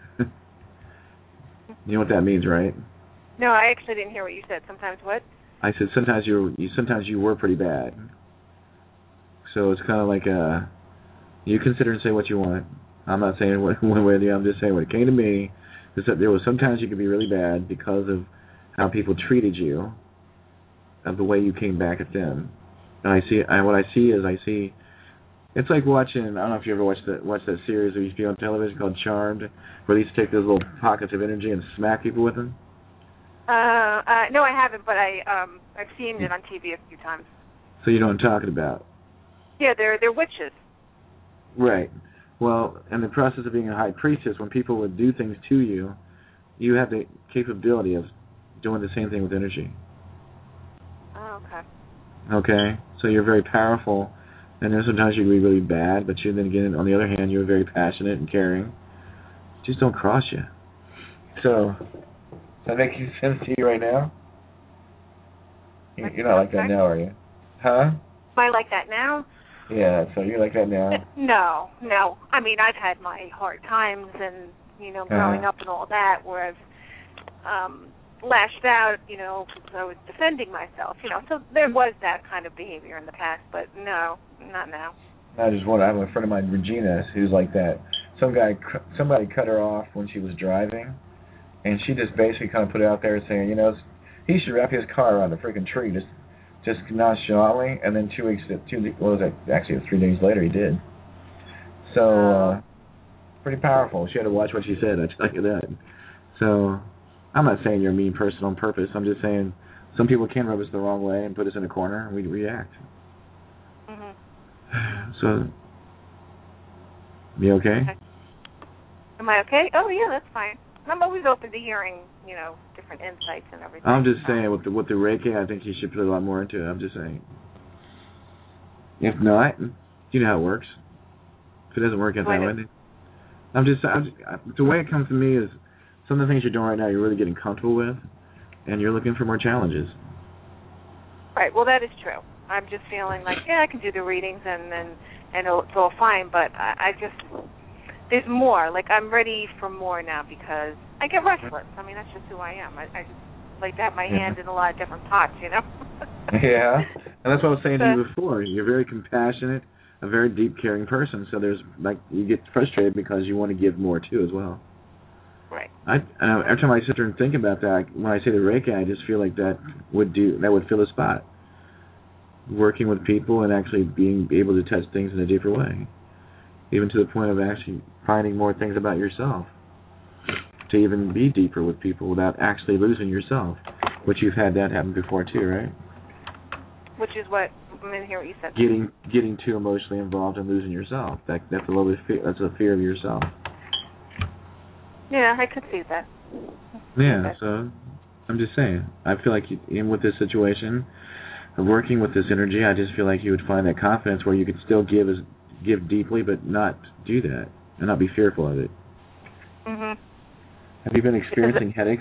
A: you know what that means, right?
I: No, I actually didn't hear what you said. Sometimes what?
A: I said sometimes you were pretty bad. So it's kind of like you consider and say what you want. I'm not saying one way or the other. I'm just saying what it came to me is that there was sometimes you could be really bad because of how people treated you, of the way you came back at them. And what I see, it's like watching, I don't know if you ever watched that series that used to be on television called Charmed, where they used to take those little pockets of energy and smack people with them.
I: No, I haven't, but I've seen it on TV a few times.
A: So you know what I'm talking about?
I: Yeah, they're witches.
A: Right. Well, in the process of being a high priestess, when people would do things to you, you have the capability of doing the same thing with energy.
I: Oh, okay.
A: Okay? So you're very powerful, and then sometimes you can be really bad, but you then again, on the other hand, you're very passionate and caring. Just don't cross you. So, does that make sense to you right now? You're not like that now, are you? Huh?
I: Am I like that now?
A: Yeah, so you're like that now?
I: No. I mean, I've had my hard times and, growing up and all that, where I've lashed out, because I was defending myself, So there was that kind of behavior in the past, but no, not now.
A: I just wonder, I have a friend of mine, Regina, who's like that. Somebody cut her off when she was driving, and she just basically kind of put it out there saying, he should wrap his car around a freaking tree, just nonchalantly, and then 3 days later he did. So, pretty powerful. She had to watch what she said, I tell you that. So, I'm not saying you're a mean person on purpose. I'm just saying some people can rub us the wrong way and put us in a corner, and we react.
I: Mm-hmm.
A: So, you okay?
I: Am I okay? Oh, yeah, that's fine. I'm always open to hearing, different insights and everything.
A: I'm just saying, with the Reiki, I think you should put a lot more into it. I'm just saying. If not, you know how it works. If it doesn't work out that way, the way it comes to me is some of the things you're doing right now you're really getting comfortable with, and you're looking for more challenges.
I: Right. Well, that is true. I'm just feeling like, I can do the readings and it's all fine, but I just, there's more. Like, I'm ready for more now because I get restless. I mean, that's just who I am. I just like to have my hand in a lot of different pots,
A: Yeah. And that's what I was saying to you before. You're very compassionate, a very deep, caring person. So there's, you get frustrated because you want to give more, too, as well.
I: Right.
A: Every time I sit there and think about that, when I say the Reiki, I just feel like that would fill a spot. Working with people and actually being able to touch things in a deeper way. Even to the point of actually finding more things about yourself. To even be deeper with people without actually losing yourself. Which you've had that happen before too, right?
I: Which is what, I didn't hear what you said.
A: Getting too emotionally involved and losing yourself. That's a fear of yourself.
I: Yeah, I could see that.
A: Yeah, so I'm just saying. I feel like with this situation, working with this energy, I just feel like you would find that confidence where you could still give deeply, but not do that and not be fearful of it.
I: Mhm.
A: Have you been experiencing headaches?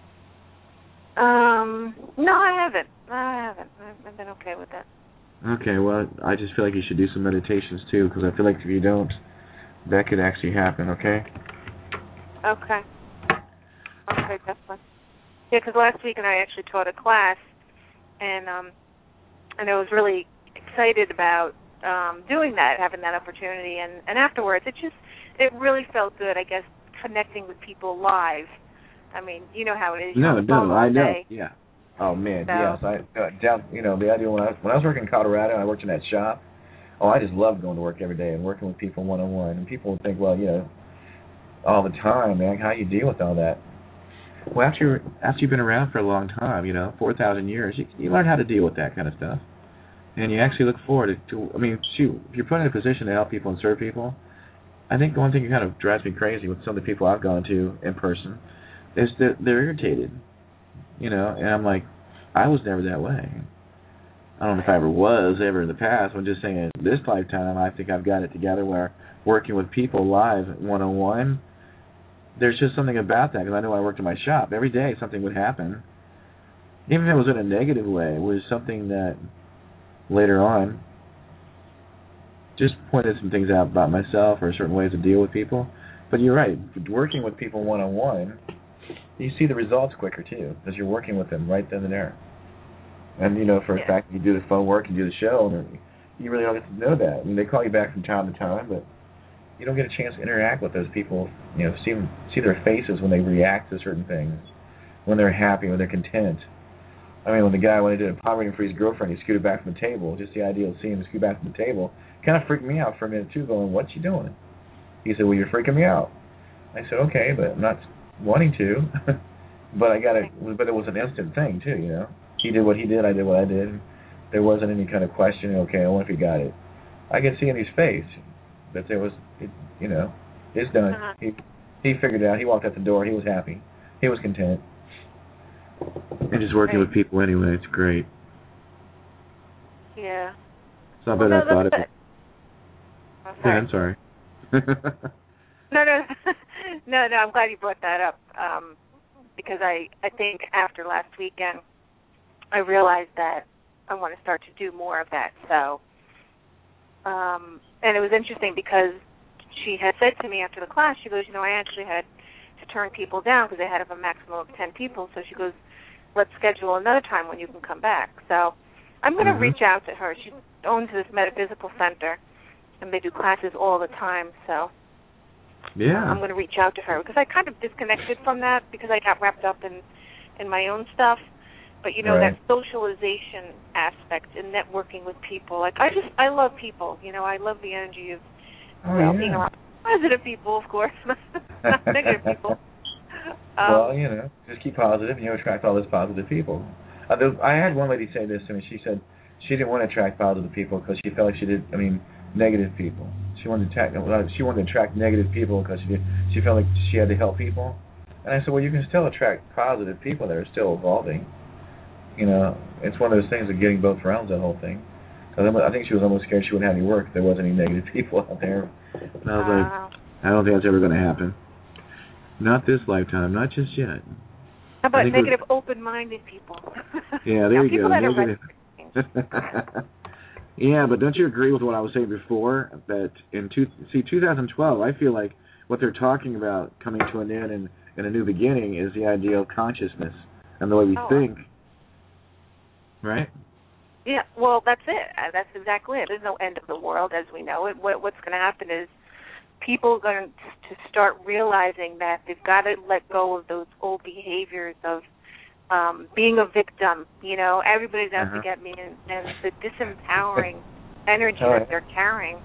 I: No, I haven't. I've been okay with that.
A: Okay, well, I just feel like you should do some meditations too, because I feel like if you don't, that could actually happen. Okay.
I: Okay, definitely. Yeah, because last week I actually taught a class, and I was really excited about doing that, having that opportunity, and afterwards it really felt good, I guess, connecting with people live. I mean, you know how it is.
A: No, I know. Yeah. Oh man, yes. The idea when I was working in Colorado, and I worked in that shop. Oh, I just loved going to work every day and working with people one-on-one. And people would think, well, all the time, man, how you deal with all that? Well, after you've been around for a long time, 4,000 years, you learn how to deal with that kind of stuff. And you actually look forward to, if you're put in a position to help people and serve people, I think one thing that kind of drives me crazy with some of the people I've gone to in person is that they're irritated, and I'm like, I was never that way. I don't know if I ever in the past. I'm just saying this lifetime, I think I've got it together where working with people live, one-on-one, there's just something about that, because I know I worked in my shop. Every day something would happen. Even if it was in a negative way, it was something that later on just pointed some things out about myself or certain ways to deal with people. But you're right, working with people one-on-one, you see the results quicker too, because you're working with them right then and there. And for a fact, you do the phone work and do the show, and you really don't get to know that. They call you back from time to time, but you don't get a chance to interact with those people. See their faces when they react to certain things. when they're happy, when they're content. I mean, when I did a palm reading for his girlfriend, he scooted back from the table. Just the idea of seeing him scoot back from the table kind of freaked me out for a minute, too, going, what's he doing? He said, well, you're freaking me out. I said, okay, but I'm not wanting to. But but it was an instant thing, too, you know. He did what he did, I did what I did. There wasn't any kind of questioning, okay, I wonder if he got it. I could see in his face that there was, you know, it's done. He figured it out. He walked out the door. He was happy. He was content. And just working with people anyway, it's great.
I: Yeah.
A: It's not bad I thought of it. Yeah, I'm sorry.
I: No, I'm glad you brought that up, because I think after last weekend, I realized that I want to start to do more of that. So, and it was interesting because she had said to me after the class, she goes, you know, I actually had to turn people down because they had a maximum of 10 people. So she goes, let's schedule another time when you can come back. So I'm going to reach out to her. She owns this metaphysical center, and they do classes all the time. So I'm going to reach out to her because I kind of disconnected from that because I got wrapped up in my own stuff. But, you know, that socialization aspect and networking with people. Like, I love people. You know, I love the energy of being around positive people, of course, not negative people.
A: Well, you know, just keep positive and you'll attract all those positive people. I had one lady say this to me. She said she didn't want to attract positive people because she felt like negative people. She wanted to attract negative people because she felt like she had to help people. And I said, well, you can still attract positive people that are still evolving. You know, it's one of those things of getting both realms, that whole thing. Because I think she was almost scared she wouldn't have any work if there wasn't any negative people out there. And I was like, I don't think that's ever going to happen. Not this lifetime, not just yet.
I: How about negative, open-minded people?
A: Yeah, there you go. Negative. Yeah, but don't you agree with what I was saying before? That in 2012, I feel like what they're talking about coming to an end and a new beginning is the idea of consciousness and the way we think. Right?
I: Yeah, well, that's it. That's exactly it. There's no end of the world as we know it. What's going to happen is people are going to start realizing that they've got to let go of those old behaviors of being a victim. You know, everybody's out to get me, and the disempowering energy that they're carrying.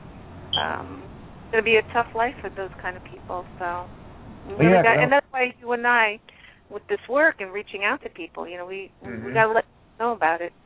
I: It's going to be a tough life for those kind of people. So, and that's why you and I, with this work and reaching out to people, you know, we got to let them know about it.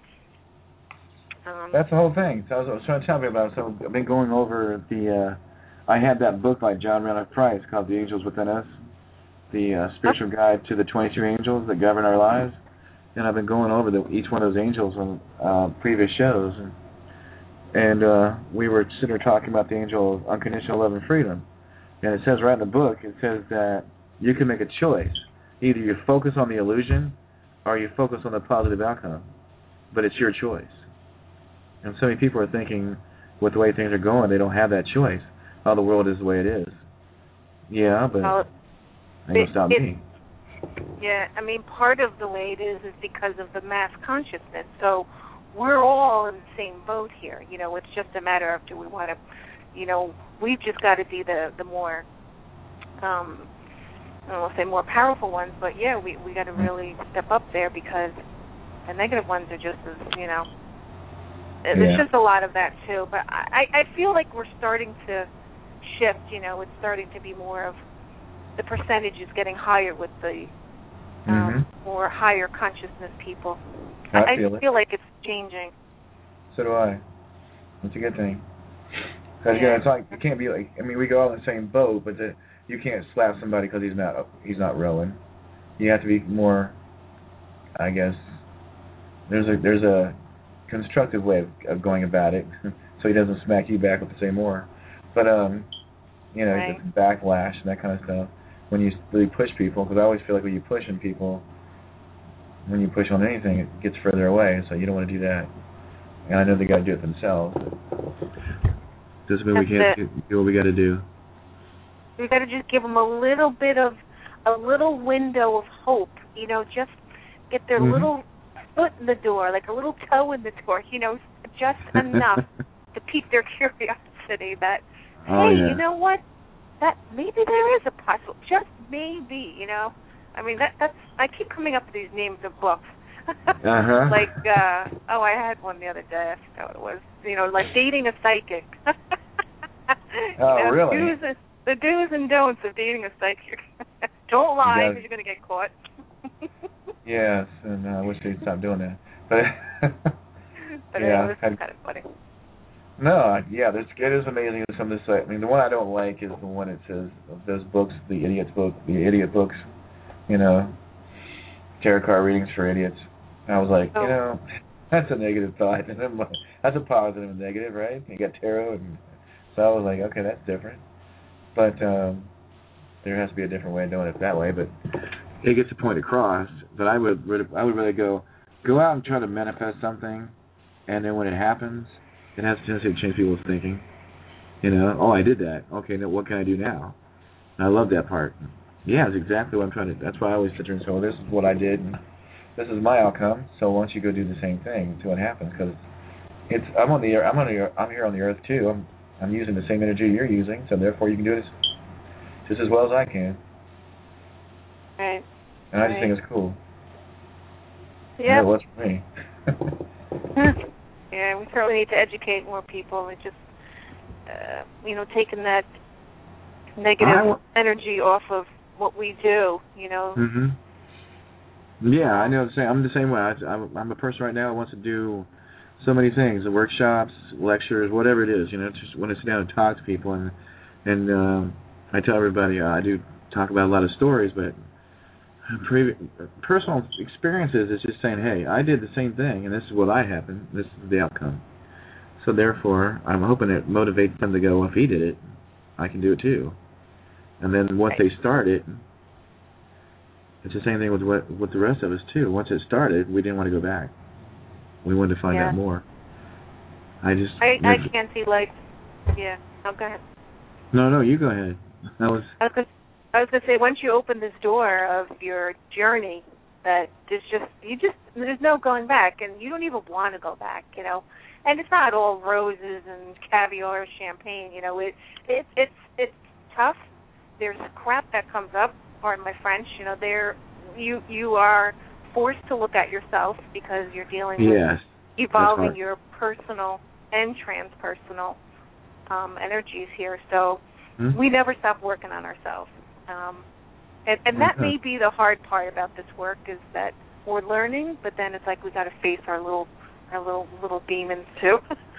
A: That's the whole thing. So I was trying to tell you about it. So I've been going over I had that book by John Renner Price called The Angels Within Us, the spiritual guide to the 22 angels that govern our lives. And I've been going over each one of those angels on previous shows. And we were sitting there talking about the angel of unconditional love and freedom. And it says right in the book, it says that you can make a choice. Either you focus on the illusion or you focus on the positive outcome. But it's your choice. And so many people are thinking, with the way things are going, they don't have that choice. Oh, the world is the way it is. Yeah, but that ain't stop me.
I: Yeah, I mean, part of the way it is because of the mass consciousness. So we're all in the same boat here. You know, it's just a matter of do we want to, you know, we've just got to be the more, I don't want to say more powerful ones, but yeah, we got to really step up there because the negative ones are just as, you know, there's just a lot of that too. But I feel like we're starting to shift, you know, it's starting to be more of the percentage is getting higher with the more higher consciousness people. I feel like it's changing.
A: So do I. It's a good thing. Because it's like you can't be like. I mean, we go all in the same boat, but you can't slap somebody because he's not rowing. You have to be more. I guess there's a constructive way of going about it, so he doesn't smack you back with the same oar. But you know, just backlash and that kind of stuff. When you really push people, because I always feel like when you push on people, when you push on anything, it gets further away. So you don't want to do that. And I know they got to do it themselves. Doesn't mean we can't do what we got to do.
I: We got to just give them a little window of hope. You know, just get their little foot in the door, like a little toe in the door. You know, just enough to pique their curiosity. That you know what? That maybe there is a possible, just maybe. You know, I mean, that's. I keep coming up with these names of books.
A: Like,
I: I had one the other day. I forgot what it was. Like Dating a Psychic.
A: Really?
I: The do's and don'ts of dating a psychic. Don't lie because you're going to get caught.
A: Yes, and I wish they'd stop doing that.
I: But yeah, this is kind of funny.
A: No, yeah, it is amazing some of this. I mean, the one I don't like is the one that says those books, the idiot books, tarot card readings for idiots. And I was like, that's a negative thought. And then that's a positive and negative, right? You got tarot, and so I was like, okay, that's different. But there has to be a different way of doing it that way. But it gets the point across. But I would really go out and try to manifest something, and then when it happens, it has a tendency to change people's thinking. I did that. Okay, now what can I do now? And I love that part. Yeah, it's exactly what I'm trying to. That's why I always sit there and say, well, this is what I did, and this is my outcome. So why don't you go do the same thing, see what happens? Because I'm here on the earth too. I'm using the same energy you're using, so therefore you can do it just as well as I can.
I: Right.
A: And I just think it's cool.
I: Yeah.
A: It was for me.
I: Yeah, we certainly need to educate more people and just, taking that negative energy off of what we do,
A: Mm-hmm. Yeah, I know. I'm the same way. I'm a person right now who wants to do so many things, workshops, lectures, whatever it is, just want to sit down and talk to people. And I tell everybody, I do talk about a lot of stories, but personal experiences is just saying, hey, I did the same thing, and this is what happened. This is the outcome. So therefore, I'm hoping it motivates them to go, well, if he did it, I can do it too. And then once they start it, it's the same thing with the rest of us too. Once it started, we didn't want to go back. We wanted to find out more. I
I: can't see go ahead.
A: No, you go ahead. I was
I: going to say, once you open this door of your journey, that there's no going back, and you don't even want to go back, And it's not all roses and caviar or champagne, It's tough. There's crap that comes up. Pardon my French. You are forced to look at yourself because you're dealing with evolving your personal and transpersonal energies here. So we never stop working on ourselves. And that may be the hard part about this work, is that we're learning, but then it's like we got to face our little demons too.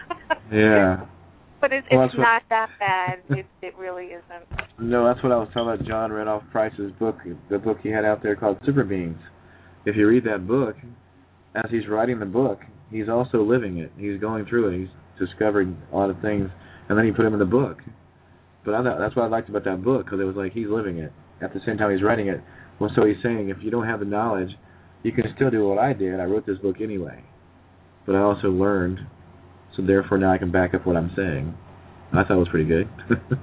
A: Yeah.
I: But it's not that bad. It really isn't.
A: No, that's what I was telling about John Randolph Price's book, the book he had out there called Super Beings. If you read that book, as he's writing the book, he's also living it. He's going through it. He's discovering a lot of things, and then he put them in the book. But that's what I liked about that book, because it was like he's living it. At the same time he's writing it. Well, so he's saying, if you don't have the knowledge, you can still do what I did. I wrote this book anyway. But I also learned, so therefore now I can back up what I'm saying. I thought it was pretty good.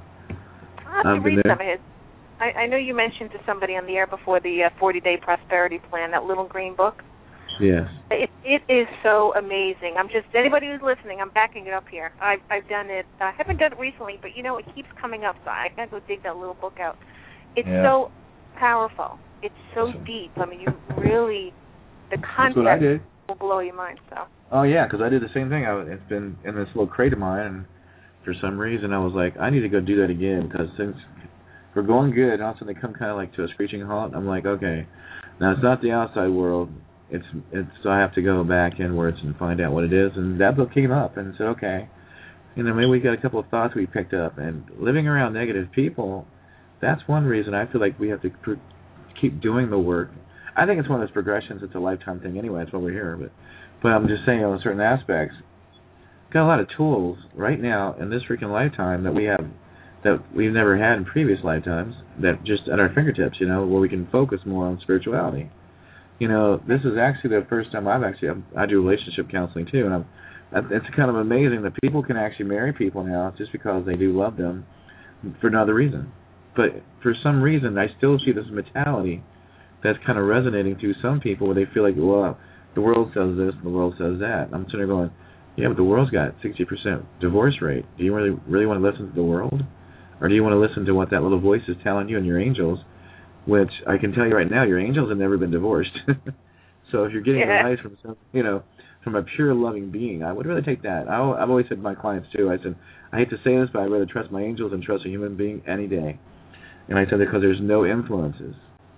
I: I'll have to read some of his. I know you mentioned to somebody on the air before the 40-day prosperity plan, that little green book.
A: Yes.
I: It is so amazing. Anybody who's listening, I'm backing it up here. I've done it. I haven't done it recently, but it keeps coming up, so I got to go dig that little book out. It's so powerful. It's so deep. I mean, you really, the concept will blow your mind. So.
A: Oh yeah, because I did the same thing. It's been in this little crate of mine, and for some reason I was like, I need to go do that again, because since we're going good, and all of a sudden they come kind of like to a screeching halt. I'm like, okay, now it's not the outside world. It's so I have to go back inwards and find out what it is. And that book came up and said, okay, maybe we got a couple of thoughts we picked up. And living around negative people, that's one reason I feel like we have to keep doing the work. I think it's one of those progressions. It's a lifetime thing anyway. That's why we're here. But I'm just saying, on certain aspects, got a lot of tools right now in this freaking lifetime that we have that we've never had in previous lifetimes, that just at our fingertips, where we can focus more on spirituality. This is actually the first time I do relationship counseling too, and it's kind of amazing that people can actually marry people now just because they do love them for no other reason. But for some reason, I still see this mentality that's kind of resonating to some people where they feel like, well, the world says this and the world says that. I'm sitting there going, yeah, but the world's got 60% divorce rate. Do you really want to listen to the world? Or do you want to listen to what that little voice is telling you and your angels which I can tell you right now, your angels have never been divorced. So if you're getting advice from some, from a pure loving being, I would rather take that. I've always said to my clients too, I said, I hate to say this, but I'd rather trust my angels than trust a human being any day. And I said that because there's no influences,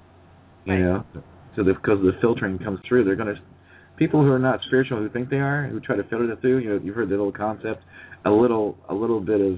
A: So because the filtering comes through, they're going to, people who are not spiritual, who think they are, who try to filter it through, you've heard the little concept, a little bit of,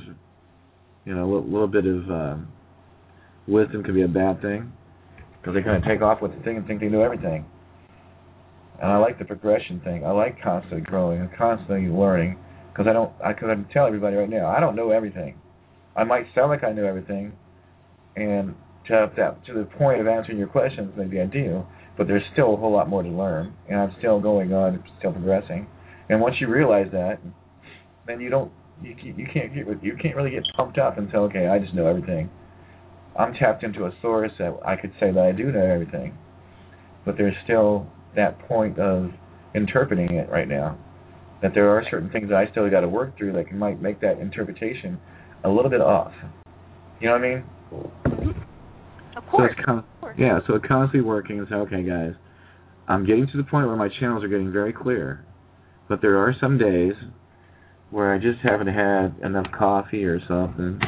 A: wisdom can be a bad thing, because they kind of take off with the thing and think they know everything. And I like the progression thing. I like constantly growing and constantly learning, because I can tell everybody right now, I don't know everything. I might sound like I know everything, and to the point of answering your questions, maybe I do, but there's still a whole lot more to learn, and I'm still going on, still progressing. And once you realize that, then you can't really get pumped up and say, okay, I just know everything. I'm tapped into a source that I could say that I do know everything, but there's still that point of interpreting it right now, that there are certain things that I still got to work through that might make that interpretation a little bit off. You know what I mean?
I: Of course.
A: So it's constantly working and say, okay, guys, I'm getting to the point where my channels are getting very clear, but there are some days where I just haven't had enough coffee or something.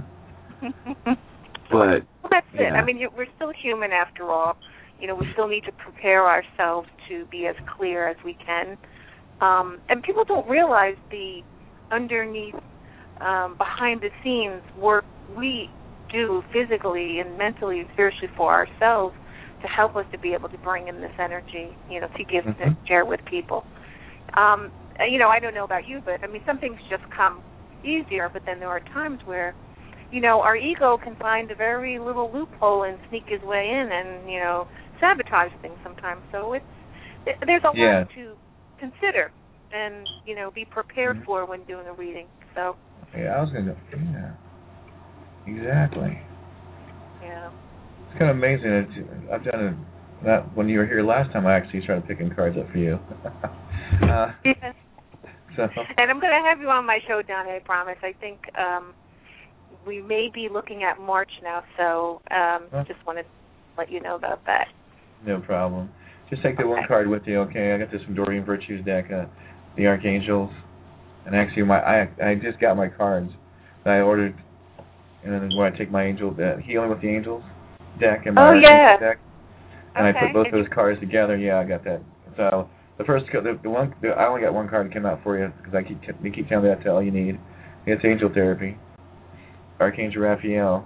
A: But
I: well, that's it. I mean, we're still human after all. We still need to prepare ourselves to be as clear as we can. And people don't realize the underneath, behind the scenes work we do physically and mentally and spiritually for ourselves to help us to be able to bring in this energy, to give to share with people. I don't know about you, but I mean, some things just come easier, but then there are times where, our ego can find a very little loophole and sneak his way in and, sabotage things sometimes. So there's a lot to consider and, be prepared for when doing a reading. So.
A: Exactly.
I: Yeah.
A: It's kind of amazing. I've done that when you were here last time. I actually started picking cards up for you. So.
I: And I'm going to have you on my show, Donnie, I promise. I think we may be looking at March now, so just wanted to let you know about that.
A: No problem. Just take the one card with you, okay? I got this from Doreen Virtue's deck, the Archangels. And actually, I just got my cards that I ordered, and then when I take my Healing with the Angels deck and my Archangels deck, and I put both those cards together, I got that. So the first, I only got one card that came out for you, because they keep telling me that's all you need. It's Angel Therapy, Archangel Raphael.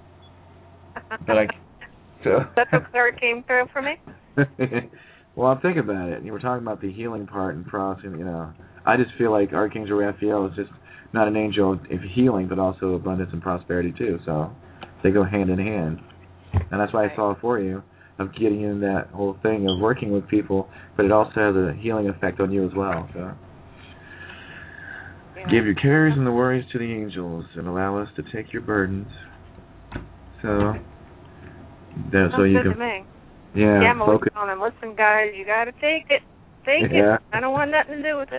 I: That's what card came through for me?
A: Well, I'm thinking about it. You were talking about the healing part and crossing, I just feel like Archangel Raphael is just not an angel of healing, but also abundance and prosperity, too. So they go hand in hand. And that's why I saw it for you, of getting in that whole thing of working with people, but it also has a healing effect on you as well. So give your cares and the worries to the angels and allow us to take your burdens. So you can.
I: To me.
A: Yeah,
I: I'm always telling them, listen, guys, you got to take it. Take it. I don't want nothing to do with it.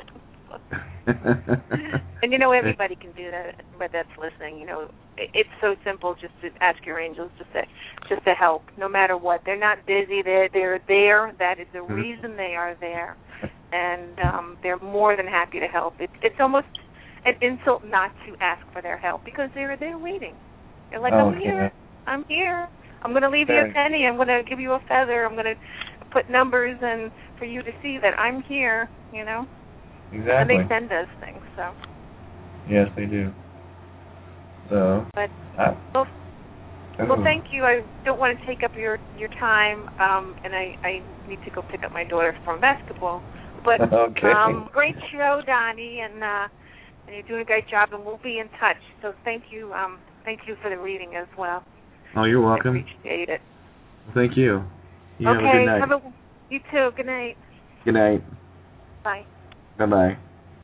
I: And everybody can do that, but that's listening. It's so simple just to ask your angels just to help, no matter what. They're not busy. They're there. That is the reason they are there, and they're more than happy to help. It's almost an insult not to ask for their help, because they're there waiting. They're like, I'm here. I'm here. I'm going to leave you a penny. I'm going to give you a feather. I'm going to put numbers and for you to see that I'm here,
A: Exactly.
I: And they send us things, so.
A: Yes, they do. So.
I: But, well, thank you. I don't want to take up your time, and I need to go pick up my daughter from basketball. But great show, Donnie, and you're doing a great job, and we'll be in touch. So thank you for the reading as well.
A: Oh, you're welcome.
I: I appreciate it.
A: Thank you. You have a good night.
I: You too. Good night.
A: Good night.
I: Bye.
A: Bye-bye.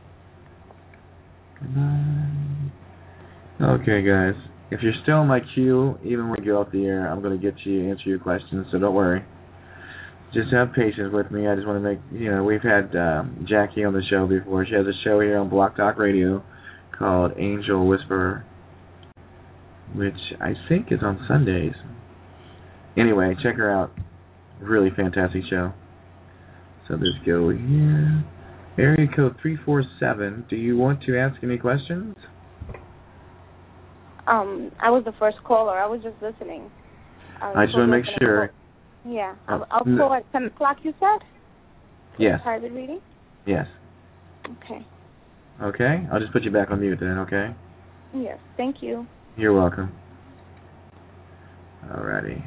A: Good night. Okay, guys. If you're still in my queue, even when we get off the air, I'm going to answer your questions, so don't worry. Just have patience with me. I just want to make, we've had Jackie on the show before. She has a show here on Block Talk Radio called Angel Whisperer, which I think is on Sundays. Anyway, check her out. Really fantastic show. So let's go here. Area code 347. Do you want to ask any questions?
B: I was the first caller. I was just listening.
A: I just want to make sure.
B: Yeah. I'll call at 10 o'clock, you said?
A: Yes.
B: Private reading?
A: Yes.
B: Okay.
A: Okay. I'll just put you back on mute then, okay?
B: Yes. Thank you.
A: You're welcome. Alrighty.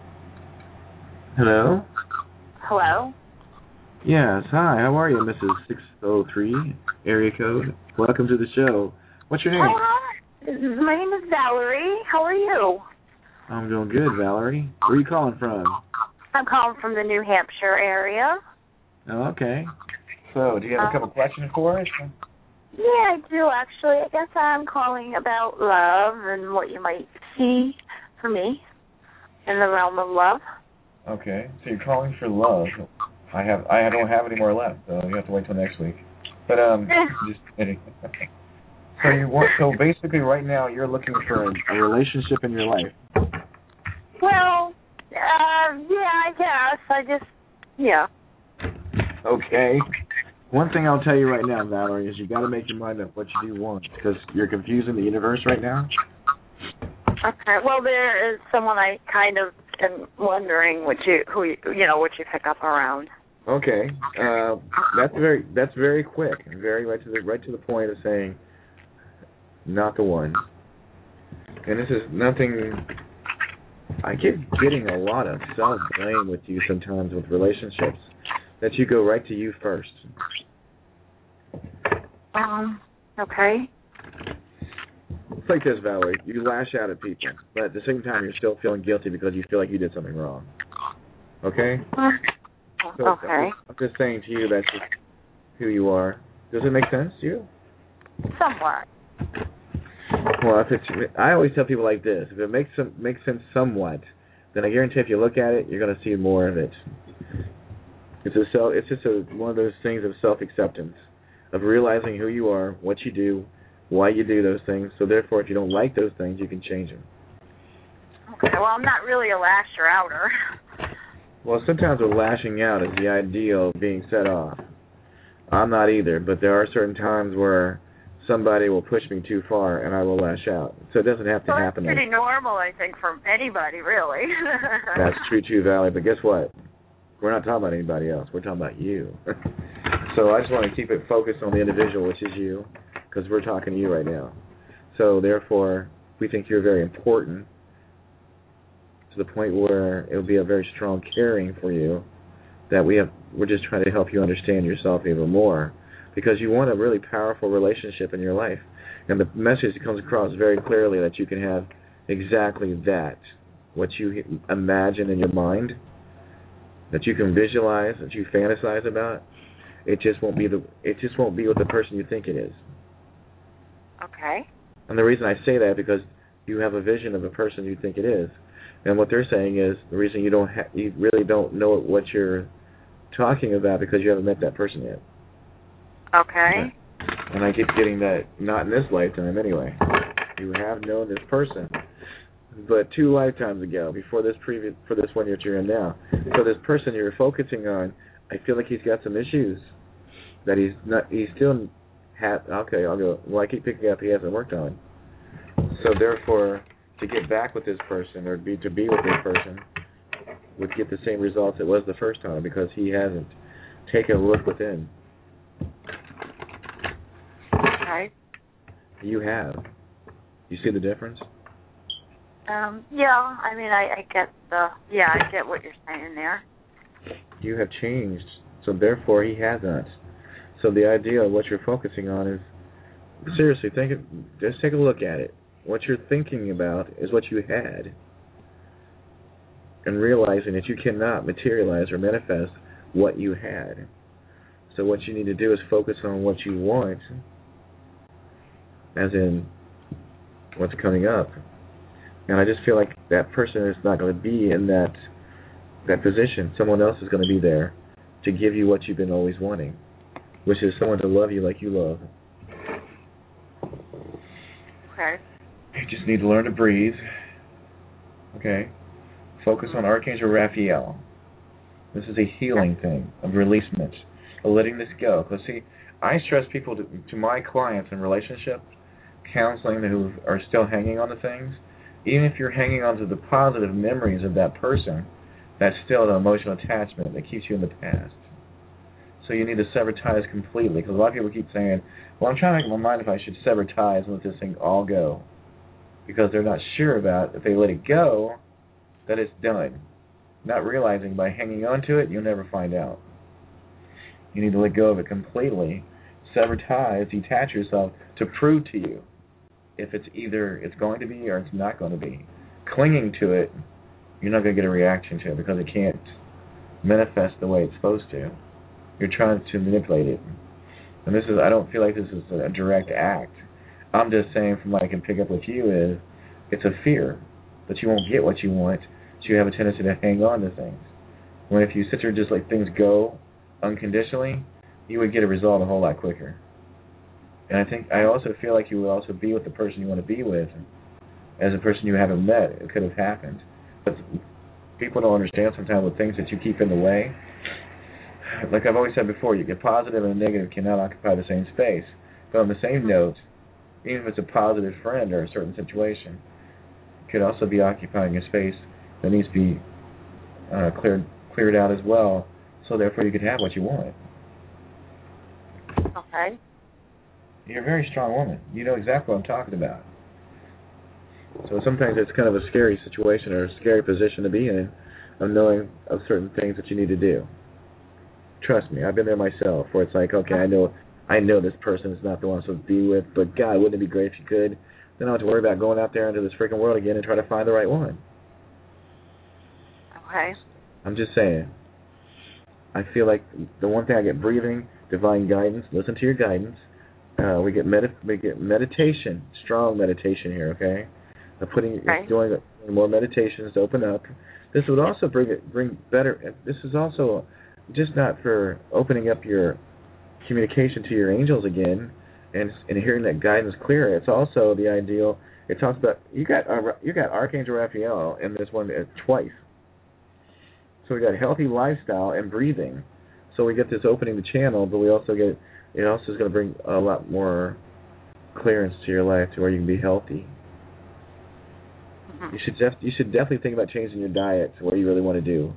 A: Hello?
J: Hello?
A: Yes. Hi. How are you, Mrs. 603 area code? Welcome to the show. What's your name?
J: Hi. My name is Valerie. How are you?
A: I'm doing good, Valerie. Where are you calling from?
J: I'm calling from the New Hampshire area.
A: Oh, okay. So, do you have a couple questions for us?
J: Yeah, I do, actually. I guess I'm calling about love and what you might see for me in the realm of love.
A: Okay. So you're calling for love. I don't have any more left, so you have to wait till next week. But just kidding. So basically right now you're looking for a relationship in your life.
J: Well, yeah, I guess. Yeah.
A: Okay. One thing I'll tell you right now, Valerie, is you got to make your mind up what you do want, because you're confusing the universe right now.
J: Okay. Well, there is someone I kind of am wondering what you pick up around.
A: Okay. That's very quick and very right to the point of saying not the one. And this is nothing. I keep getting a lot of self-blame with you sometimes with relationships, that you go right to you first.
J: Okay.
A: It's like this, Valerie. You lash out at people, but at the same time you're still feeling guilty because you feel like you did something wrong. Okay? So
J: okay.
A: I'm just saying to you that's just who you are. Does it make sense to you?
J: Somewhat.
A: Well, I always tell people like this: if it makes sense somewhat, then I guarantee if you look at it, you're going to see more of it. It's just one of those things of self-acceptance, of realizing who you are, what you do, why you do those things. So therefore, if you don't like those things, you can change them.
J: Okay. Well, I'm not really a lasher-outer.
A: Well, sometimes with lashing out is the ideal of being set off. I'm not either, but there are certain times where somebody will push me too far and I will lash out. So it doesn't have to happen.
J: That's pretty normal, I think, from anybody, really.
A: That's true too, Valerie, but guess what? We're not talking about anybody else. We're talking about you. So I just want to keep it focused on the individual, which is you, because we're talking to you right now. So therefore, we think you're very important to the point where it will be a very strong caring for you that we're just trying to help you understand yourself even more, because you want a really powerful relationship in your life. And the message comes across very clearly that you can have exactly that, what you imagine in your mind, that you can visualize, that you fantasize about. It just won't be with the person you think it is.
J: Okay.
A: And the reason I say that is because you have a vision of a person you think it is. And what they're saying is the reason you really don't know what you're talking about because you haven't met that person yet.
J: Okay.
A: Yeah. And I keep getting that, not in this lifetime anyway. You have known this person, but 2 lifetimes ago, before this for this one you're in now. So this person you're focusing on, I feel like he's got some issues that he's still okay, I'll go. Well, I keep picking up he hasn't worked on. So therefore, to get back with this person or to be with this person would get the same results it was the first time because he hasn't taken a look within.
J: Okay.
A: You have. You see the difference?
J: Yeah. I mean, I get what you're saying there.
A: You have changed, so therefore he hasn't. So the idea of what you're focusing on is, seriously, just take a look at it. What you're thinking about is what you had. And realizing that you cannot materialize or manifest what you had. So what you need to do is focus on what you want, as in what's coming up. And I just feel like that person is not going to be in that position. Someone else is going to be there to give you what you've been always wanting, which is someone to love you like you love.
J: Okay.
A: You just need to learn to breathe. Okay. Focus on Archangel Raphael. This is a healing thing, of releasement, of letting this go. Because, see, I stress people to my clients in relationships, counseling, who are still hanging on to things, even if you're hanging on to the positive memories of that person, that's still an emotional attachment that keeps you in the past. So you need to sever ties completely, because a lot of people keep saying, well, I'm trying to make my mind if I should sever ties and let this thing all go, because they're not sure about if they let it go, that it's done. Not realizing by hanging on to it, you'll never find out. You need to let go of it completely, sever ties, detach yourself to prove to you if it's either it's going to be or it's not going to be. Clinging to it, you're not going to get a reaction to it because it can't manifest the way it's supposed to. You're trying to manipulate it. And this is, I don't feel like this is a direct act. I'm just saying from what I can pick up with you is, it's a fear that you won't get what you want, so you have a tendency to hang on to things. When if you sit there and just let things go unconditionally, you would get a result a whole lot quicker. And I also feel like you would also be with the person you want to be with as a person you haven't met. It could have happened. But people don't understand sometimes with things that you keep in the way. Like I've always said before, you get positive and negative cannot occupy the same space. But on the same note, even if it's a positive friend or a certain situation, it could also be occupying a space that needs to be cleared out as well, so therefore you could have what you want.
J: Okay.
A: You're a very strong woman. You know exactly what I'm talking about. So sometimes it's kind of a scary situation or a scary position to be in, of knowing of certain things that you need to do. Trust me, I've been there myself, where it's like, okay, I know this person is not the one I'm supposed to be with, but God, wouldn't it be great if you could? Then I don't have to worry about going out there into this freaking world again and try to find the right one.
J: Okay.
A: I'm just saying. I feel like the one thing I get breathing, divine guidance. Listen to your guidance. We get meditation, strong meditation here. Okay, doing more meditations to open up. This would also bring better. This is also just not for opening up your communication to your angels again and hearing that guidance clearer. It's also the ideal. It talks about you got Archangel Raphael in this one twice. So we got healthy lifestyle and breathing. So we get this opening the channel, but we also get it also is going to bring a lot more clearance to your life to where you can be healthy. Mm-hmm. You should definitely think about changing your diet to what you really want to do.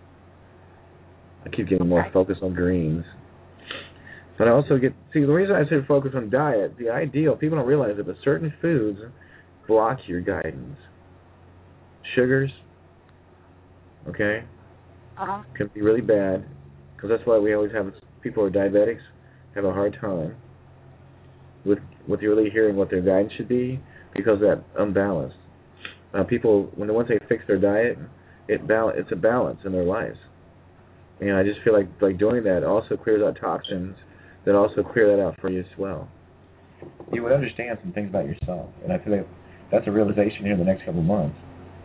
A: I keep getting more focused on greens. But I also the reason I say focus on diet, the ideal, people don't realize it, but certain foods block your guidance. Sugars, okay, can be really bad, because that's why we always have people who are diabetics have a hard time with really hearing what their guidance should be, because of that unbalance. People, once they fix their diet, it's a balance in their lives. And I just feel like doing that also clears out toxins that also clear that out for you as well. You would understand some things about yourself, and I feel like that's a realization here in the next couple of months.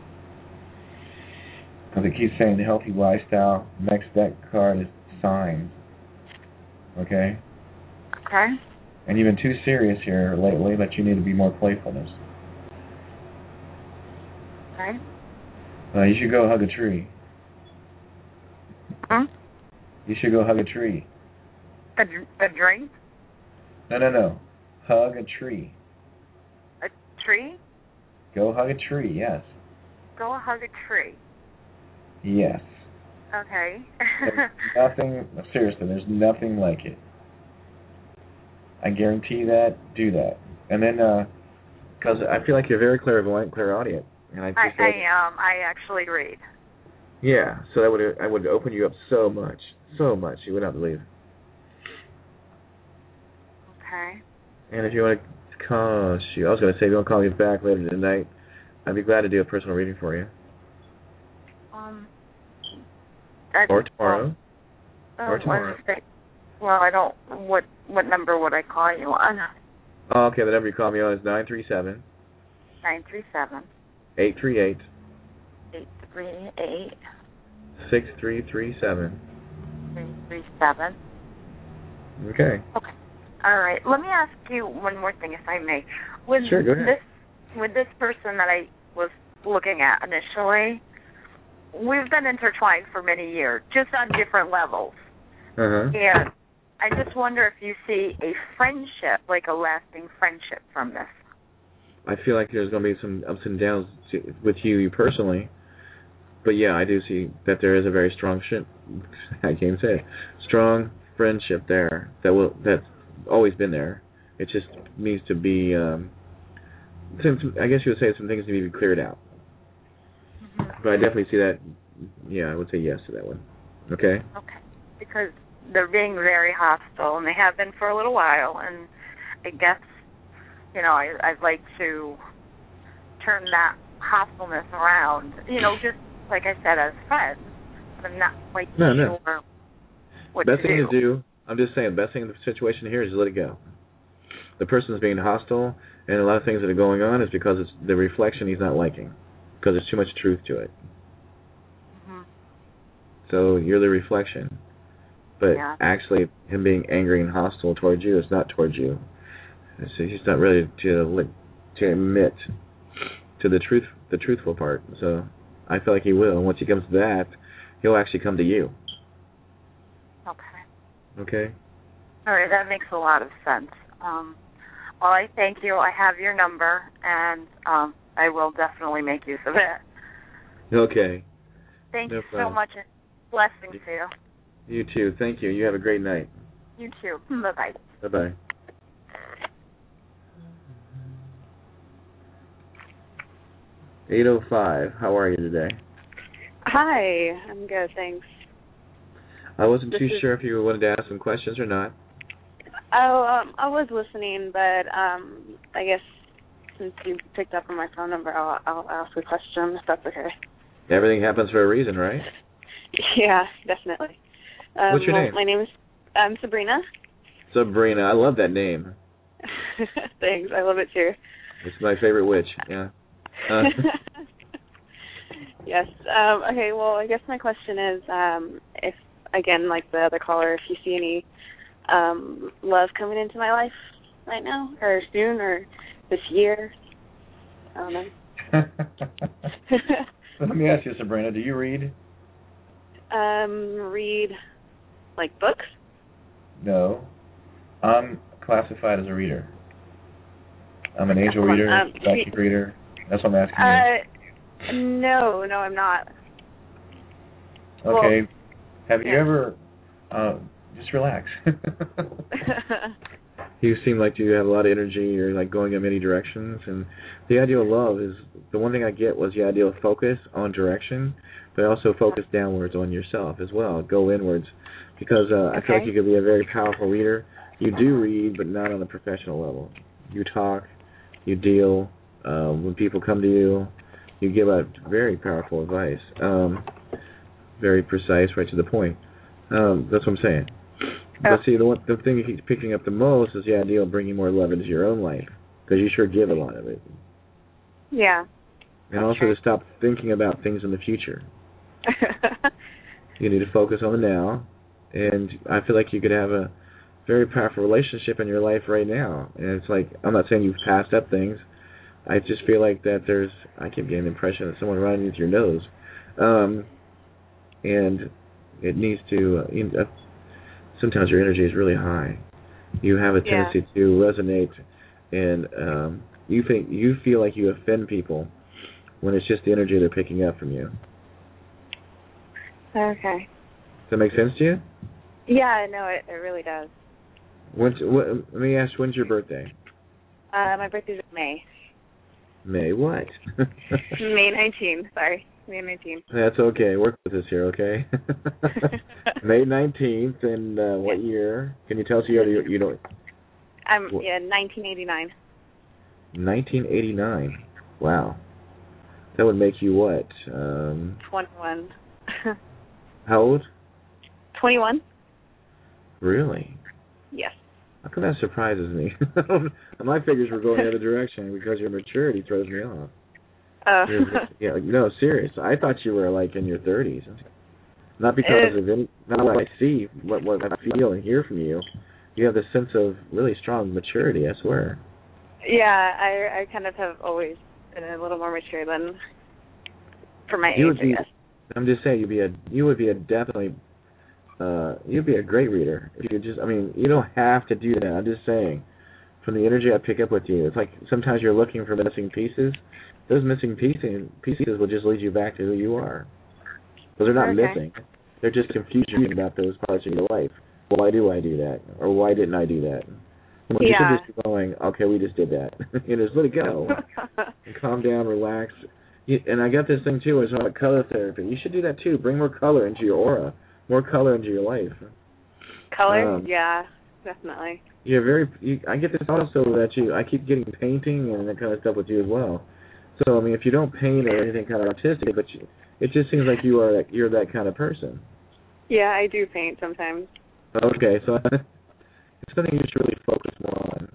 A: Because it keeps saying the healthy lifestyle. Next deck card is signs. Okay?
J: Okay.
A: And you've been too serious here lately, but you need to be more playfulness.
J: Okay.
A: You should go hug a tree.
J: Huh?
A: You should go hug a tree.
J: A drink?
A: No. Hug a tree.
J: A tree?
A: Go hug a tree, yes.
J: Go hug a tree.
A: Yes.
J: Okay.
A: Seriously, there's nothing like it. I guarantee that. Do that. And then, because I feel like you're very clairvoyant, clairaudient. And I
J: am. I actually read.
A: Yeah, so I would open you up so much. You would not believe.
J: Okay.
A: And if you want to call, I was going to say, if you want to call me back later tonight, I'd be glad to do a personal reading for you. Or tomorrow. Or tomorrow.
J: Well, I don't. What number would I call you on?
A: Oh, okay, the number you call me on is 937.
J: 937.
A: 838.
J: 838.
A: 6337.
J: 337.
A: Okay.
J: Okay. All right. Let me ask you one more thing, if I may.
A: Sure, go ahead.
J: With this person that I was looking at initially,
K: we've been intertwined for many years, just on different levels.
A: Uh-huh.
K: And I just wonder if you see a friendship, like a lasting friendship from this.
A: I feel like there's going to be some ups and downs with you personally. But yeah, I do see that there is a very strong I can't say it. Strong friendship there that's always been there. It just needs to be I guess you would say some things need to be cleared out. Mm-hmm. But I definitely see that. Yeah, I would say yes to that one. Okay?
K: Okay. Because they're being very hostile, and they have been for a little while, and I guess, I'd like to turn that hostileness around, just like I said, as friends. But I'm not quite sure what
A: best
K: to
A: thing
K: do.
A: to do, I'm just saying, the best thing in the situation here is let it go. The person's being hostile, and a lot of things that are going on is because it's the reflection he's not liking, because there's too much truth to it.
K: Mm-hmm.
A: So you're the reflection. But actually, him being angry and hostile towards you is not towards you. So he's not ready to admit to the truthful part. So I feel like he will. And once he comes to that, he'll actually come to you.
K: Okay.
A: Okay?
K: All right, that makes a lot of sense. Well, I thank you. I have your number, and I will definitely make use of it.
A: Okay.
K: Thank you so much. Blessings to you.
A: You too. Thank you. You have a great night.
K: You too. Bye-bye.
A: Bye-bye. (8:05). How are you today?
L: Hi. I'm good, thanks.
A: I wasn't too sure if you wanted to ask some questions or not.
L: I was listening, but I guess since you picked up on my phone number, I'll ask a question, if that's okay.
A: Everything happens for a reason, right?
L: Yeah, definitely.
A: What's your name?
L: My name is Sabrina.
A: Sabrina. I love that name.
L: Thanks. I love it, too.
A: It's my favorite witch, yeah.
L: Yes. Okay, well, I guess my question is, if, again, like the other caller, if you see any love coming into my life right now, or soon, or this year. I don't know.
A: Let me ask you, Sabrina, do you read?
L: Read, like, books?
A: No. I'm classified as a reader. I'm an angel reader, psychic reader. That's what I'm asking you.
L: No, I'm not.
A: Okay.
L: Well,
A: have you ever... just relax. You seem like you have a lot of energy. You're like going in many directions. And the idea of love is... The one thing I get was the idea of focus on direction, but also focus downwards on yourself as well. Go inwards. Because I feel like you could be a very powerful reader. You do read, but not on a professional level. You talk, you deal. When people come to you, you give out very powerful advice. Very precise, right to the point. That's what I'm saying. But see, the thing you keep picking up the most is the idea of bringing more love into your own life, because you sure give a lot of it.
L: Yeah.
A: And also to stop thinking about things in the future. You need to focus on the now, and I feel like you could have a very powerful relationship in your life right now. And it's like, I'm not saying you've passed up things. I just feel like that I keep getting the impression that someone running with your nose. And it needs to, sometimes your energy is really high. You have a tendency to resonate, and you feel like you offend people when it's just the energy they're picking up from you.
L: Okay.
A: Does that make sense to you?
L: Yeah, no, it really does.
A: Let me ask, when's your birthday?
L: My birthday's in May.
A: May what?
L: May 19th, sorry. May 19th.
A: That's okay. Work with us here, okay? May 19th, and what year? Can you tell us you don't...
L: 1989.
A: 1989. Wow. That would make you what?
L: 21.
A: How old?
L: 21.
A: Really?
L: Yes.
A: How come that surprises me? My figures were going the other direction because your maturity throws me off. Yeah, no, serious. I thought you were like in your 30s. Not because of not what I see, what I feel and hear from you. You have this sense of really strong maturity, I swear.
L: Yeah, I kind of have always been a little more mature than for my age, I guess.
A: I'm just saying you would be a definitely you'd be a great reader if you just. I mean, you don't have to do that. I'm just saying, from the energy I pick up with you, it's like sometimes you're looking for missing pieces. Those missing pieces will just lead you back to who you are. Those are not missing. They're just confusion about those parts of your life. Why do I do that? Or why didn't I do that? Well, you should just be going, okay, we just did that. Just let it go. And calm down, relax. And I got this thing, too, it's about color therapy. You should do that, too. Bring more color into your aura. More color into your life.
L: Color? Yeah, definitely.
A: You're I get this also that I keep getting painting and that kind of stuff with you as well. So, I mean, if you don't paint or anything kind of artistic, but it just seems like you're that kind of person.
L: Yeah, I do paint sometimes.
A: Okay, so it's something you should really focus more on.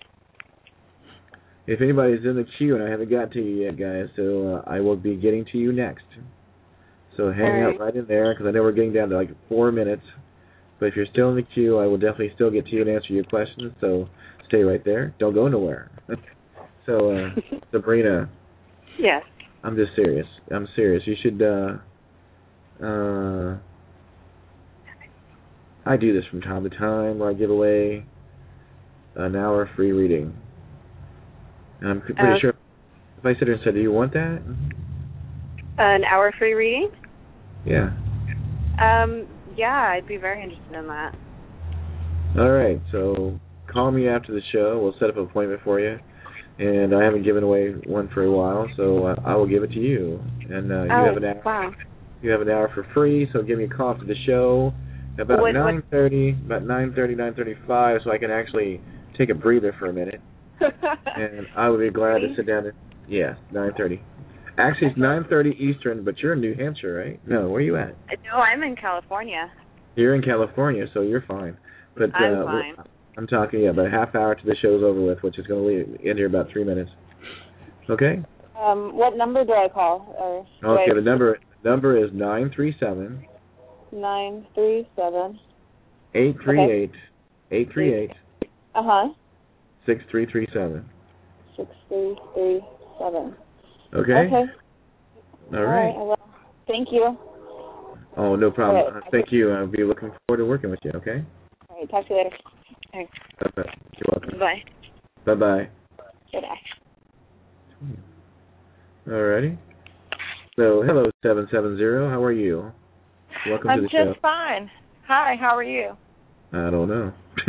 A: If anybody's in the queue, and I haven't got to you yet, guys, so I will be getting to you next. So hang out right in there, because I know we're getting down to like 4 minutes. But if you're still in the queue, I will definitely still get to you and answer your questions, so stay right there. Don't go nowhere. So, Sabrina.
L: Yes.
A: I'm just serious. I'm serious. You should, I do this from time to time where I give away an hour free reading. And I'm pretty sure if I sit here and said, do you want that?
L: An hour free reading?
A: Yeah.
L: Yeah, I'd be very interested in that.
A: All right, so call me after the show. We'll set up an appointment for you. And I haven't given away one for a while, so I will give it to you. And you have an hour.
L: Wow.
A: You have an hour for free, so give me a call after the show about 9:30, about 9:35, so I can actually take a breather for a minute. And I would be glad to sit down. 9:30. Actually, it's 9:30 Eastern, but you're in New Hampshire, right? No, where are you at?
L: No, I'm in California.
A: You're in California, so you're fine. But
L: I'm fine.
A: I'm talking about a half hour to the show's over with, which is going to end here about 3 minutes. Okay?
L: What number do I call?
A: Okay, the number is 937.
L: 937.
A: 838. 838. 6337.
L: 6337.
A: Okay? All right.
L: Well, thank you.
A: Oh, no problem.
L: Right.
A: Thank you. I'll be looking forward to working with you, okay?
L: All right, talk to you later. Thanks.
A: Bye-bye. You're welcome.
L: Bye.
A: Bye-bye.
L: Bye-bye.
A: All righty. So, hello, 770. How are you? Welcome to the show.
M: I'm just fine. Hi, how are you?
A: I don't know.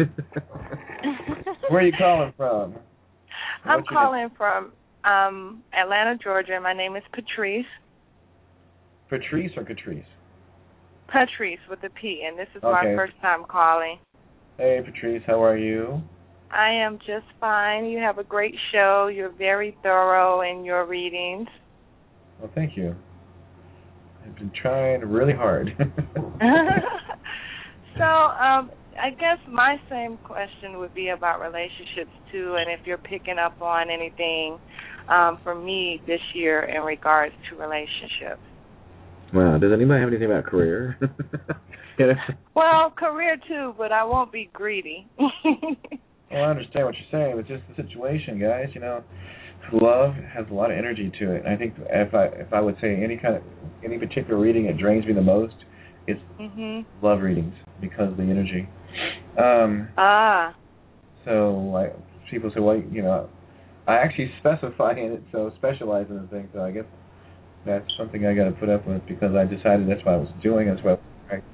A: Where are you calling from?
M: I'm calling from Atlanta, Georgia. My name is Patrice.
A: Patrice or Catrice?
M: Patrice with a P, and this is my first time calling.
A: Hey, Patrice, how are you?
M: I am just fine. You have a great show. You're very thorough in your readings.
A: Well, thank you. I've been trying really hard.
M: So, I guess my same question would be about relationships, too, and if you're picking up on anything for me this year in regards to relationships.
A: Wow, does anybody have anything about career?
M: Well, career, too, but I won't be greedy.
A: Well, I understand what you're saying. It's just the situation, guys. You know, love has a lot of energy to it. I think if I would say any particular reading that drains me the most, it's love readings because of the energy. So people say, well, you know, I actually specify in it, so specialize in the thing. So I guess that's something I got to put up with because I decided that's what I was doing. That's what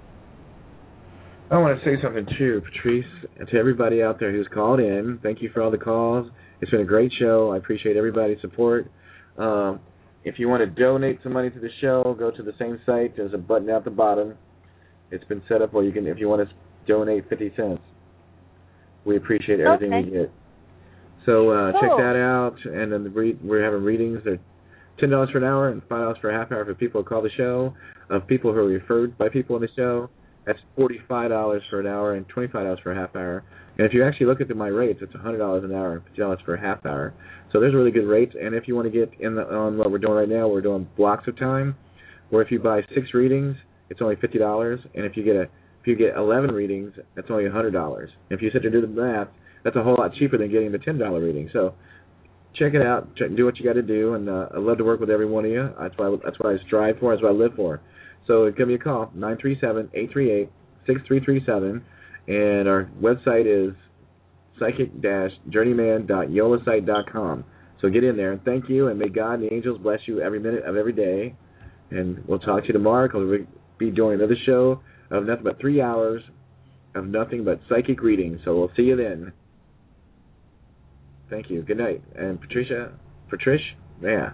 A: I want to say something too, Patrice, and to everybody out there who's called in. Thank you for all the calls. It's been a great show. I appreciate everybody's support. If you want to donate some money to the show, go to the same site. There's a button at the bottom. It's been set up where you can, if you want to donate 50 cents. We appreciate everything we get. So check that out. And then we're having readings. They're $10 for an hour and $5 for a half hour for people who call the show. Of people who are referred by people on the show, that's $45 for an hour and $25 for a half hour. And if you actually look at my rates, it's $100 an hour and $50 for a half hour. So there's really good rates. And if you want to get on what we're doing right now, we're doing blocks of time, where if you buy 6 readings, it's only $50. And if you get 11 readings, that's only $100. If you sit there and do the math, that's a whole lot cheaper than getting the $10 reading. So check it out. Do what you got to do. And I love to work with every one of you. That's what I strive for. That's what I live for. So give me a call, 937-838-6337, and our website is psychic-journeyman.yolasite.com. So get in there, and thank you, and may God and the angels bless you every minute of every day. And we'll talk to you tomorrow, because we'll be doing another show of nothing but 3 hours of nothing but psychic reading. So we'll see you then. Thank you. Good night. And Patrice? Yeah.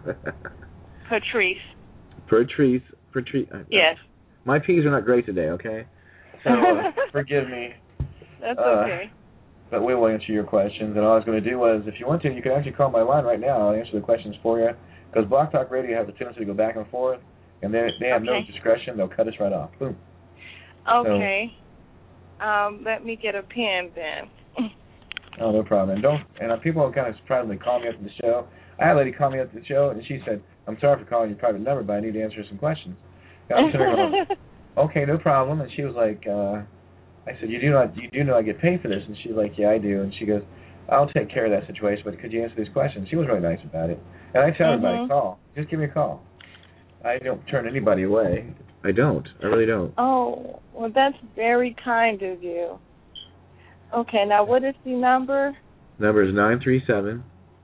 A: Patrice.
M: Yes.
A: My P's are not great today, okay? So forgive me.
M: That's okay.
A: But we will answer your questions. And all I was going to do was, if you want to, you can actually call my line right now. I'll answer the questions for you. Because Blog Talk Radio has a tendency to go back and forth. And they have no discretion. They'll cut us right off. Boom.
M: Okay. So, let me get a pen then.
A: Oh, no problem. And people kind of surprisingly call me after the show. I had a lady call me after the show, and she said, "I'm sorry for calling your private number, but I need to answer some questions." And I'm sitting there going, "Okay, no problem." And she was like, I said, you do know I get paid for this?" And she's like, "Yeah, I do." And she goes, "I'll take care of that situation, but could you answer these questions?" She was really nice about it. And I tell everybody, call. Just give me a call. I don't turn anybody away. I don't. I really don't.
M: Oh, well, that's very kind of you. Okay, now what is the number?
A: Number is 937.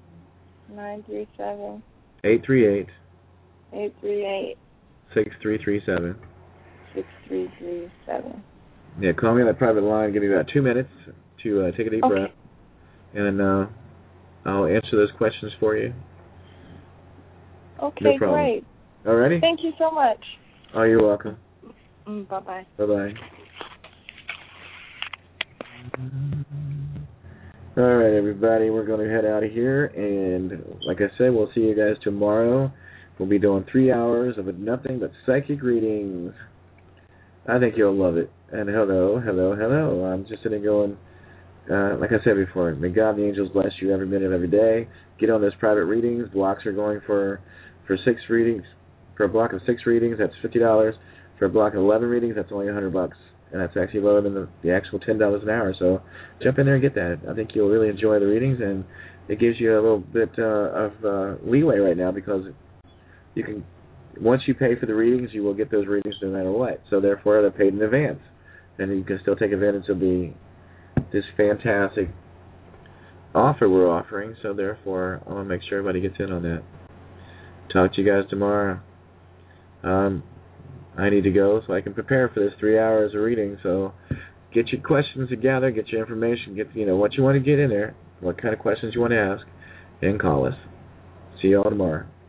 M: 937.
A: 838.
M: 838.
A: 6337.
M: 6337.
A: Yeah, call me on that private line. Give me about 2 minutes to take a deep breath. And I'll answer those questions for you.
M: Okay,
A: no problem.
M: Great.
A: All righty?
M: Thank you so much.
A: Oh, you're welcome.
M: Bye-bye.
A: Bye-bye. All right, everybody, we're going to head out of here. And like I said, we'll see you guys tomorrow. We'll be doing 3 hours of nothing but psychic readings. I think you'll love it. And hello. I'm just sitting going, like I said before, may God and the angels bless you every minute of every day. Get on those private readings. Blocks are going for 6 readings. For a block of 6 readings, that's $50. For a block of 11 readings, that's only $100. And that's actually lower than the actual $10 an hour. So jump in there and get that. I think you'll really enjoy the readings, and it gives you a little bit of leeway right now, because you can, once you pay for the readings, you will get those readings no matter what. So therefore, they're paid in advance, and you can still take advantage of this fantastic offer we're offering. So therefore, I want to make sure everybody gets in on that. Talk to you guys tomorrow. I need to go so I can prepare for this 3 hours of reading. So get your questions together, get your information, get what you want to get in there, what kind of questions you want to ask, and call us. See you all tomorrow.